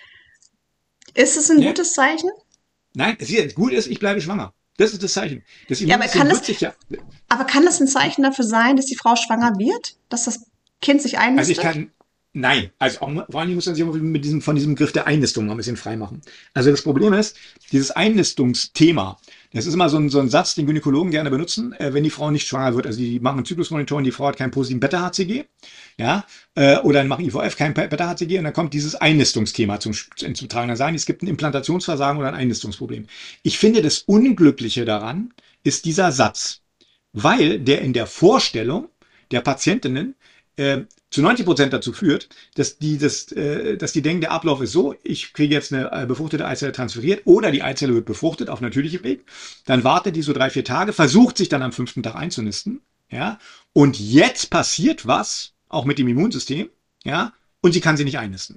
S2: Ist es ein gutes Zeichen?
S3: Nein, es ist gut ist, ich bleibe schwanger. Das ist das Zeichen. Das
S2: Ja, aber kann das ein Zeichen dafür sein, dass die Frau schwanger wird? Dass das Kind sich einnistet?
S3: Nein, also auch, vor allem muss man sich von diesem Begriff der Einnistung mal ein bisschen frei machen. Also das Problem ist, dieses Einnistungsthema, das ist immer so ein Satz, den Gynäkologen gerne benutzen, wenn die Frau nicht schwanger wird. Also die machen ein Zyklusmonitor und die Frau hat keinen positiven Beta-HCG, ja, oder machen IVF, kein Beta-HCG und dann kommt dieses Einnistungsthema zum Tragen. Dann sagen die, es gibt ein Implantationsversagen oder ein Einnistungsproblem. Ich finde, das Unglückliche daran ist dieser Satz, weil der in der Vorstellung der Patientinnen zu 90% dazu führt, dass die denken, der Ablauf ist so, ich kriege jetzt eine befruchtete Eizelle transferiert oder die Eizelle wird befruchtet auf natürlichem Weg, dann wartet die so 3-4 Tage, versucht sich dann am 5. Tag einzunisten, ja, und jetzt passiert was, auch mit dem Immunsystem, ja, und sie kann sie nicht einnisten.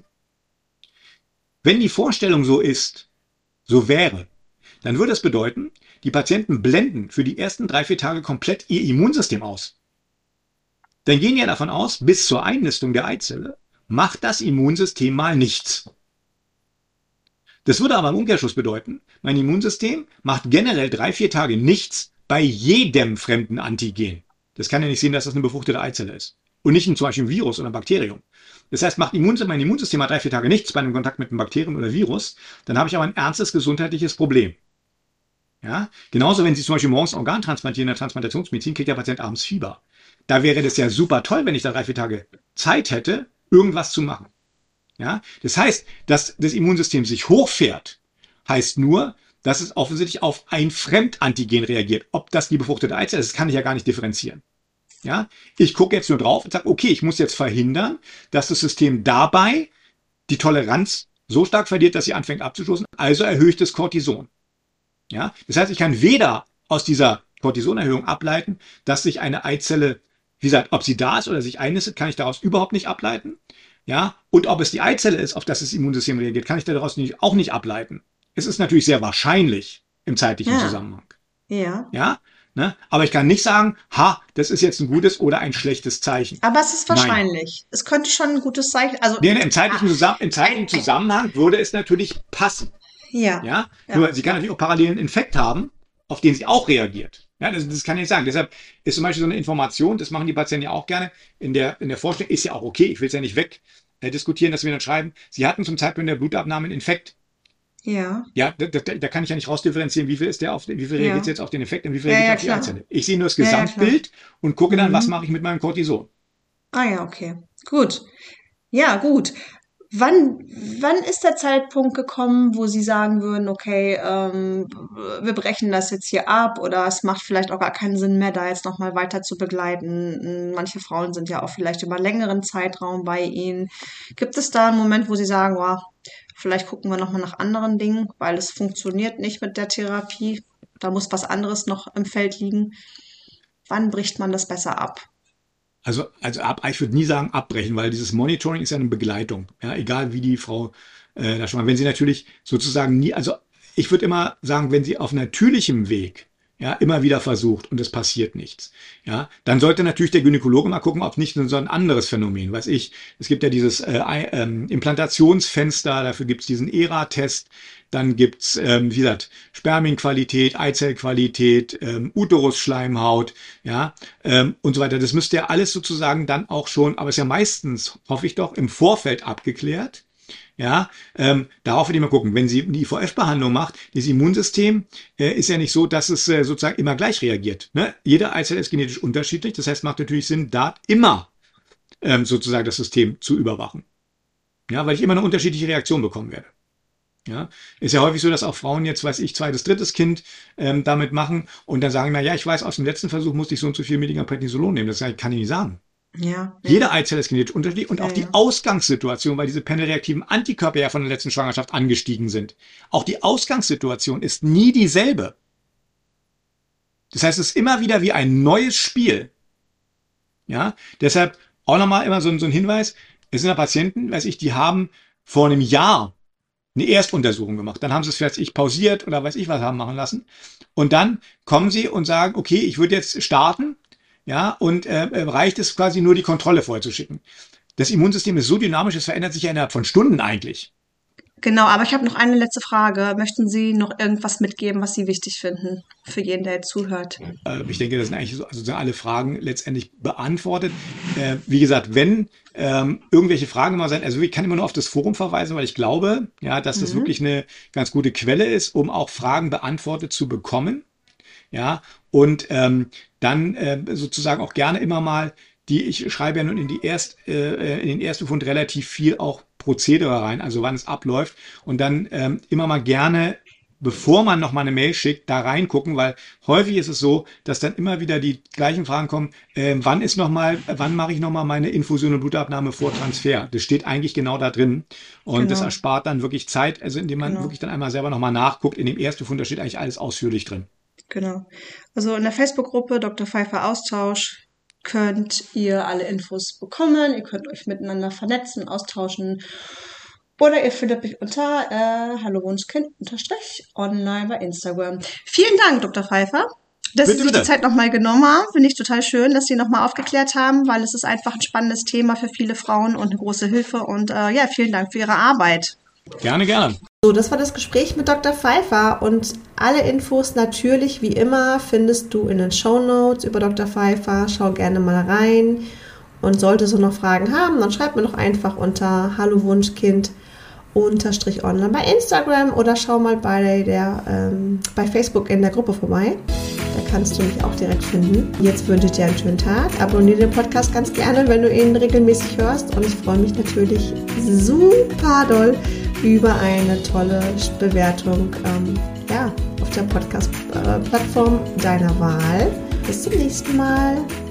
S3: Wenn die Vorstellung so wäre, dann würde es bedeuten, die Patienten blenden für die ersten 3-4 Tage komplett ihr Immunsystem aus. Dann gehen wir davon aus, bis zur Einnistung der Eizelle macht das Immunsystem mal nichts. Das würde aber im Umkehrschluss bedeuten, mein Immunsystem macht generell 3-4 Tage nichts bei jedem fremden Antigen. Das kann ja nicht sehen, dass das eine befruchtete Eizelle ist. Und nicht zum Beispiel ein Virus oder ein Bakterium. Das heißt, mein Immunsystem hat 3-4 Tage nichts bei einem Kontakt mit einem Bakterium oder Virus, dann habe ich aber ein ernstes gesundheitliches Problem. Ja? Genauso, wenn Sie zum Beispiel morgens ein Organ transplantieren in der Transplantationsmedizin, kriegt der Patient abends Fieber. Da wäre das ja super toll, wenn ich da 3-4 Tage Zeit hätte, irgendwas zu machen. Ja? Das heißt, dass das Immunsystem sich hochfährt, heißt nur, dass es offensichtlich auf ein Fremdantigen reagiert. Ob das die befruchtete Eizelle ist, das kann ich ja gar nicht differenzieren. Ja? Ich gucke jetzt nur drauf und sage, okay, ich muss jetzt verhindern, dass das System dabei die Toleranz so stark verliert, dass sie anfängt abzustoßen, also erhöhe ich das Cortison. Ja? Das heißt, ich kann weder aus dieser Cortisonerhöhung ableiten, dass sich eine Eizelle, wie gesagt, ob sie da ist oder sich einnistet, kann ich daraus überhaupt nicht ableiten. Ja, und ob es die Eizelle ist, auf das das Immunsystem reagiert, kann ich daraus auch nicht ableiten. Es ist natürlich sehr wahrscheinlich im zeitlichen Zusammenhang.
S2: Ja.
S3: Ja, ne? Aber ich kann nicht sagen, das ist jetzt ein gutes oder ein schlechtes Zeichen.
S2: Aber es ist wahrscheinlich. Nein. Es könnte schon ein gutes Zeichen. Also
S3: im zeitlichen Zusammenhang würde es natürlich passen.
S2: Ja.
S3: Ja. Nur sie kann natürlich auch parallelen Infekt haben, auf den sie auch reagiert. Ja, das kann ich nicht sagen. Deshalb ist zum Beispiel so eine Information, das machen die Patienten ja auch gerne, in der Vorstellung, ist ja auch okay, ich will es ja nicht diskutieren, dass wir dann schreiben, sie hatten zum Zeitpunkt der Blutabnahme einen Infekt.
S2: Ja.
S3: Ja, da kann ich ja nicht rausdifferenzieren, wie viel reagiert jetzt auf den Effekt und wie viel reagiert auf die Eizelle. Ich sehe nur das Gesamtbild und gucke dann, was mache ich mit meinem Cortison.
S2: Ah ja, okay. Gut. Ja, gut. Wann ist der Zeitpunkt gekommen, wo Sie sagen würden, okay, wir brechen das jetzt hier ab oder es macht vielleicht auch gar keinen Sinn mehr, da jetzt nochmal weiter zu begleiten? Manche Frauen sind ja auch vielleicht über längeren Zeitraum bei Ihnen. Gibt es da einen Moment, wo Sie sagen, wow, vielleicht gucken wir nochmal nach anderen Dingen, weil es funktioniert nicht mit der Therapie, da muss was anderes noch im Feld liegen? Wann bricht man das besser ab?
S3: Also ich würde nie sagen abbrechen, weil dieses Monitoring ist ja eine Begleitung. Ja, egal wie die Frau da schon mal. Wenn sie natürlich sozusagen ich würde immer sagen, wenn sie auf natürlichem Weg immer wieder versucht und es passiert nichts, ja, dann sollte natürlich der Gynäkologe mal gucken, ob nicht so ein anderes Phänomen, es gibt ja dieses Implantationsfenster, dafür gibt es diesen ERA-Test, dann gibt's wie gesagt, Spermienqualität, Eizellqualität, Uterusschleimhaut, und so weiter. Das müsste ja alles sozusagen dann auch schon, aber ist ja meistens, hoffe ich doch, im Vorfeld abgeklärt. Ja, darauf würde ich mal gucken. Wenn sie eine IVF-Behandlung macht, das Immunsystem ist ja nicht so, dass es sozusagen immer gleich reagiert. Ne? Jede Eizelle ist genetisch unterschiedlich. Das heißt, macht natürlich Sinn, da immer sozusagen das System zu überwachen. Ja, weil ich immer eine unterschiedliche Reaktion bekommen werde. Ja, ist ja häufig so, dass auch Frauen jetzt, zweites, drittes Kind damit machen und dann sagen, ich weiß, aus dem letzten Versuch musste ich so und so viel Milligramm Prednisolon nehmen. Das kann ich nicht sagen.
S2: Ja.
S3: Jede Eizelle ist genetisch unterschiedlich und auch die Ausgangssituation, weil diese panelreaktiven Antikörper ja von der letzten Schwangerschaft angestiegen sind. Auch die Ausgangssituation ist nie dieselbe. Das heißt, es ist immer wieder wie ein neues Spiel, Ja, deshalb auch nochmal immer so ein Hinweis. Es sind ja Patienten, die haben vor einem Jahr eine Erstuntersuchung gemacht. Dann haben sie es vielleicht pausiert oder haben machen lassen. Und dann kommen sie und sagen, okay, ich würde jetzt starten, ja, und reicht es quasi nur die Kontrolle vorzuschicken. Das Immunsystem ist so dynamisch, es verändert sich ja innerhalb von Stunden eigentlich.
S2: Genau, aber ich habe noch eine letzte Frage. Möchten Sie noch irgendwas mitgeben, was Sie wichtig finden für jeden, der jetzt zuhört?
S3: Ich denke, das sind eigentlich sind alle Fragen letztendlich beantwortet. Wie gesagt, wenn irgendwelche Fragen mal sein, also ich kann immer nur auf das Forum verweisen, weil ich glaube, ja, dass das wirklich eine ganz gute Quelle ist, um auch Fragen beantwortet zu bekommen. Ja, und dann sozusagen auch gerne immer mal ich schreibe ja nun in den Erstbefund relativ viel auch Prozedere rein, also wann es abläuft und dann immer mal gerne, bevor man noch mal eine Mail schickt, da reingucken, weil häufig ist es so, dass dann immer wieder die gleichen Fragen kommen, wann mache ich noch mal meine Infusion und Blutabnahme vor Transfer? Das steht eigentlich genau da drin und das erspart dann wirklich Zeit, also indem man wirklich dann einmal selber noch mal nachguckt, in dem Erstbefund, da steht eigentlich alles ausführlich drin.
S2: Genau. Also in der Facebook-Gruppe Dr. Pfeiffer Austausch könnt ihr alle Infos bekommen. Ihr könnt euch miteinander vernetzen, austauschen. Oder ihr findet mich unter hallowunschkind_online bei Instagram. Vielen Dank, Dr. Pfeiffer, dass Sie sich die Zeit nochmal genommen haben. Finde ich total schön, dass Sie nochmal aufgeklärt haben, weil es ist einfach ein spannendes Thema für viele Frauen und eine große Hilfe. Und vielen Dank für Ihre Arbeit.
S3: Gerne, gerne.
S1: So, das war das Gespräch mit Dr. Pfeiffer und alle Infos natürlich wie immer findest du in den Shownotes über Dr. Pfeiffer. Schau gerne mal rein und solltest du noch Fragen haben, dann schreib mir doch einfach unter hallowunschkind_online bei Instagram oder schau mal bei Facebook in der Gruppe vorbei. Da kannst du mich auch direkt finden. Jetzt wünsche ich dir einen schönen Tag. Abonniere den Podcast ganz gerne, wenn du ihn regelmäßig hörst. Und ich freue mich natürlich super doll über eine tolle Bewertung auf der Podcast-Plattform deiner Wahl. Bis zum nächsten Mal.